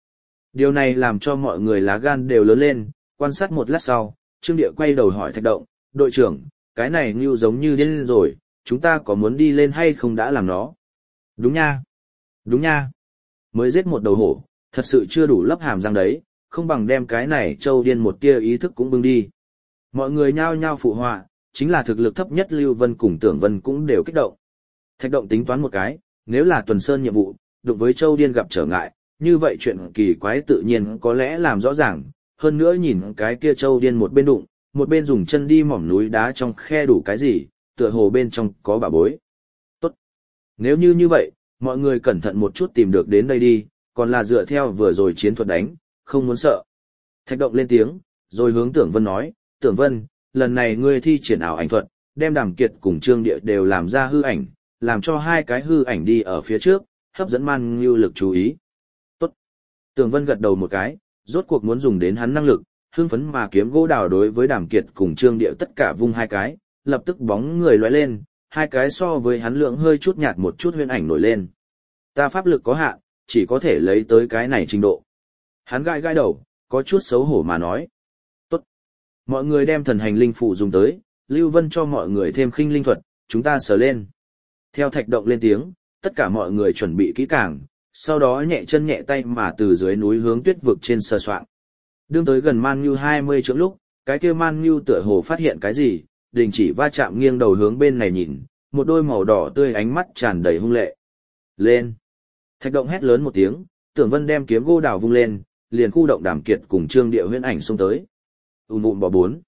Speaker 1: Điều này làm cho mọi người lá gan đều lớn lên, quan sát một lát sau, Trương Địa quay đầu hỏi Thạch Động, đội trưởng, cái này Ngưu giống như điên rồi, chúng ta có muốn đi lên hay không đã làm nó? Đúng nha, đúng nha, mới giết một đầu hổ, thật sự chưa đủ lấp hàm răng đấy, không bằng đem cái này trâu điên một tia ý thức cũng bưng đi. Mọi người nhao nhao phụ họa, chính là thực lực thấp nhất Lưu Vân cùng Tưởng Vân cũng đều kích động. Thạch Động tính toán một cái, nếu là tuần sơn nhiệm vụ, đụng với châu điên gặp trở ngại, như vậy chuyện kỳ quái tự nhiên có lẽ làm rõ ràng, hơn nữa nhìn cái kia châu điên một bên đụng, một bên dùng chân đi mỏm núi đá trong khe đủ cái gì, tựa hồ bên trong có bà bối. Tốt. Nếu như vậy, mọi người cẩn thận một chút tìm được đến đây đi, còn là dựa theo vừa rồi chiến thuật đánh, không muốn sợ. Thạch Động lên tiếng, rồi hướng Tưởng Vân nói, Tưởng Vân, lần này ngươi thi triển ảo ảnh thuật, đem Đàm Kiệt cùng Trương Địa đều làm ra hư ảnh, làm cho hai cái hư ảnh đi ở phía trước, hấp dẫn Man Ngưu lực chú ý. Tốt. Tưởng Vân gật đầu một cái, rốt cuộc muốn dùng đến hắn năng lực, hưng phấn mà kiếm gỗ đào đối với Đàm Kiệt cùng Trương Địa tất cả vung hai cái, lập tức bóng người lóe lên, hai cái so với hắn lượng hơi chút nhạt một chút huyễn ảnh nổi lên. Ta pháp lực có hạn, chỉ có thể lấy tới cái này trình độ. Hắn gãi gãi đầu, có chút xấu hổ mà nói. Tốt. Mọi người đem thần hành linh phụ dùng tới, Lưu Vân cho mọi người thêm khinh linh thuật, chúng ta sờ lên. Theo Thạch Động lên tiếng, tất cả mọi người chuẩn bị kỹ càng, sau đó nhẹ chân nhẹ tay mà từ dưới núi hướng tuyết vực trên sờ soạng. Đương tới gần Man Ngưu 20 trượng lúc, cái kia Man Ngưu tựa hồ phát hiện cái gì, đình chỉ va chạm nghiêng đầu hướng bên này nhìn, một đôi màu đỏ tươi ánh mắt tràn đầy hung lệ. Lên! Thạch Động hét lớn một tiếng, Tưởng Vân đem kiếm gỗ đào vung lên, liền khu động Đàm Kiệt cùng Trương Địa huyễn ảnh xông tới. Bò 4.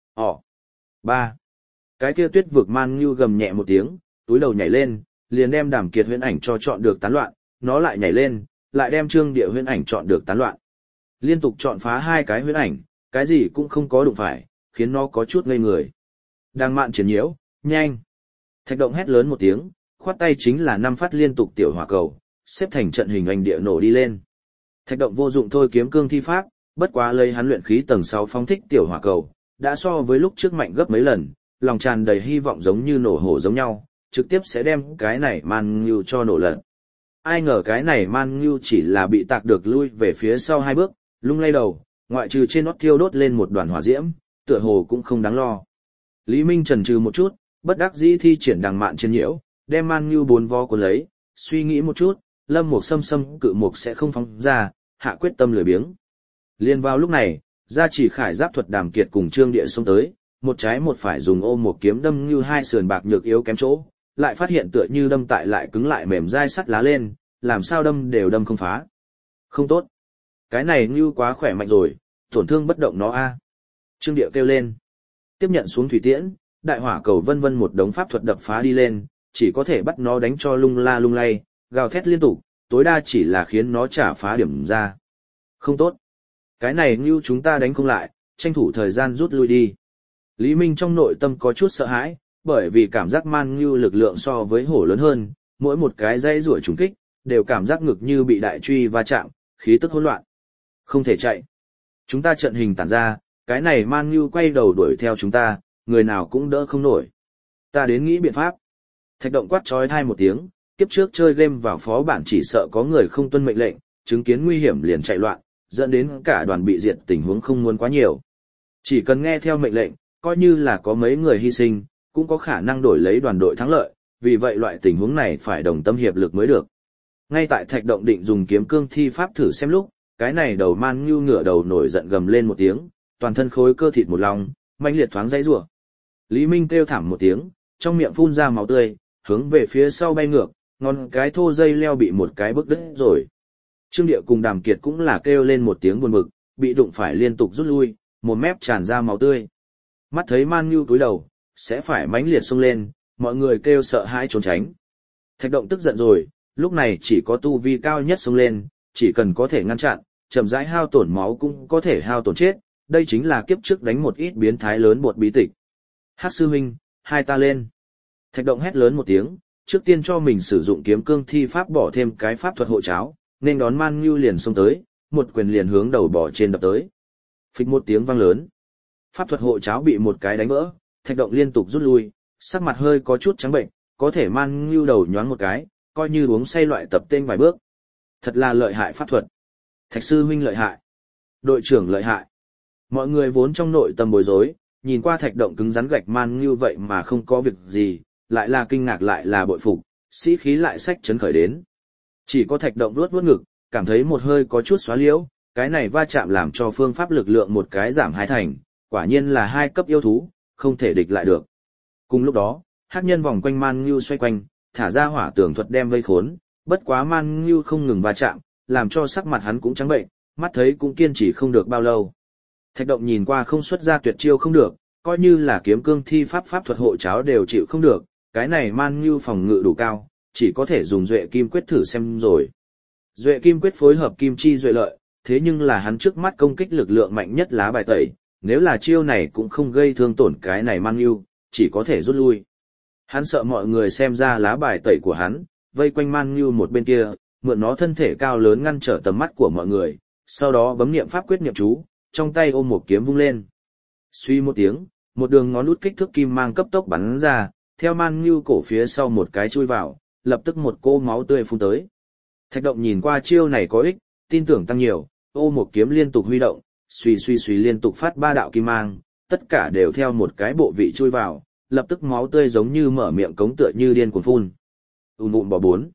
Speaker 1: 3. Cái kia tuyết vực Man Ngưu gầm nhẹ một tiếng, túi đầu nhảy lên, liền đem Đàm Kiệt huyễn ảnh cho chọn được tán loạn, nó lại nhảy lên, lại đem Trương Địa huyễn ảnh chọn được tán loạn. Liên tục chọn phá hai cái huyễn ảnh, cái gì cũng không có đụng phải, khiến nó có chút ngây người. Đang mạn triển nhiễu, nhanh. Thạch Động hét lớn một tiếng, khoát tay chính là 5 phát liên tục tiểu hỏa cầu, xếp thành trận hình oanh địa nổ đi lên. Thạch Động vô dụng thôi kiếm cương thi pháp, bất quá lấy hắn luyện khí tầng 6 phóng thích tiểu hỏa cầu, đã so với lúc trước mạnh gấp mấy lần, lòng tràn đầy hy vọng giống như nổ hổ giống nhau, trực tiếp sẽ đem cái này Man Ngưu cho nổ lật. Ai ngờ cái này Man Ngưu chỉ là bị tạc được lui về phía sau 2 bước, lung lay đầu, ngoại trừ trên nót thiêu đốt lên một đoàn hỏa diễm, tựa hồ cũng không đáng lo. Lý Minh chần chừ một chút, bất đắc dĩ thi triển đằng mạn trên nhiễu, đem Man Ngưu 4 vo cuốn lấy, suy nghĩ một chút, Lâm Mục xâm cự mục sẽ không phóng ra, hạ quyết tâm lười biếng. Liên vào lúc này, gia chỉ khải giáp thuật Đàm Kiệt cùng Trương Địa xông tới, một trái một phải dùng ôm một kiếm đâm như hai sườn bạc nhược yếu kém chỗ, lại phát hiện tựa như đâm tại lại cứng lại mềm dai sắt lá lên, làm sao đâm đều đâm không phá. Không tốt. Cái này như quá khỏe mạnh rồi, tổn thương bất động nó a. Trương Địa kêu lên. Tiếp nhận xuống thủy tiễn, đại hỏa cầu vân vân một đống pháp thuật đập phá đi lên, chỉ có thể bắt nó đánh cho lung la lung lay, gào thét liên tục, tối đa chỉ là khiến nó trả phá điểm ra. Không tốt. Cái này như chúng ta đánh không lại, tranh thủ thời gian rút lui đi. Lý Minh trong nội tâm có chút sợ hãi, bởi vì cảm giác Man Ngưu lực lượng so với hổ lớn hơn, mỗi một cái dây rủa trùng kích, đều cảm giác ngực như bị đại truy va chạm, khí tức hỗn loạn. Không thể chạy. Chúng ta trận hình tản ra, cái này Man Ngưu quay đầu đuổi theo chúng ta, người nào cũng đỡ không nổi. Ta đến nghĩ biện pháp. Thạch Động quát chói tai một tiếng, kiếp trước chơi game vào phó bản chỉ sợ có người không tuân mệnh lệnh, chứng kiến nguy hiểm liền chạy loạn, dẫn đến cả đoàn bị diệt tình huống không muốn quá nhiều. Chỉ cần nghe theo mệnh lệnh, coi như là có mấy người hy sinh, cũng có khả năng đổi lấy đoàn đội thắng lợi, vì vậy loại tình huống này phải đồng tâm hiệp lực mới được. Ngay tại Thạch Động định dùng kiếm cương thi pháp thử xem lúc, cái này đầu Man Ngưu ngửa đầu nổi giận gầm lên một tiếng, toàn thân khối cơ thịt một lòng, mãnh liệt thoáng dãy rủa. Lý Minh kêu thảm một tiếng, trong miệng phun ra máu tươi, hướng về phía sau bay ngược, ngón cái thô dây leo bị một cái bức đứt rồi. Trương Địa cùng Đàm Kiệt cũng là kêu lên một tiếng buồn bực, bị đụng phải liên tục rút lui, một mép tràn ra máu tươi. Mắt thấy Man Ngưu cúi đầu, sẽ phải mãnh liệt xông lên, mọi người kêu sợ hãi trốn tránh. Thạch Động tức giận rồi, lúc này chỉ có tu vi cao nhất xông lên, chỉ cần có thể ngăn chặn, chậm rãi hao tổn máu cũng có thể hao tổn chết, đây chính là kiếp trước đánh một ít biến thái lớn bột bí tịch. Hắc sư huynh, hai ta lên. Thạch Động hét lớn một tiếng, trước tiên cho mình sử dụng kiếm cương thi pháp bỏ thêm cái pháp thuật hộ cháo, nên đón Man Ngưu liền xông tới, một quyền liền hướng đầu bỏ trên đập tới. Phịch một tiếng vang lớn. Pháp thuật hộ cháo bị một cái đánh vỡ, Thạch Động liên tục rút lui, sắc mặt hơi có chút trắng bệnh, có thể Man Ngưu đầu nhoáng một cái, coi như uống say loại tập tên vài bước. Thật là lợi hại pháp thuật. Thạch sư huynh lợi hại. Đội trưởng lợi hại. Mọi người vốn trong nội tâm bối rối, nhìn qua Thạch Động cứng rắn gạch man như vậy mà không có việc gì, lại là kinh ngạc lại là bội phục, sĩ khí lại sách chấn khởi đến. Chỉ có Thạch Động vuốt vuốt ngực, cảm thấy một hơi có chút xóa liễu, cái này va chạm làm cho phương pháp lực lượng một cái giảm hai thành, quả nhiên là hai cấp yêu thú, không thể địch lại được. Cùng lúc đó, hắc nhân vòng quanh Man Ngưu xoay quanh, thả ra hỏa tường thuật đem vây khốn, bất quá Man Ngưu không ngừng va chạm, làm cho sắc mặt hắn cũng trắng bệnh, mắt thấy cũng kiên trì không được bao lâu. Thạch Động nhìn qua không xuất ra tuyệt chiêu không được, coi như là kiếm cương thi pháp thuật hộ cháo đều chịu không được, cái này Man Ngưu phòng ngự đủ cao, chỉ có thể dùng Duệ Kim Quyết thử xem rồi. Duệ Kim Quyết phối hợp Kim Chi Duệ Lợi, thế nhưng là hắn trước mắt công kích lực lượng mạnh nhất lá bài tẩy, nếu là chiêu này cũng không gây thương tổn cái này Man Ngưu, chỉ có thể rút lui. Hắn sợ mọi người xem ra lá bài tẩy của hắn, vây quanh Man Ngưu một bên kia, mượn nó thân thể cao lớn ngăn trở tầm mắt của mọi người, sau đó bấm niệm pháp quyết niệm chú, trong tay ôm một kiếm vung lên. Suy một tiếng, một đường ngón út kích thước kim mang cấp tốc bắn ra, theo Man Ngưu cổ phía sau một cái chui vào, lập tức một cô máu tươi phun tới. Thạch Động nhìn qua chiêu này có ích, tin tưởng tăng nhiều, ô một kiếm liên tục huy động, suy liên tục phát ba đạo kim mang, tất cả đều theo một cái bộ vị chui vào, lập tức máu tươi giống như mở miệng cống tựa như điên cuồng phun. Bỏ 4.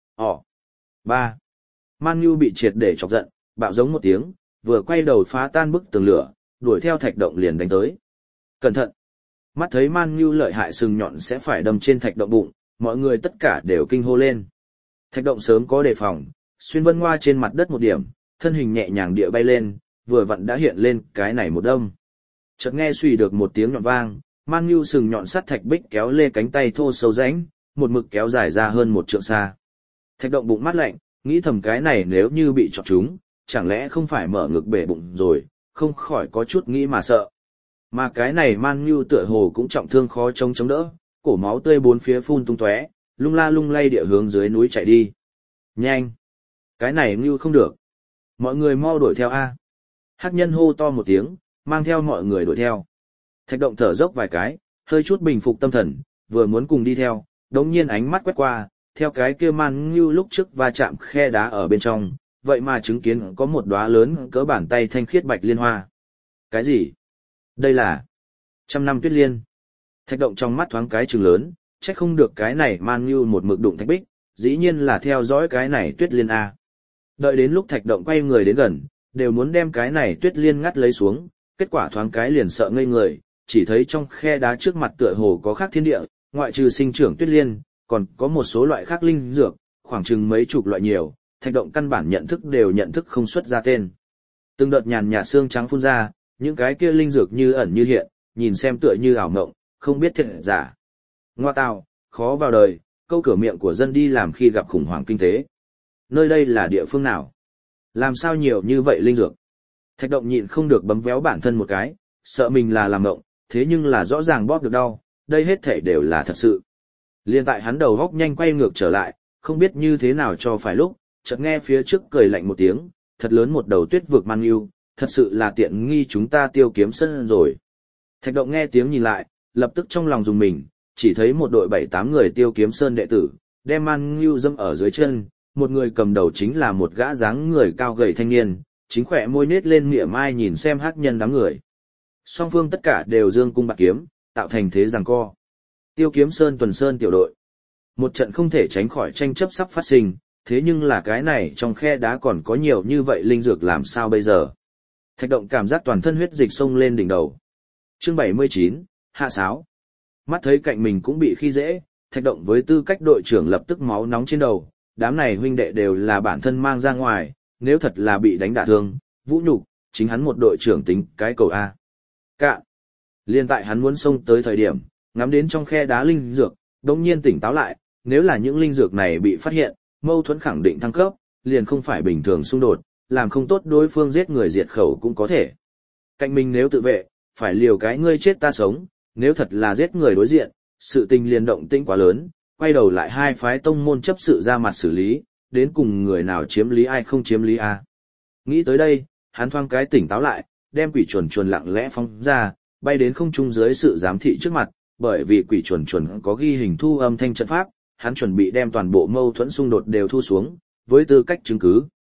Speaker 1: 3. Man Ngưu bị triệt để chọc giận, bạo giống một tiếng, vừa quay đầu phá tan bức tường lửa, đuổi theo Thạch Động liền đánh tới. Cẩn thận! Mắt thấy Man Ngưu lợi hại sừng nhọn sẽ phải đâm trên Thạch Động bụng, mọi người tất cả đều kinh hô lên. Thạch Động sớm có đề phòng, xuyên vân hoa trên mặt đất một điểm, thân hình nhẹ nhàng địa bay lên, vừa vặn đã hiện lên cái này một đâm. Chợt nghe suy được một tiếng nhọn vang, Man Ngưu sừng nhọn sắt thạch bích kéo lê cánh tay thô sâu rãnh, một mực kéo dài ra hơn một trượng xa. Thạch Động bụng mát lạnh, nghĩ thầm cái này nếu như bị chọc trúng, chẳng lẽ không phải mở ngực bể bụng rồi, không khỏi có chút nghĩ mà sợ. Mà cái này Man Ngưu tựa hồ cũng trọng thương khó chống đỡ, cổ máu tươi bốn phía phun tung tóe, lung la lung lay địa hướng dưới núi chạy đi. Nhanh! Cái này Ngưu không được. Mọi người mau đuổi theo a. Hắc nhân hô to một tiếng, mang theo mọi người đuổi theo. Thạch Động thở dốc vài cái, hơi chút bình phục tâm thần, vừa muốn cùng đi theo, đống nhiên ánh mắt quét qua, theo cái kia Man Ngưu lúc trước va chạm khe đá ở bên trong, vậy mà chứng kiến có một đóa lớn cỡ bàn tay thanh khiết bạch liên hoa. Cái gì? Đây là 100 năm tuyết liên. Thạch Động trong mắt thoáng cái trừng lớn, chắc không được cái này Man Ngưu một mực đụng thạch bích, dĩ nhiên là theo dõi cái này tuyết liên A. Đợi đến lúc Thạch Động quay người đến gần, đều muốn đem cái này tuyết liên ngắt lấy xuống, kết quả thoáng cái liền sợ ngây người, chỉ thấy trong khe đá trước mặt tựa hồ có khác thiên địa, ngoại trừ sinh trưởng tuyết liên, còn có một số loại khác linh dược, khoảng chừng mấy chục loại nhiều, Thạch Động căn bản nhận thức đều nhận thức không xuất ra tên. Từng đợt nhàn nhạt xương trắng phun ra, những cái kia linh dược như ẩn như hiện, nhìn xem tựa như ảo ngộng, không biết thiệt giả. Ngoa tào, khó vào đời, câu cửa miệng của dân đi làm khi gặp khủng hoảng kinh tế. Nơi đây là địa phương nào? Làm sao nhiều như vậy linh dược? Thạch Động nhịn không được bấm véo bản thân một cái, sợ mình là làm ngộng, thế nhưng là rõ ràng bóp được đau, đây hết thể đều là thật sự. Liên tại hắn đầu góc nhanh quay ngược trở lại, không biết như thế nào cho phải lúc, chợt nghe phía trước cười lạnh một tiếng, thật lớn một đầu tuyết vực Man Ngưu, thật sự là tiện nghi chúng ta Tiêu Kiếm Sơn rồi. Thạch Động nghe tiếng nhìn lại, lập tức trong lòng dùng mình, chỉ thấy một đội 7-8 người Tiêu Kiếm Sơn đệ tử, đem Man Ngưu dâm ở dưới chân, một người cầm đầu chính là một gã dáng người cao gầy thanh niên, chính khỏe môi nết lên mỉa mai nhìn xem hắc nhân đám người. Song phương tất cả đều dương cung bạc kiếm, tạo thành thế giằng co. Tiêu Kiếm Sơn tuần sơn tiểu đội. Một trận không thể tránh khỏi tranh chấp sắp phát sinh, thế nhưng là cái này trong khe đá còn có nhiều như vậy linh dược làm sao bây giờ. Thạch Động cảm giác toàn thân huyết dịch sông lên đỉnh đầu. Chương 79, hạ sáo. Mắt thấy cạnh mình cũng bị khi dễ, Thạch Động với tư cách đội trưởng lập tức máu nóng trên đầu, đám này huynh đệ đều là bản thân mang ra ngoài, nếu thật là bị đánh đả thương, vũ nhục, chính hắn một đội trưởng tính cái cầu A. Cạn. Liên tại hắn muốn xông tới thời điểm, ngắm đến trong khe đá linh dược, đột nhiên tỉnh táo lại, nếu là những linh dược này bị phát hiện, mâu thuẫn khẳng định thăng cấp, liền không phải bình thường xung đột, làm không tốt đối phương giết người diệt khẩu cũng có thể. Cạnh mình nếu tự vệ, phải liều cái ngươi chết ta sống, nếu thật là giết người đối diện, sự tình liền động tĩnh quá lớn, quay đầu lại hai phái tông môn chấp sự ra mặt xử lý, đến cùng người nào chiếm lý ai không chiếm lý a. Nghĩ tới đây, hắn thoáng cái tỉnh táo lại, đem quỷ chuồn chuồn lặng lẽ phóng ra, bay đến không trung dưới sự giám thị trước mặt, bởi vì quỷ chuồn chuồn có ghi hình thu âm thanh trận pháp, hắn chuẩn bị đem toàn bộ mâu thuẫn xung đột đều thu xuống, với tư cách chứng cứ.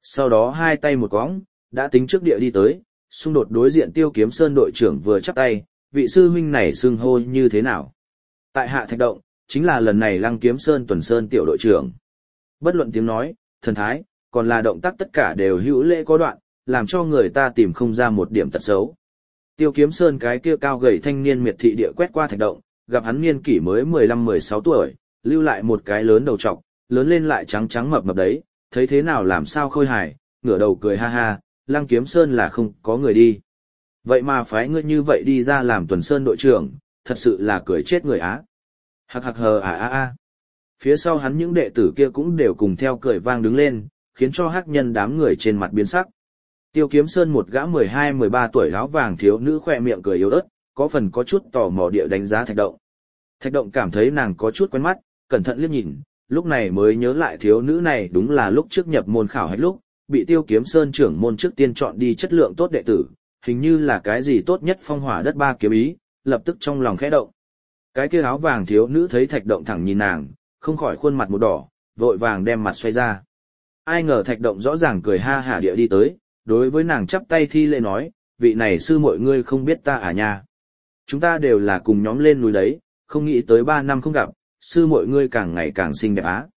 Speaker 1: Sau đó hai tay một cõng, đã tính trước địa đi tới, xung đột đối diện Tiêu Kiếm Sơn đội trưởng vừa chắp tay, vị sư huynh này xưng hô như thế nào? Tại hạ Thạch Động, chính là lần này Lăng Kiếm Sơn tuần sơn tiểu đội trưởng. Bất luận tiếng nói, thần thái, còn là động tác tất cả đều hữu lễ có đoạn, làm cho người ta tìm không ra một điểm tật xấu. Tiêu Kiếm Sơn cái kia cao gầy thanh niên miệt thị địa quét qua Thạch Động, gặp hắn niên kỷ mới 15-16 tuổi, lưu lại một cái lớn đầu trọc, lớn lên lại trắng trắng mập mập đấy, thấy thế nào làm sao khôi hài, ngửa đầu cười ha ha, Lăng Kiếm Sơn là không có người đi. Vậy mà phái ngươi như vậy đi ra làm tuần sơn đội trưởng, thật sự là cười chết người á. Hạc hạc hờ à. Phía sau hắn những đệ tử kia cũng đều cùng theo cười vang đứng lên, khiến cho hắc nhân đám người trên mặt biến sắc. Tiêu Kiếm Sơn một gã 12-13 tuổi áo vàng thiếu nữ khỏe miệng cười yếu ớt, có phần có chút tò mò địa đánh giá Thạch Động. Thạch Động cảm thấy nàng có chút quen mắt, cẩn thận liếc nhìn, lúc này mới nhớ lại thiếu nữ này đúng là lúc trước nhập môn khảo hạch lúc, bị Tiêu Kiếm Sơn trưởng môn trước tiên chọn đi chất lượng tốt đệ tử, hình như là cái gì tốt nhất phong hỏa đất ba kiếm ý, lập tức trong lòng khẽ động. Cái kia áo vàng thiếu nữ thấy Thạch Động thẳng nhìn nàng, không khỏi khuôn mặt một đỏ, vội vàng đem mặt xoay ra. Ai ngờ Thạch Động rõ ràng cười ha hả địa đi tới, đối với nàng chắp tay thi lễ nói, vị này sư muội ngươi không biết ta à nha. Chúng ta đều là cùng nhóm lên núi đấy, không nghĩ tới 3 năm không gặp, sư muội ngươi càng ngày càng xinh đẹp á.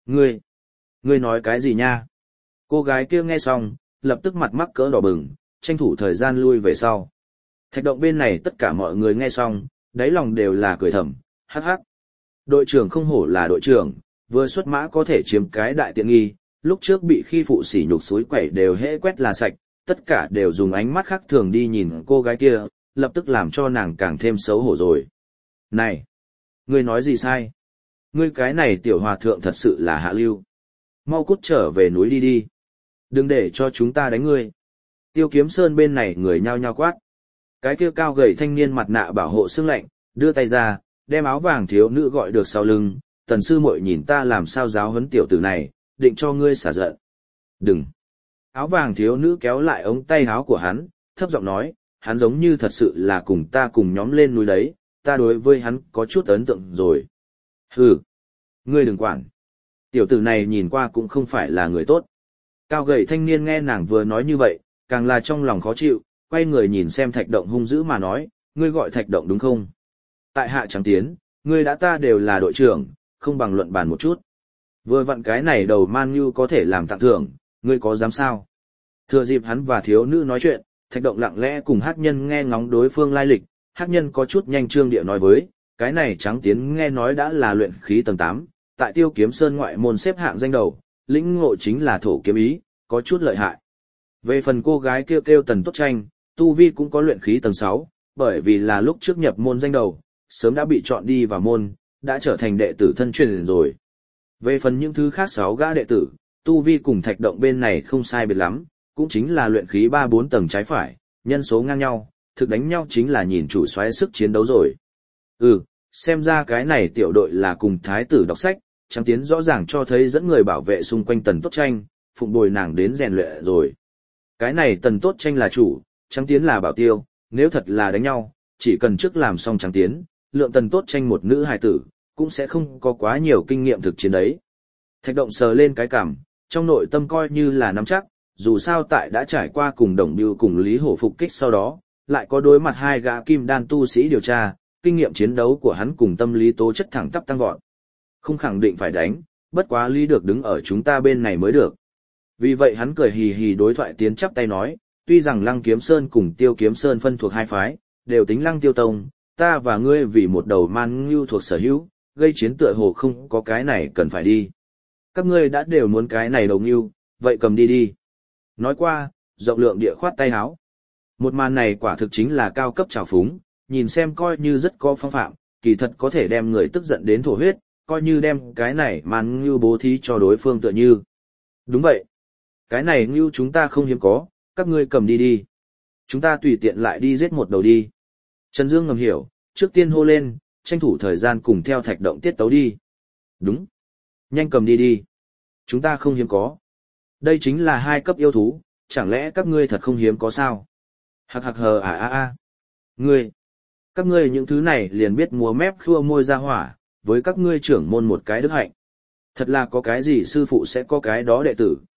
Speaker 1: Ngươi nói cái gì nha? Cô gái kia nghe xong, lập tức mặt mắc cỡ đỏ bừng, tranh thủ thời gian lui về sau. Thạch Động bên này tất cả mọi người nghe xong, đáy lòng đều là cười thầm, hắc hắc. Đội trưởng không hổ là đội trưởng, vừa xuất mã có thể chiếm cái đại tiện nghi, lúc trước bị khi phụ sỉ nhục suối quẩy đều hễ quét là sạch, tất cả đều dùng ánh mắt khác thường đi nhìn cô gái kia, lập tức làm cho nàng càng thêm xấu hổ rồi. Này! Ngươi nói gì sai? Ngươi cái này tiểu hòa thượng thật sự là hạ lưu. Mau cút trở về núi đi đi. Đừng để cho chúng ta đánh ngươi. Tiêu Kiếm Sơn bên này người nhao nhao quát. Cái kia cao gầy thanh niên mặt nạ bảo hộ xương lạnh, đưa tay ra, đem áo vàng thiếu nữ gọi được sau lưng, tần sư muội nhìn ta làm sao giáo huấn tiểu tử này, định cho ngươi xả giận. Đừng. Áo vàng thiếu nữ kéo lại ống tay áo của hắn, thấp giọng nói, hắn giống như thật sự là cùng ta cùng nhóm lên núi đấy, ta đối với hắn có chút ấn tượng rồi. Hừ. Ngươi đừng quản. Tiểu tử này nhìn qua cũng không phải là người tốt. Cao gầy thanh niên nghe nàng vừa nói như vậy, càng là trong lòng khó chịu, quay người nhìn xem Thạch Động hung dữ mà nói, ngươi gọi Thạch Động đúng không? Tại hạ Trắng Tiến, ngươi đã ta đều là đội trưởng, không bằng luận bàn một chút. Vừa vặn cái này đầu man như có thể làm tặng thưởng, ngươi có dám sao? Thừa dịp hắn và thiếu nữ nói chuyện, Thạch Động lặng lẽ cùng hắc nhân nghe ngóng đối phương lai lịch, hắc nhân có chút nhanh trương địa nói với, cái này Trắng Tiến nghe nói đã là luyện khí tầng 8, tại Tiêu Kiếm Sơn ngoại môn xếp hạng danh đầu, lĩnh ngộ chính là thổ kiếm ý, có chút lợi hại. Về phần cô gái kêu Tần Tốt Tranh, tu vi cũng có luyện khí tầng 6, bởi vì là lúc trước nhập môn danh đầu, sớm đã bị chọn đi vào môn, đã trở thành đệ tử thân truyền rồi. Về phần những thứ khác 6 gã đệ tử, tu vi cùng Thạch Động bên này không sai biệt lắm, cũng chính là luyện khí 3-4 tầng trái phải, nhân số ngang nhau, thực đánh nhau chính là nhìn chủ soái sức chiến đấu rồi. Xem ra cái này tiểu đội là cùng thái tử đọc sách, Trắng Tiến rõ ràng cho thấy dẫn người bảo vệ xung quanh Tần Tốt Tranh, phụng bồi nàng đến rèn luyện rồi. Cái này Tần Tốt Tranh là chủ, Trắng Tiến là bảo tiêu, nếu thật là đánh nhau, chỉ cần trước làm xong Trắng Tiến, lượng Tần Tốt Tranh một nữ hài tử, cũng sẽ không có quá nhiều kinh nghiệm thực chiến đấy. Thạch Động sờ lên cái cằm, trong nội tâm coi như là nắm chắc, dù sao tại đã trải qua cùng Đồng Bưu cùng Lý Hổ phục kích sau đó, lại có đối mặt 2 gã kim đan tu sĩ điều tra, kinh nghiệm chiến đấu của hắn cùng tâm lý tố chất thẳng tắp tăng vọt. Không khẳng định phải đánh, bất quá Lý được đứng ở chúng ta bên này mới được. Vì vậy hắn cười hì hì đối thoại tiến chắp tay nói, tuy rằng Lăng Kiếm Sơn cùng Tiêu Kiếm Sơn phân thuộc hai phái, đều tính Lăng Tiêu Tông, ta và ngươi vì một đầu man ngưu thuộc sở hữu, gây chiến tựa hồ không có cái này cần phải đi. Các ngươi đã đều muốn cái này đầu ngưu, vậy cầm đi đi. Nói qua, rộng lượng địa khoát tay háo. Một màn này quả thực chính là cao cấp trào phúng, nhìn xem coi như rất có phong phạm, kỳ thật có thể đem người tức giận đến thổ huyết, coi như đem cái này man ngưu bố thí cho đối phương tựa như. Đúng vậy. Cái này ngưu chúng ta không hiếm có, các ngươi cầm đi đi. Chúng ta tùy tiện lại đi giết một đầu đi. Trần Dương ngầm hiểu, trước tiên hô lên, tranh thủ thời gian cùng theo Thạch Động tiết tấu đi. Đúng. Nhanh cầm đi đi. Chúng ta không hiếm có. Đây chính là 2 cấp yêu thú, chẳng lẽ các ngươi thật không hiếm có sao? Hạc hạc hờ Ngươi. Các ngươi những thứ này liền biết múa mép khua môi ra hỏa, với các ngươi trưởng môn một cái đức hạnh. Thật là có cái gì sư phụ sẽ có cái đó đệ tử,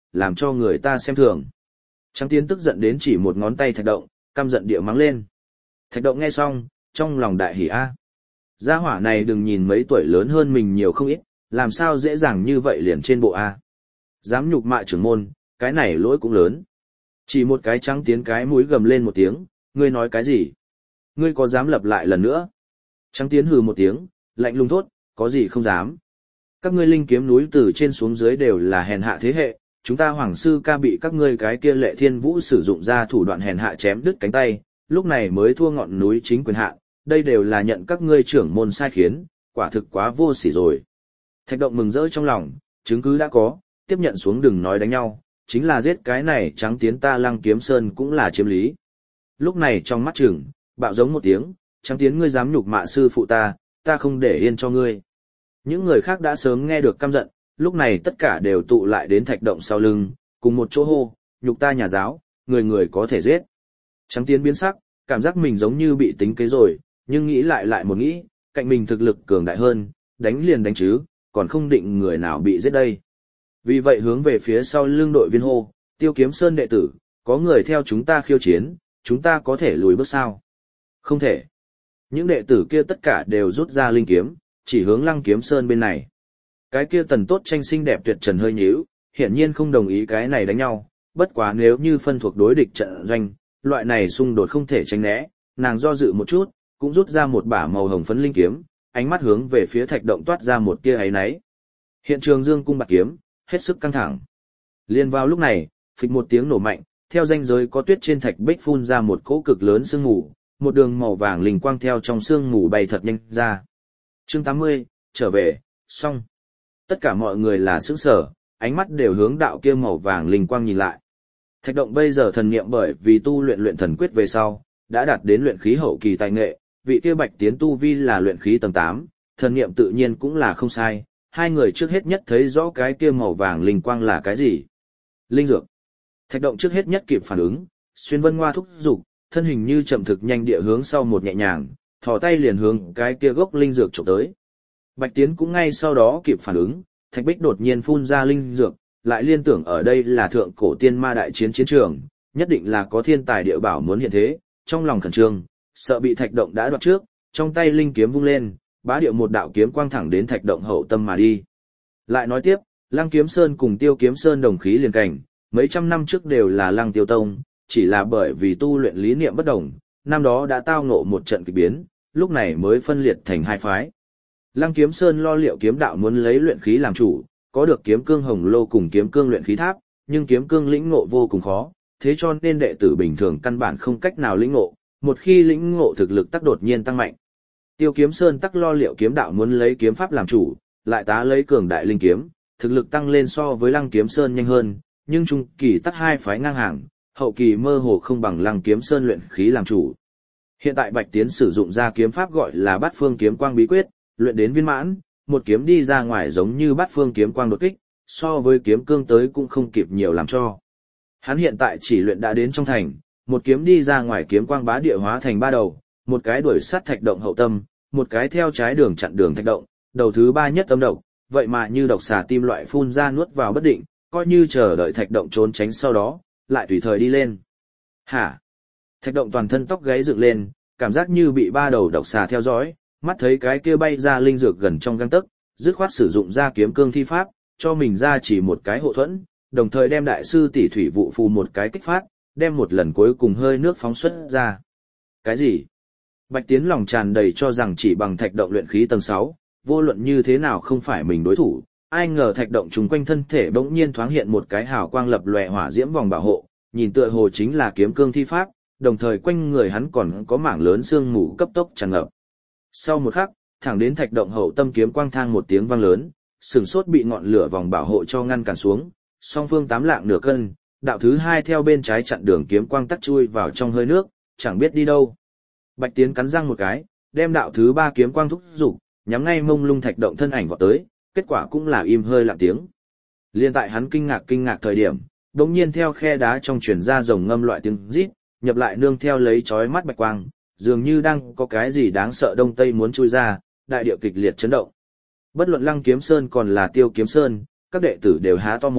Speaker 1: làm cho người ta xem thường. Trắng Tiến tức giận đến chỉ một ngón tay Thạch Động, căm giận địa mắng lên. Thạch Động nghe xong, trong lòng đại hỉ a. Gia hỏa này đừng nhìn mấy tuổi lớn hơn mình nhiều không ít, làm sao dễ dàng như vậy liền trên bộ a. Dám nhục mạ trưởng môn, cái này lỗi cũng lớn. Chỉ một cái Trắng Tiến cái mũi gầm lên một tiếng, ngươi nói cái gì? Ngươi có dám lặp lại lần nữa? Trắng Tiến hừ một tiếng, lạnh lùng thốt, có gì không dám. Các ngươi linh kiếm núi từ trên xuống dưới đều là hèn hạ thế hệ, chúng ta Hoàng sư ca bị các ngươi cái kia Lệ Thiên Vũ sử dụng ra thủ đoạn hèn hạ chém đứt cánh tay, lúc này mới thua ngọn núi chính quyền hạ, đây đều là nhận các ngươi trưởng môn sai khiến, quả thực quá vô sỉ rồi. Thạch Động mừng rỡ trong lòng, chứng cứ đã có, tiếp nhận xuống đừng nói đánh nhau, chính là giết cái này Trắng Tiến ta Lăng Kiếm Sơn cũng là chiếm lý. Lúc này trong mắt Trừng, bạo giống một tiếng, Trắng Tiến ngươi dám nhục mạ sư phụ ta không để yên cho ngươi. Những người khác đã sớm nghe được căm giận, lúc này tất cả đều tụ lại đến Thạch Động sau lưng, cùng một chỗ hô, nhục ta nhà giáo, người người có thể giết. Trắng Tiến biến sắc, cảm giác mình giống như bị tính kế rồi, nhưng nghĩ lại một nghĩ, cạnh mình thực lực cường đại hơn, đánh liền đánh chứ, còn không định người nào bị giết đây. Vì vậy hướng về phía sau lưng đội viên hô, Tiêu Kiếm Sơn đệ tử, có người theo chúng ta khiêu chiến, chúng ta có thể lùi bước sao? Không thể. Những đệ tử kia tất cả đều rút ra linh kiếm, chỉ hướng Lăng Kiếm Sơn bên này. Cái kia Tần Tốt Tranh xinh đẹp tuyệt trần hơi nhíu, hiển nhiên không đồng ý cái này đánh nhau, bất quá nếu như phân thuộc đối địch trận doanh, loại này xung đột không thể tránh né, nàng do dự một chút, cũng rút ra một bả màu hồng phấn linh kiếm, ánh mắt hướng về phía Thạch Động toát ra một tia áy náy. Hiện trường dương cung bạc kiếm, hết sức căng thẳng. Liên vào lúc này, phịch một tiếng nổ mạnh, theo ranh giới có tuyết trên thạch bích phun ra một cỗ cực lớn sương mù, một đường màu vàng linh quang theo trong sương mù bay thật nhanh ra. Chương 80, trở về, xong. Tất cả mọi người là sững sờ, ánh mắt đều hướng đạo kia màu vàng linh quang nhìn lại. Thạch Động bây giờ thần niệm bởi vì tu luyện thần quyết về sau, đã đạt đến luyện khí hậu kỳ tài nghệ, vị kia Bạch Tiến tu vi là luyện khí tầng 8, thần niệm tự nhiên cũng là không sai, hai người trước hết nhất thấy rõ cái kia màu vàng linh quang là cái gì. Linh dược. Thạch Động trước hết nhất kịp phản ứng, xuyên vân hoa thúc dục, thân hình như chậm thực nhanh địa hướng sau một nhẹ nhàng, thò tay liền hướng cái kia gốc linh dược chụp tới. Bạch Tiến cũng ngay sau đó kịp phản ứng, thạch bích đột nhiên phun ra linh dược, lại liên tưởng ở đây là thượng cổ tiên ma đại chiến chiến trường, nhất định là có thiên tài địa bảo muốn hiện thế, trong lòng khẩn trương, sợ bị Thạch Động đã đoạt trước, trong tay linh kiếm vung lên, bá điệu một đạo kiếm quang thẳng đến Thạch Động hậu tâm mà đi. Lại nói tiếp, Lăng Kiếm Sơn cùng Tiêu Kiếm Sơn đồng khí liền cảnh, mấy trăm năm trước đều là Lăng Tiêu Tông, chỉ là bởi vì tu luyện lý niệm bất đồng, năm đó đã tao ngộ một trận kịch biến, lúc này mới phân liệt thành hai phái. Lăng Kiếm Sơn lo liệu kiếm đạo muốn lấy luyện khí làm chủ, có được kiếm cương hồng lô cùng kiếm cương luyện khí tháp, nhưng kiếm cương lĩnh ngộ vô cùng khó, thế cho nên đệ tử bình thường căn bản không cách nào lĩnh ngộ, một khi lĩnh ngộ thực lực tắc đột nhiên tăng mạnh. Tiêu Kiếm Sơn tắc lo liệu kiếm đạo muốn lấy kiếm pháp làm chủ, lại tá lấy cường đại linh kiếm, thực lực tăng lên so với Lăng Kiếm Sơn nhanh hơn, nhưng trung kỳ tắc hai phái ngang hàng, hậu kỳ mơ hồ không bằng Lăng Kiếm Sơn luyện khí làm chủ. Hiện tại Bạch Tiến sử dụng ra kiếm pháp gọi là Bát Phương Kiếm Quang bí quyết, luyện đến viên mãn, một kiếm đi ra ngoài giống như Bát Phương Kiếm Quang đột kích, so với kiếm cương tới cũng không kịp nhiều làm cho. Hắn hiện tại chỉ luyện đã đến trong thành, một kiếm đi ra ngoài kiếm quang bá địa hóa thành ba đầu, một cái đuổi sát Thạch Động hậu tâm, một cái theo trái đường chặn đường Thạch Động, đầu thứ ba nhất âm độc, vậy mà như độc xà tim loại phun ra nuốt vào bất định, coi như chờ đợi Thạch Động trốn tránh sau đó, lại tùy thời đi lên. Hả? Thạch Động toàn thân tóc gáy dựng lên, cảm giác như bị ba đầu độc xà theo dõi, mắt thấy cái kia bay ra linh dược gần trong gang tấc, dứt khoát sử dụng ra kiếm cương thi pháp, cho mình ra chỉ một cái hộ thuẫn, đồng thời đem đại sư tỷ thủy vụ phù một cái kích phát, đem một lần cuối cùng hơi nước phóng xuất ra. Cái gì? Bạch Tiến lòng tràn đầy cho rằng chỉ bằng Thạch Động luyện khí tầng 6, vô luận như thế nào không phải mình đối thủ, ai ngờ Thạch Động trùng quanh thân thể bỗng nhiên thoáng hiện một cái hào quang lập lòe hỏa diễm vòng bảo hộ, nhìn tựa hồ chính là kiếm cương thi pháp, đồng thời quanh người hắn còn có mảng lớn sương mù cấp tốc tràn ngập. Sau một khắc, thẳng đến Thạch Động hậu tâm kiếm quang thang một tiếng vang lớn, sừng sốt bị ngọn lửa vòng bảo hộ cho ngăn cản xuống, song phương 8 lạng nửa cân, đạo thứ 2 theo bên trái chặn đường kiếm quang tắc chui vào trong hơi nước, chẳng biết đi đâu. Bạch Tiến cắn răng một cái, đem đạo thứ 3 kiếm quang thúc dục, nhắm ngay mông lung Thạch Động thân ảnh vọt tới, kết quả cũng là im hơi lặng tiếng. Liên tại hắn kinh ngạc thời điểm, đột nhiên theo khe đá trong truyền ra rồng ngâm loại tiếng rít, nhập lại nương theo lấy chói mắt bạch quang, dường như đang có cái gì đáng sợ đông tây muốn chui ra, đại địa kịch liệt chấn động. Bất luận Lăng Kiếm Sơn còn là Tiêu Kiếm Sơn, các đệ tử đều há to mồm,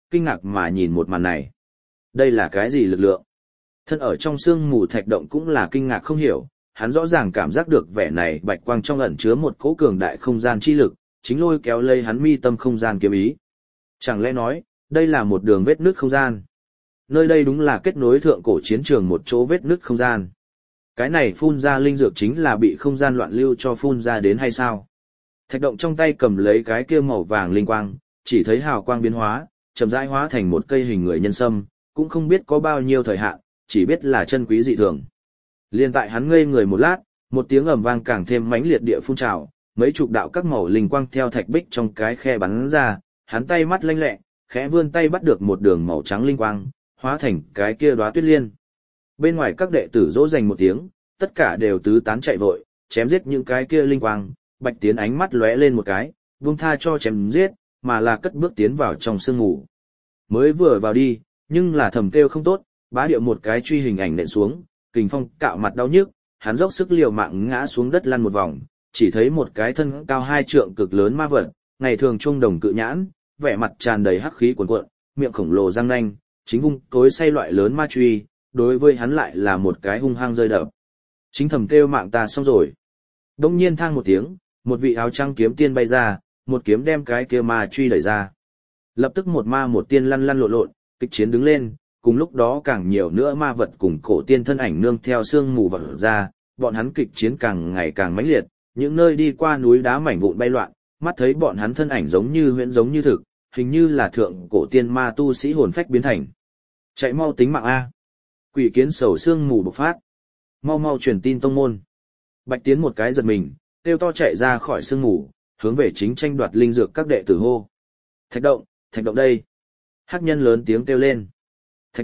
Speaker 1: kinh ngạc mà nhìn một màn này. Đây là cái gì lực lượng? Thân ở trong sương mù thạch động cũng là kinh ngạc không hiểu, hắn rõ ràng cảm giác được vẻ này bạch quang trong ẩn chứa một cỗ cường đại không gian chi lực, chính lôi kéo lấy hắn mi tâm không gian kiếm ý. Chẳng lẽ nói, đây là một đường vết nứt không gian? Nơi đây đúng là kết nối thượng cổ chiến trường một chỗ vết nứt không gian. Cái này phun ra linh dược chính là bị không gian loạn lưu cho phun ra đến hay sao? Thạch động trong tay cầm lấy cái kia màu vàng linh quang, chỉ thấy hào quang biến hóa, chậm rãi hóa thành một cây hình người nhân sâm, cũng không biết có bao nhiêu thời hạn, chỉ biết là chân quý dị thường. Liên tại hắn ngây người một lát, một tiếng ầm vang càng thêm mãnh liệt địa phun trào, mấy chục đạo các màu linh quang theo thạch bích trong cái khe bắn ra, hắn tay mắt lanh lẹ, khẽ vươn tay bắt được một đường màu trắng linh quang, hóa thành cái kia đóa tuyết liên. Bên ngoài các đệ tử dỗ dành một tiếng, tất cả đều tứ tán chạy vội, chém giết những cái kia linh quang, Bạch Tiến ánh mắt lóe lên một cái, buông tha cho chém giết, mà là cất bước tiến vào trong sương ngủ. Mới vừa vào đi, nhưng là thầm kêu không tốt, bá điệu một cái truy hình ảnh nện xuống, kình phong cạo mặt đau nhức, hắn dốc sức liều mạng ngã xuống đất lăn một vòng, chỉ thấy một cái thân cao 2 trượng cực lớn ma vật, ngày thường trung đồng cự nhãn, vẻ mặt tràn đầy hắc khí cuồn cuộn, miệng khổng lồ răng nanh, chính vung cối xay loại lớn ma truy, đối với hắn lại là một cái hung hăng rơi đập. Chính thầm kêu mạng ta xong rồi. Đông nhiên thang một tiếng, một vị áo trắng kiếm tiên bay ra, một kiếm đem cái kia ma truy đẩy ra. Lập tức một ma một tiên lăn lăn lộn lộn, kịch chiến đứng lên, cùng lúc đó càng nhiều nữa ma vật cùng cổ tiên thân ảnh nương theo sương mù vật ra, bọn hắn kịch chiến càng ngày càng mãnh liệt, những nơi đi qua núi đá mảnh vụn bay loạn, mắt thấy bọn hắn thân ảnh giống như huyễn giống như thực, hình như là thượng cổ tiên ma tu sĩ hồn phách biến thành. Chạy mau tính mạng a. Quỷ kiến sầu sương mù bộc phát. Mau mau truyền tin tông môn. Bạch Tiến một cái giật mình, kêu to chạy ra khỏi sương mù, hướng về chính tranh đoạt linh dược các đệ tử hô. Thạch động đây. Hắc nhân lớn tiếng kêu lên. Thạch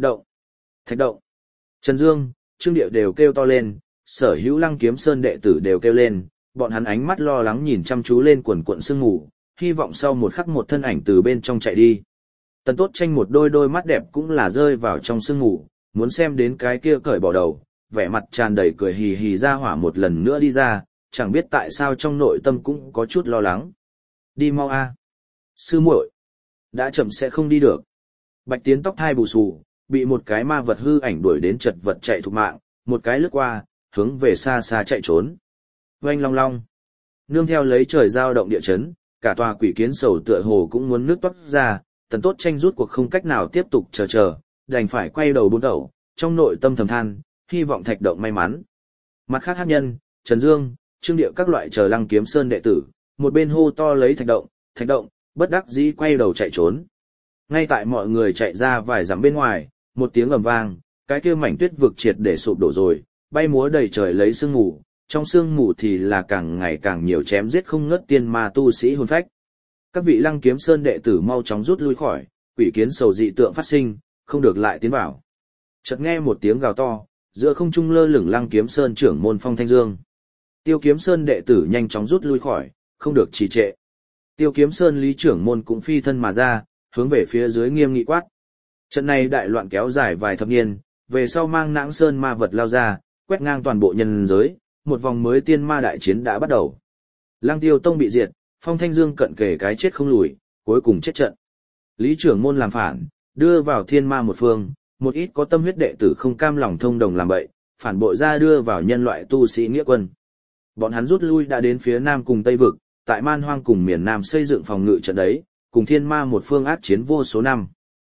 Speaker 1: động. Trần Dương, Trương Điệu đều kêu to lên, sở hữu Lăng Kiếm Sơn đệ tử đều kêu lên, bọn hắn ánh mắt lo lắng nhìn chăm chú lên quần quận sương mù, hy vọng sau một khắc một thân ảnh từ bên trong chạy đi. Tần Tốt Tranh một đôi mắt đẹp cũng là rơi vào trong sương mù, muốn xem đến cái kia cởi bỏ đầu, vẻ mặt tràn đầy cười hì hì ra hỏa một lần nữa đi ra, chẳng biết tại sao trong nội tâm cũng có chút lo lắng. Đi mau a. Sư muội, đã chậm sẽ không đi được. Bạch Tiến tóc thai bù xù, bị một cái ma vật hư ảnh đuổi đến chật vật chạy thục mạng, một cái lướt qua, hướng về xa xa chạy trốn. Oanh long long. Nương theo lấy trời giao động địa chấn, cả tòa quỷ kiến sầu tựa hồ cũng muốn nước toát ra, Tần Tốt Tranh rút cuộc không cách nào tiếp tục chờ, đành phải quay đầu buôn đầu, trong nội tâm thầm than, hy vọng thạch động may mắn. Mặt khác hắc nhân, Trần Dương, Trương Điệu các loại chờ Lăng Kiếm Sơn đệ tử, một bên hô to lấy thạch động, bất đắc dĩ quay đầu chạy trốn. Ngay tại mọi người chạy ra vài dặm bên ngoài, một tiếng ầm vang, cái kia mảnh tuyết vực triệt để sụp đổ rồi, bay múa đầy trời lấy sương mù, trong sương mù thì là càng ngày càng nhiều chém giết không ngớt tiên ma tu sĩ hồn phách. Các vị Lăng Kiếm Sơn đệ tử mau chóng rút lui khỏi, quỷ kiến sầu dị tượng phát sinh, không được lại tiến vào. Chợt nghe một tiếng gào to, giữa không trung lơ lửng Lăng Kiếm Sơn trưởng môn Phong Thanh Dương. Tiêu Kiếm Sơn đệ tử nhanh chóng rút lui khỏi, không được trì trệ. Tiêu Kiếm Sơn lý trưởng môn cũng phi thân mà ra, hướng về phía dưới nghiêm nghị quát. Trận này đại loạn kéo dài vài thập niên, về sau mang Nãng Sơn ma vật lao ra, quét ngang toàn bộ nhân giới, một vòng mới tiên ma đại chiến đã bắt đầu. Lăng Tiêu Tông bị diệt, Phong Thanh Dương cận kề cái chết không lùi, cuối cùng chết trận. Lý trưởng môn làm phản, đưa vào thiên ma một phương, một ít có tâm huyết đệ tử không cam lòng thông đồng làm bậy, phản bội ra đưa vào nhân loại tu sĩ nghĩa quân. Bọn hắn rút lui đã đến phía nam cùng Tây vực, tại Man Hoang cùng miền Nam xây dựng phòng ngự trận đấy, cùng thiên ma một phương ác chiến vô số năm.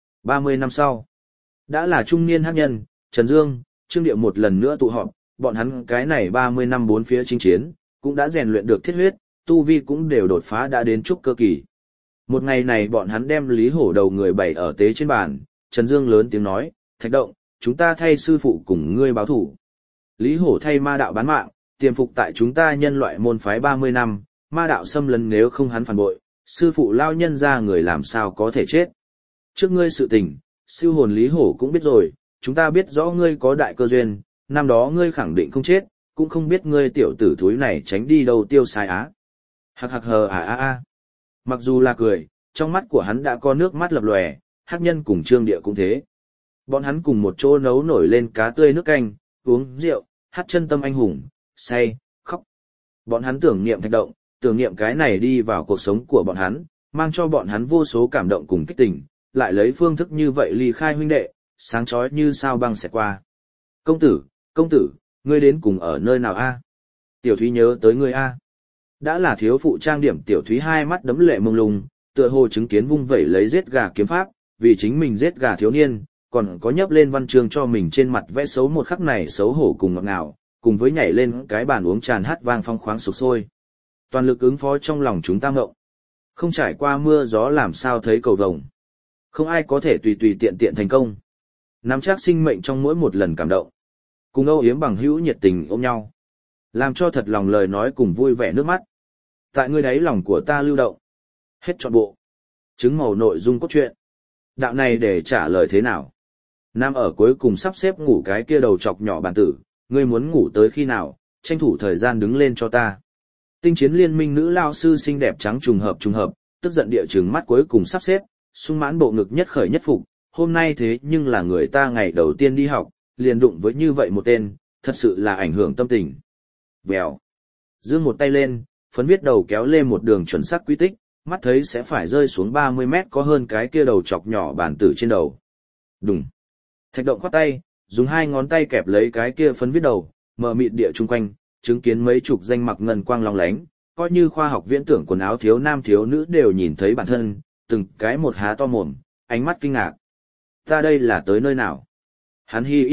Speaker 1: 30 năm sau, đã là trung niên hắc nhân, Trần Dương, Trương Điệu một lần nữa tụ họp, bọn hắn cái này 30 năm bốn phía chinh chiến, cũng đã rèn luyện được thiết huyết, tu vi cũng đều đột phá đã đến trúc cơ kỳ. Một ngày này bọn hắn đem Lý Hổ đầu người bày ở tế trên bàn, Trần Dương lớn tiếng nói, Thạch động, chúng ta thay sư phụ cùng ngươi báo thủ. Lý Hổ thay ma đạo bán mạng, tiềm phục tại chúng ta nhân loại môn phái 30 năm, ma đạo xâm lấn nếu không hắn phản bội, sư phụ lao nhân ra người làm sao có thể chết. Trước ngươi sự tình, siêu hồn Lý Hổ cũng biết rồi, chúng ta biết rõ ngươi có đại cơ duyên, năm đó ngươi khẳng định không chết, cũng không biết ngươi tiểu tử thúi này tránh đi đâu tiêu sai á. Hạc hạc hờ à. Mặc dù là cười, trong mắt của hắn đã có nước mắt lập lòe, hắc nhân cùng Trương Địa cũng thế. Bọn hắn cùng một chỗ nấu nổi lên cá tươi nước canh, uống rượu, hát chân tâm anh hùng, say, khóc. Bọn hắn tưởng niệm Thạch động, tưởng niệm cái này đi vào cuộc sống của bọn hắn, mang cho bọn hắn vô số cảm động cùng kích tình, lại lấy phương thức như vậy ly khai huynh đệ, sáng chói như sao băng xẹt qua. Công tử, ngươi đến cùng ở nơi nào a? Tiểu Thúy nhớ tới ngươi a. Đã là thiếu phụ trang điểm Tiểu Thúy hai mắt đấm lệ mông lung, tựa hồ chứng kiến vung vẩy lấy giết gà kiếm pháp, vì chính mình giết gà thiếu niên, còn có nhấp lên văn chương cho mình trên mặt vẽ xấu một khắc này xấu hổ cùng ngọt ngào, cùng với nhảy lên cái bàn uống tràn hát vang phong khoáng sục sôi. Toàn lực ứng phó trong lòng chúng ta ngộng. Không trải qua mưa gió làm sao thấy cầu vồng. Không ai có thể tùy tùy tiện tiện thành công. Nắm chắc sinh mệnh trong mỗi một lần cảm động. Cùng âu yếm bằng hữu nhiệt tình ôm nhau. Làm cho thật lòng lời nói cùng vui vẻ nước mắt. Tại ngươi đáy lòng của ta lưu động. Hết trọn bộ. Chứng màu nội dung cốt truyện. Đạo này để trả lời thế nào? Nam ở cuối cùng sắp xếp ngủ cái kia đầu chọc nhỏ bản tử, ngươi muốn ngủ tới khi nào, tranh thủ thời gian đứng lên cho ta. Tinh chiến liên minh nữ lao sư xinh đẹp trắng trùng hợp, tức giận địa chừng mắt cuối cùng sắp xếp, sung mãn bộ ngực nhất khởi nhất phục, hôm nay thế nhưng là người ta ngày đầu tiên đi học, liền đụng với như vậy một tên, thật sự là ảnh hưởng tâm tình. Vèo. Dương một tay lên, phấn viết đầu kéo lên một đường chuẩn xác quy tích, mắt thấy sẽ phải rơi xuống 30 mét có hơn cái kia đầu chọc nhỏ bản tử trên đầu. Đùng. Thạch Động khoát tay, dùng hai ngón tay kẹp lấy cái kia phấn viết đầu, mờ mịt địa chung quanh, chứng kiến mấy chục danh mặc ngân quang long lánh, coi như khoa học viễn tưởng quần áo thiếu nam thiếu nữ đều nhìn thấy bản thân, từng cái một há to mồm, ánh mắt kinh ngạc. Ta đây là tới nơi nào? Hắn hi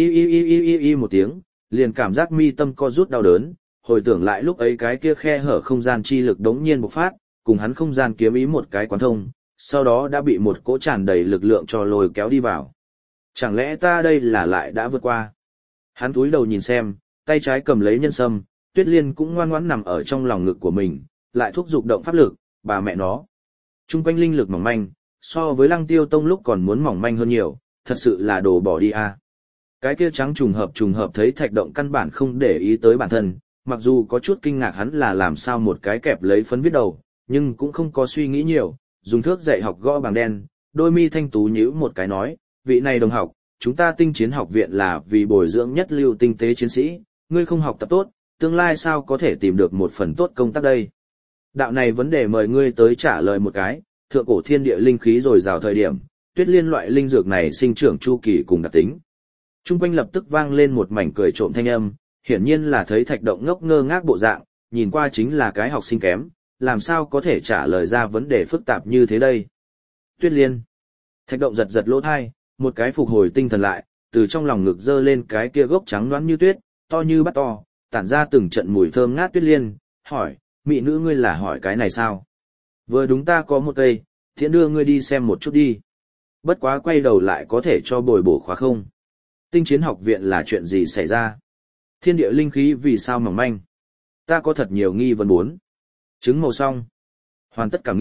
Speaker 1: y một tiếng, liền cảm giác mi tâm co rút đau đớn, hồi tưởng lại lúc ấy cái kia khe hở không gian chi lực đống nhiên bộc phát, cùng hắn không gian kiếm ý một cái quán thông, sau đó đã bị một cỗ tràn đầy lực lượng cho lôi kéo đi vào. Chẳng lẽ ta đây là lại đã vượt qua? Hắn cúi đầu nhìn xem, tay trái cầm lấy nhân sâm, Tuyết Liên cũng ngoan ngoãn nằm ở trong lòng ngực của mình, lại thúc giục động pháp lực, bà mẹ nó. Trung quanh linh lực mỏng manh, so với Lăng Tiêu Tông lúc còn muốn mỏng manh hơn nhiều, thật sự là đồ bỏ đi a. Cái kia trắng trùng hợp thấy Thạch Động căn bản không để ý tới bản thân, mặc dù có chút kinh ngạc hắn là làm sao một cái kẹp lấy phấn viết đầu, nhưng cũng không có suy nghĩ nhiều, dùng thước dạy học gõ bảng đen, đôi mi thanh tú nhíu một cái nói, vị này đồng học, chúng ta Tinh Chiến học viện là vì bồi dưỡng nhất lưu tinh tế chiến sĩ, ngươi không học tập tốt, tương lai sao có thể tìm được một phần tốt công tác đây. Đạo này vấn đề mời ngươi tới trả lời một cái, thượng cổ thiên địa linh khí dồi dào thời điểm, Tuyết Liên loại linh dược này sinh trưởng chu kỳ cùng đặc tính. Trung quanh lập tức vang lên một mảnh cười trộm thanh âm, hiển nhiên là thấy Thạch Động ngốc ngơ ngác bộ dạng, nhìn qua chính là cái học sinh kém, làm sao có thể trả lời ra vấn đề phức tạp như thế đây. Tuyết Liên. Thạch Động giật lỗ tai, một cái phục hồi tinh thần lại, từ trong lòng ngực giơ lên cái kia gốc trắng nõn như tuyết, to như bát to, tản ra từng trận mùi thơm ngát Tuyết Liên, hỏi, mị nữ ngươi là hỏi cái này sao? Vừa đúng ta có một cây, thiện đưa ngươi đi xem một chút đi. Bất quá quay đầu lại có thể cho bồi bổ khóa không? Tinh Chiến học viện là chuyện gì xảy ra? Thiên địa linh khí vì sao mỏng manh? Ta có thật nhiều nghi vấn bốn. Chứng màu xong. Hoàn tất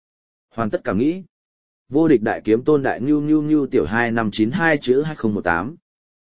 Speaker 1: cảm nghĩ. Vô địch đại kiếm tôn đại ngưu tiểu 2592 chữ 2018.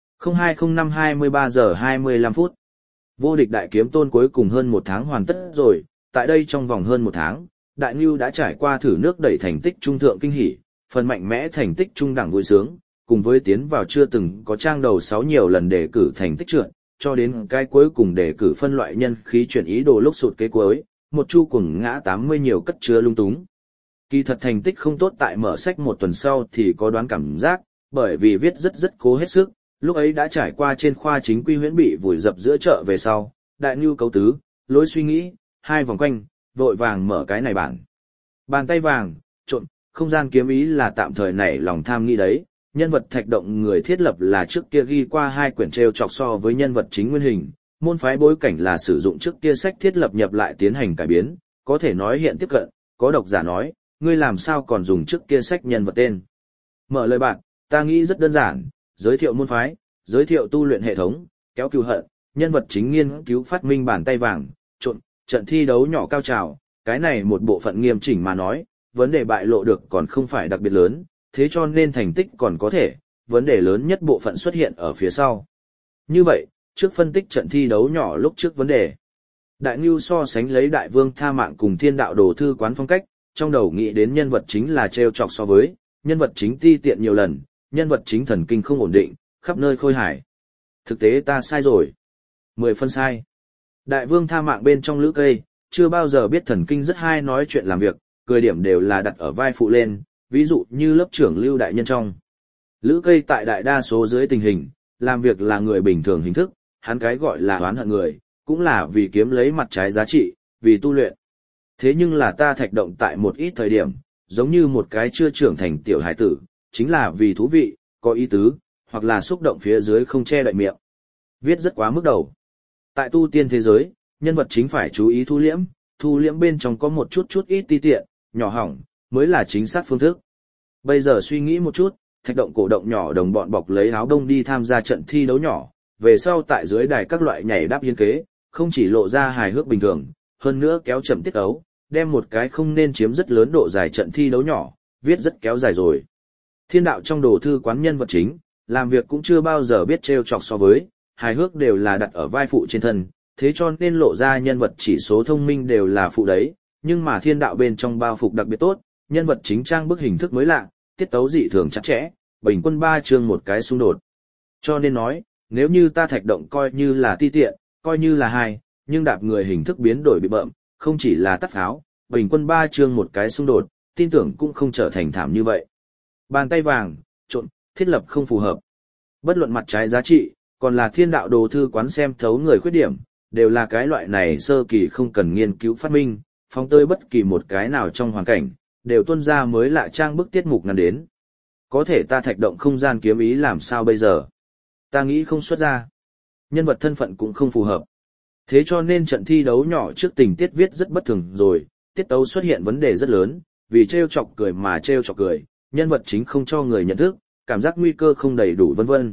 Speaker 1: 0205 23 giờ 25 phút. Vô địch đại kiếm tôn cuối cùng hơn một tháng hoàn tất rồi, tại đây trong vòng hơn một tháng, đại ngưu đã trải qua thử nước đẩy thành tích trung thượng kinh hỉ, phần mạnh mẽ thành tích trung đẳng vui sướng, cùng với tiến vào chưa từng có trang đầu 6 nhiều lần đề cử thành tích trượt, cho đến cái cuối cùng đề cử phân loại nhân khí chuyển ý đồ lúc sụt kế cuối, một chu cùng ngã 80 nhiều cất chứa lung túng. Kỳ thật thành tích không tốt tại mở sách một tuần sau thì có đoán cảm giác, bởi vì viết rất cố hết sức, lúc ấy đã trải qua trên khoa chính quy huyễn bị vùi dập giữa chợ về sau, đại ngưu cấu tứ, lối suy nghĩ, hai vòng quanh, vội vàng mở cái này bản. Bàn tay vàng, trộn, không gian kiếm ý là tạm thời nảy lòng tham nghĩ đấy, nhân vật Thạch Động người thiết lập là trước kia ghi qua hai quyển treo chọc so với nhân vật chính nguyên hình, môn phái bối cảnh là sử dụng trước kia sách thiết lập nhập lại tiến hành cải biến, có thể nói hiện tiếp cận, có độc giả nói, ngươi làm sao còn dùng trước kia sách nhân vật tên. Mở lời bạn, ta nghĩ rất đơn giản, giới thiệu môn phái, giới thiệu tu luyện hệ thống, kéo cừu hận, nhân vật chính nghiên cứu phát minh bàn tay vàng, trộn, trận thi đấu nhỏ cao trào, cái này một bộ phận nghiêm chỉnh mà nói, vấn đề bại lộ được còn không phải đặc biệt lớn, thế cho nên thành tích còn có thể, vấn đề lớn nhất bộ phận xuất hiện ở phía sau. Như vậy, trước phân tích trận thi đấu nhỏ lúc trước vấn đề. Đại Ngưu so sánh lấy Đại Vương Tha Mạng cùng Thiên Đạo Đồ Thư Quán phong cách, trong đầu nghĩ đến nhân vật chính là trêu chọc so với, nhân vật chính ti tiện nhiều lần, nhân vật chính thần kinh không ổn định, khắp nơi khôi hài. Thực tế ta sai rồi. 10 phân sai. Đại Vương Tha Mạng bên trong lữ cây, chưa bao giờ biết thần kinh rất hay nói chuyện làm việc, cười điểm đều là đặt ở vai phụ lên, ví dụ như lớp trưởng Lưu Đại Nhân trong. Lữ Cây tại đại đa số dưới tình hình, làm việc là người bình thường hình thức, hắn cái gọi là oán hận người, cũng là vì kiếm lấy mặt trái giá trị, vì tu luyện. Thế nhưng là ta Thạch Động tại một ít thời điểm, giống như một cái chưa trưởng thành tiểu hải tử, chính là vì thú vị, có ý tứ, hoặc là xúc động phía dưới không che đậy miệng. Viết rất quá mức đầu. Tại tu tiên thế giới, nhân vật chính phải chú ý thu liễm bên trong có một chút ít ti tiện, nhỏ hỏng, mới là chính xác phương thức. Bây giờ suy nghĩ một chút, Thạch Động cổ động nhỏ đồng bọn bọc lấy áo đông đi tham gia trận thi đấu nhỏ, về sau tại dưới đài các loại nhảy đáp hiên kế, không chỉ lộ ra hài hước bình thường, hơn nữa kéo chậm tiết ấu, đem một cái không nên chiếm rất lớn độ dài trận thi đấu nhỏ, viết rất kéo dài rồi. Thiên đạo trong đồ thư quán nhân vật chính, làm việc cũng chưa bao giờ biết trêu chọc so với, hài hước đều là đặt ở vai phụ trên thân, thế cho nên lộ ra nhân vật chỉ số thông minh đều là phụ đấy, nhưng mà thiên đạo bên trong bao phục đặc biệt tốt, nhân vật chính trang bức hình thức mới lạ, tiết tấu dị thường chặt chẽ, bình quân 3 chương một cái xung đột. Cho nên nói, nếu như ta Thạch Động coi như là ti tiện, coi như là hai, nhưng đạp người hình thức biến đổi bị bợm, không chỉ là tắt pháo, bình quân 3 chương một cái xung đột, tin tưởng cũng không trở thành thảm như vậy. Bàn tay vàng, trộn, thiết lập không phù hợp. Bất luận mặt trái giá trị, còn là thiên đạo đồ thư quán xem thấu người khuyết điểm, đều là cái loại này sơ kỳ không cần nghiên cứu phát minh, phóng tơi bất kỳ một cái nào trong hoàn cảnh, đều tuân ra mới lạ trang bức tiết mục ngắn đến. Có thể ta Thạch Động không gian kiếm ý làm sao bây giờ? Ta nghĩ không xuất ra. Nhân vật thân phận cũng không phù hợp. Thế cho nên trận thi đấu nhỏ trước tình tiết viết rất bất thường rồi, tiết tấu xuất hiện vấn đề rất lớn, vì trêu chọc cười mà trêu chọc cười, nhân vật chính không cho người nhận thức, cảm giác nguy cơ không đầy đủ vân vân.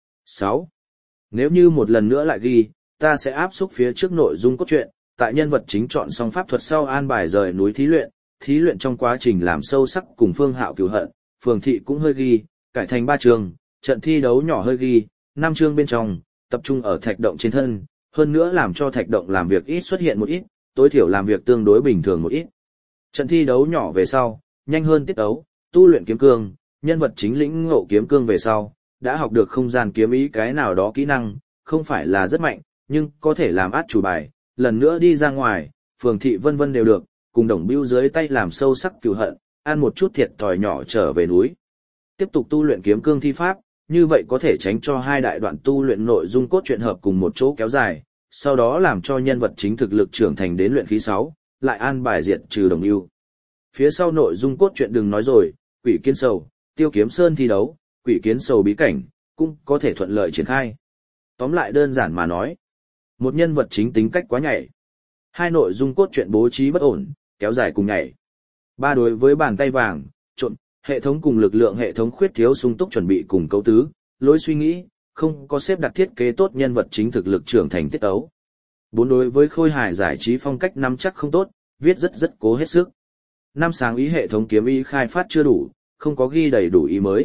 Speaker 1: 6. Nếu như một lần nữa lại ghi, ta sẽ áp xúc phía trước nội dung cốt truyện, tại nhân vật chính chọn xong pháp thuật sau an bài rời núi thí luyện trong quá trình làm sâu sắc cùng Phương Hạo cửu hận, Phường Thị cũng hơi ghi, cải thành 3 chương, trận thi đấu nhỏ hơi ghi, 5 chương bên trong, tập trung ở Thạch Động trên thân, hơn nữa làm cho Thạch Động làm việc ít xuất hiện một ít, tối thiểu làm việc tương đối bình thường một ít. Trận thi đấu nhỏ về sau, nhanh hơn tiết tấu, tu luyện kiếm cương, nhân vật chính lĩnh ngộ kiếm cương về sau, đã học được không gian kiếm ý cái nào đó kỹ năng, không phải là rất mạnh, nhưng có thể làm át chủ bài, lần nữa đi ra ngoài, Phường Thị vân vân đều được, cùng Đồng Bưu dưới tay làm sâu sắc cừu hận, ăn một chút thiệt thòi nhỏ trở về núi. Tiếp tục tu luyện kiếm cương thi pháp, như vậy có thể tránh cho hai đại đoạn tu luyện nội dung cốt truyện hợp cùng một chỗ kéo dài, sau đó làm cho nhân vật chính thực lực trưởng thành đến luyện khí 6, lại an bài diệt trừ Đồng Bưu. Phía sau nội dung cốt truyện đừng nói rồi, Quỷ Kiến Sầu, Tiêu Kiếm Sơn thi đấu, Quỷ Kiến Sầu bí cảnh, cũng có thể thuận lợi triển khai. Tóm lại đơn giản mà nói, một nhân vật chính tính cách quá nhảy. Hai nội dung cốt truyện bố trí bất ổn, kéo dài cùng nhảy. 3 đối với bàn tay vàng, trộn, hệ thống cùng lực lượng hệ thống khuyết thiếu sung túc chuẩn bị cùng cấu tứ, lối suy nghĩ, không có xếp đặt thiết kế tốt nhân vật chính thực lực trưởng thành tiết tấu. 4 đối với khôi hài giải trí phong cách nắm chắc không tốt, viết rất cố hết sức. 5 sáng ý hệ thống kiếm ý khai phát chưa đủ, không có ghi đầy đủ ý mới.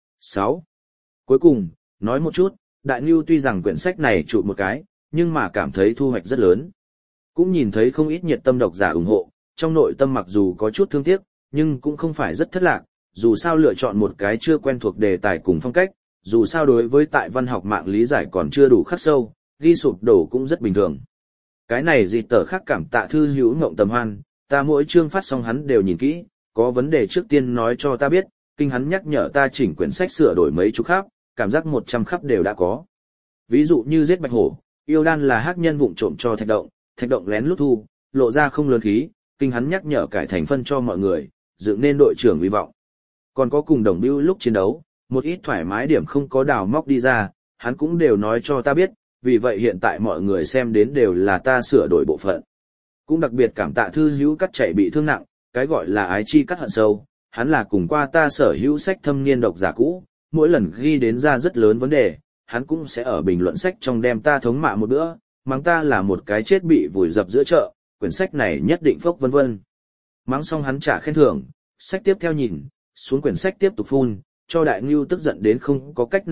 Speaker 1: 6. Cuối cùng, nói một chút, Đại Nưu tuy rằng quyển sách này trụ một cái, nhưng mà cảm thấy thu hoạch rất lớn. Cũng nhìn thấy không ít nhiệt tâm độc giả ủng hộ, trong nội tâm mặc dù có chút thương tiếc, nhưng cũng không phải rất thất lạc, dù sao lựa chọn một cái chưa quen thuộc đề tài cùng phong cách, dù sao đối với tại văn học mạng lý giải còn chưa đủ khắc sâu, ghi sụp đổ cũng rất bình thường. Cái này dịp tờ khác cảm tạ thư hữu Ngộng Tầm Hoan, ta mỗi chương phát xong hắn đều nhìn kỹ, có vấn đề trước tiên nói cho ta biết, kinh hắn nhắc nhở ta chỉnh quyển sách sửa đổi mấy chú khắp, cảm giác 100 khắp đều đã có. Ví dụ như giết bạch hổ, yêu đan là hắc nhân vụng trộm cho Thạch Động lén lút thu, lộ ra không lớn khí, kinh hắn nhắc nhở cải thành phân cho mọi người, dựng nên đội trưởng hy vọng. Còn có cùng Đồng Bưu lúc chiến đấu, một ít thoải mái điểm không có đào móc đi ra, hắn cũng đều nói cho ta biết, vì vậy hiện tại mọi người xem đến đều là ta sửa đổi bộ phận. Cũng đặc biệt cảm tạ thư hữu cắt chạy bị thương nặng, cái gọi là ái chi cắt hận sâu, hắn là cùng qua ta sở hữu sách thâm niên độc giả cũ, mỗi lần ghi đến ra rất lớn vấn đề, hắn cũng sẽ ở bình luận sách trong đem ta thống mạ một bữa, mắng ta là một cái chết bị vùi dập giữa chợ, quyển sách này nhất định phốc vân vân. Mắng xong hắn trả khen thưởng, sách tiếp theo nhìn, xuống quyển sách tiếp tục phun, cho Đại Ngưu tức giận đến không có cách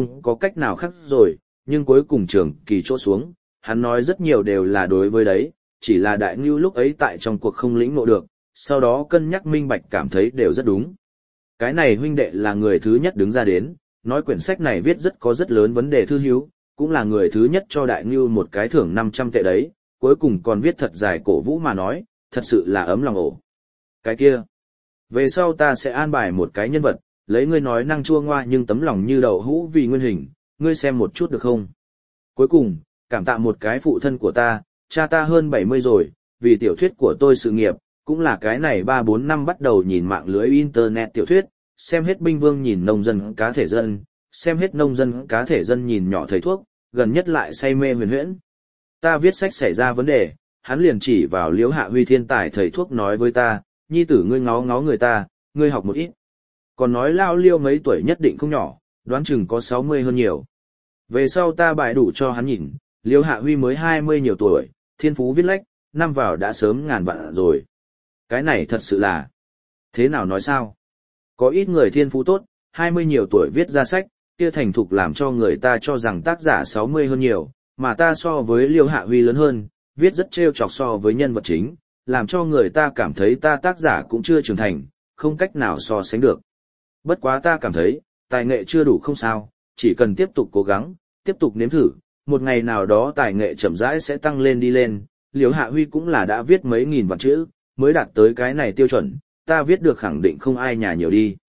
Speaker 1: nào khác rồi, nhưng cuối cùng trường kỳ chỗ xuống, hắn nói rất nhiều đều là đối với đấy, chỉ là Đại Ngưu lúc ấy tại trong cuộc không lĩnh ngộ được, sau đó cân nhắc minh bạch cảm thấy đều rất đúng. Cái này huynh đệ là người thứ nhất đứng ra đến, nói quyển sách này viết rất lớn vấn đề thư hữu, cũng là người thứ nhất cho Đại Ngưu một cái thưởng 500 tệ đấy, cuối cùng còn viết thật dài cổ vũ mà nói, thật sự là ấm lòng ổ. Cái kia, Về sau ta sẽ an bài một cái nhân vật, lấy ngươi nói năng chua ngoa nhưng tấm lòng như đậu hũ vì nguyên hình, ngươi xem một chút được không? Cuối cùng, cảm tạ một cái phụ thân của ta, cha ta hơn 70 rồi, vì tiểu thuyết của tôi sự nghiệp, cũng là cái này 3-4 năm bắt đầu nhìn mạng lưới internet tiểu thuyết, xem hết binh vương nhìn nông dân cá thể dân, xem hết nông dân cá thể dân nhìn nhỏ thầy thuốc, gần nhất lại say mê huyền huyễn. Ta viết sách xảy ra vấn đề, hắn liền chỉ vào Liễu Hạ Huy thiên tài thầy thuốc nói với ta, nhi tử ngươi ngó ngó người ta, ngươi học một ít. Còn nói lao Liêu mấy tuổi nhất định không nhỏ, đoán chừng có 60 hơn nhiều. Về sau ta bài đủ cho hắn nhìn, Liễu Hạ Huy mới 20 nhiều tuổi, thiên phú viết lách, năm vào đã sớm ngàn vạn rồi. Cái này thật sự là... Thế nào nói sao? Có ít người thiên phú tốt, 20 nhiều tuổi viết ra sách, kia thành thục làm cho người ta cho rằng tác giả 60 hơn nhiều, mà ta so với Liễu Hạ Huy lớn hơn, viết rất trêu chọc so với nhân vật chính, làm cho người ta cảm thấy ta tác giả cũng chưa trưởng thành, không cách nào so sánh được. Bất quá ta cảm thấy, tài nghệ chưa đủ không sao, chỉ cần tiếp tục cố gắng, tiếp tục nếm thử, một ngày nào đó tài nghệ chậm rãi sẽ tăng lên đi lên. Liễu Hạ Huy cũng là đã viết mấy nghìn vạn chữ, mới đạt tới cái này tiêu chuẩn, ta viết được khẳng định không ai nhà nhiều đi.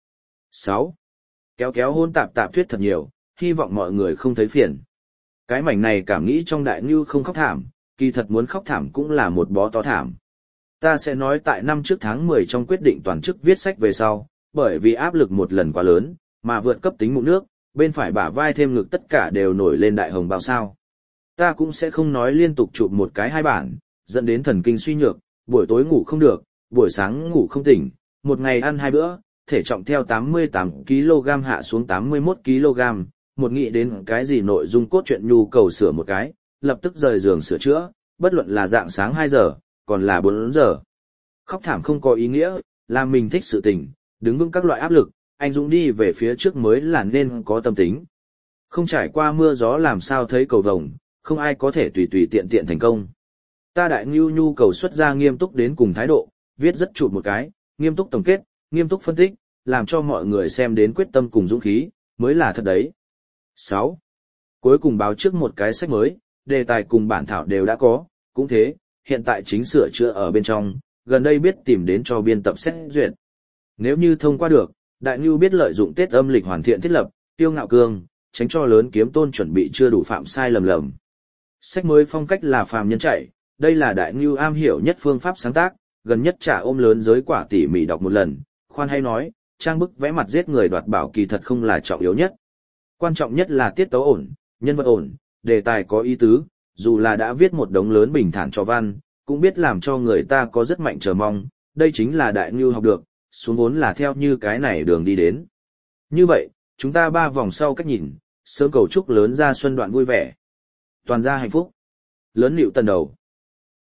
Speaker 1: 6. Kéo kéo hôn tạp tạp thuyết thật nhiều, hy vọng mọi người không thấy phiền. Cái mảnh này cảm nghĩ trong đại ngưu không khóc thảm, kỳ thật muốn khóc thảm cũng là một bó to thảm. Ta sẽ nói tại năm trước tháng 10 trong quyết định toàn chức viết sách về sau, bởi vì áp lực một lần quá lớn, mà vượt cấp tính mụn nước, bên phải bả vai thêm ngực tất cả đều nổi lên đại hồng bao sao. Ta cũng sẽ không nói liên tục chụp một cái hai bản, dẫn đến thần kinh suy nhược, buổi tối ngủ không được, buổi sáng ngủ không tỉnh, một ngày ăn 2 bữa, thể trọng theo 88 kg hạ xuống 81 kg, một nghĩ đến cái gì nội dung cốt truyện nhu cầu sửa một cái, lập tức rời giường sửa chữa, bất luận là dạng sáng 2 giờ, còn là 4 giờ. Khóc thảm không có ý nghĩa, là mình thích sự tình, đứng vững các loại áp lực, anh dũng đi về phía trước mới là nên có tâm tính. Không trải qua mưa gió làm sao thấy cầu vồng, không ai có thể tùy tùy tiện tiện thành công. Ta đại ngưu nhu cầu xuất ra nghiêm túc đến cùng thái độ, viết rất chụp một cái, nghiêm túc tổng kết, nghiêm túc phân tích, làm cho mọi người xem đến quyết tâm cùng dũng khí, mới là thật đấy. 6. Cuối cùng báo trước một cái sách mới, đề tài cùng bản thảo đều đã có, cũng thế, hiện tại chính sửa chữa ở bên trong, gần đây biết tìm đến cho biên tập xét duyệt. Nếu như thông qua được, đại ngưu biết lợi dụng Tết âm lịch hoàn thiện thiết lập, tiêu ngạo cương, tránh cho lớn kiếm tôn chuẩn bị chưa đủ phạm sai lầm. Sách mới phong cách là phàm nhân chạy, đây là đại ngưu am hiểu nhất phương pháp sáng tác, gần nhất trả ôm lớn giới quả tỉ mỉ đọc một lần, khoan hay nói, trang bức vẽ mặt giết người đoạt bảo kỳ thật không là trọng yếu nhất. Quan trọng nhất là tiết tấu ổn, nhân vật ổn, đề tài có ý tứ, dù là đã viết một đống lớn bình thản cho văn, cũng biết làm cho người ta có rất mạnh chờ mong, đây chính là đại ngưu học được, xuống vốn là theo như cái này đường đi đến. Như vậy, chúng ta 3 vòng sau cách nhìn, sớm cầu chúc lớn ra xuân đoạn vui vẻ. Toàn gia hạnh phúc. Lớn nịu tần đầu.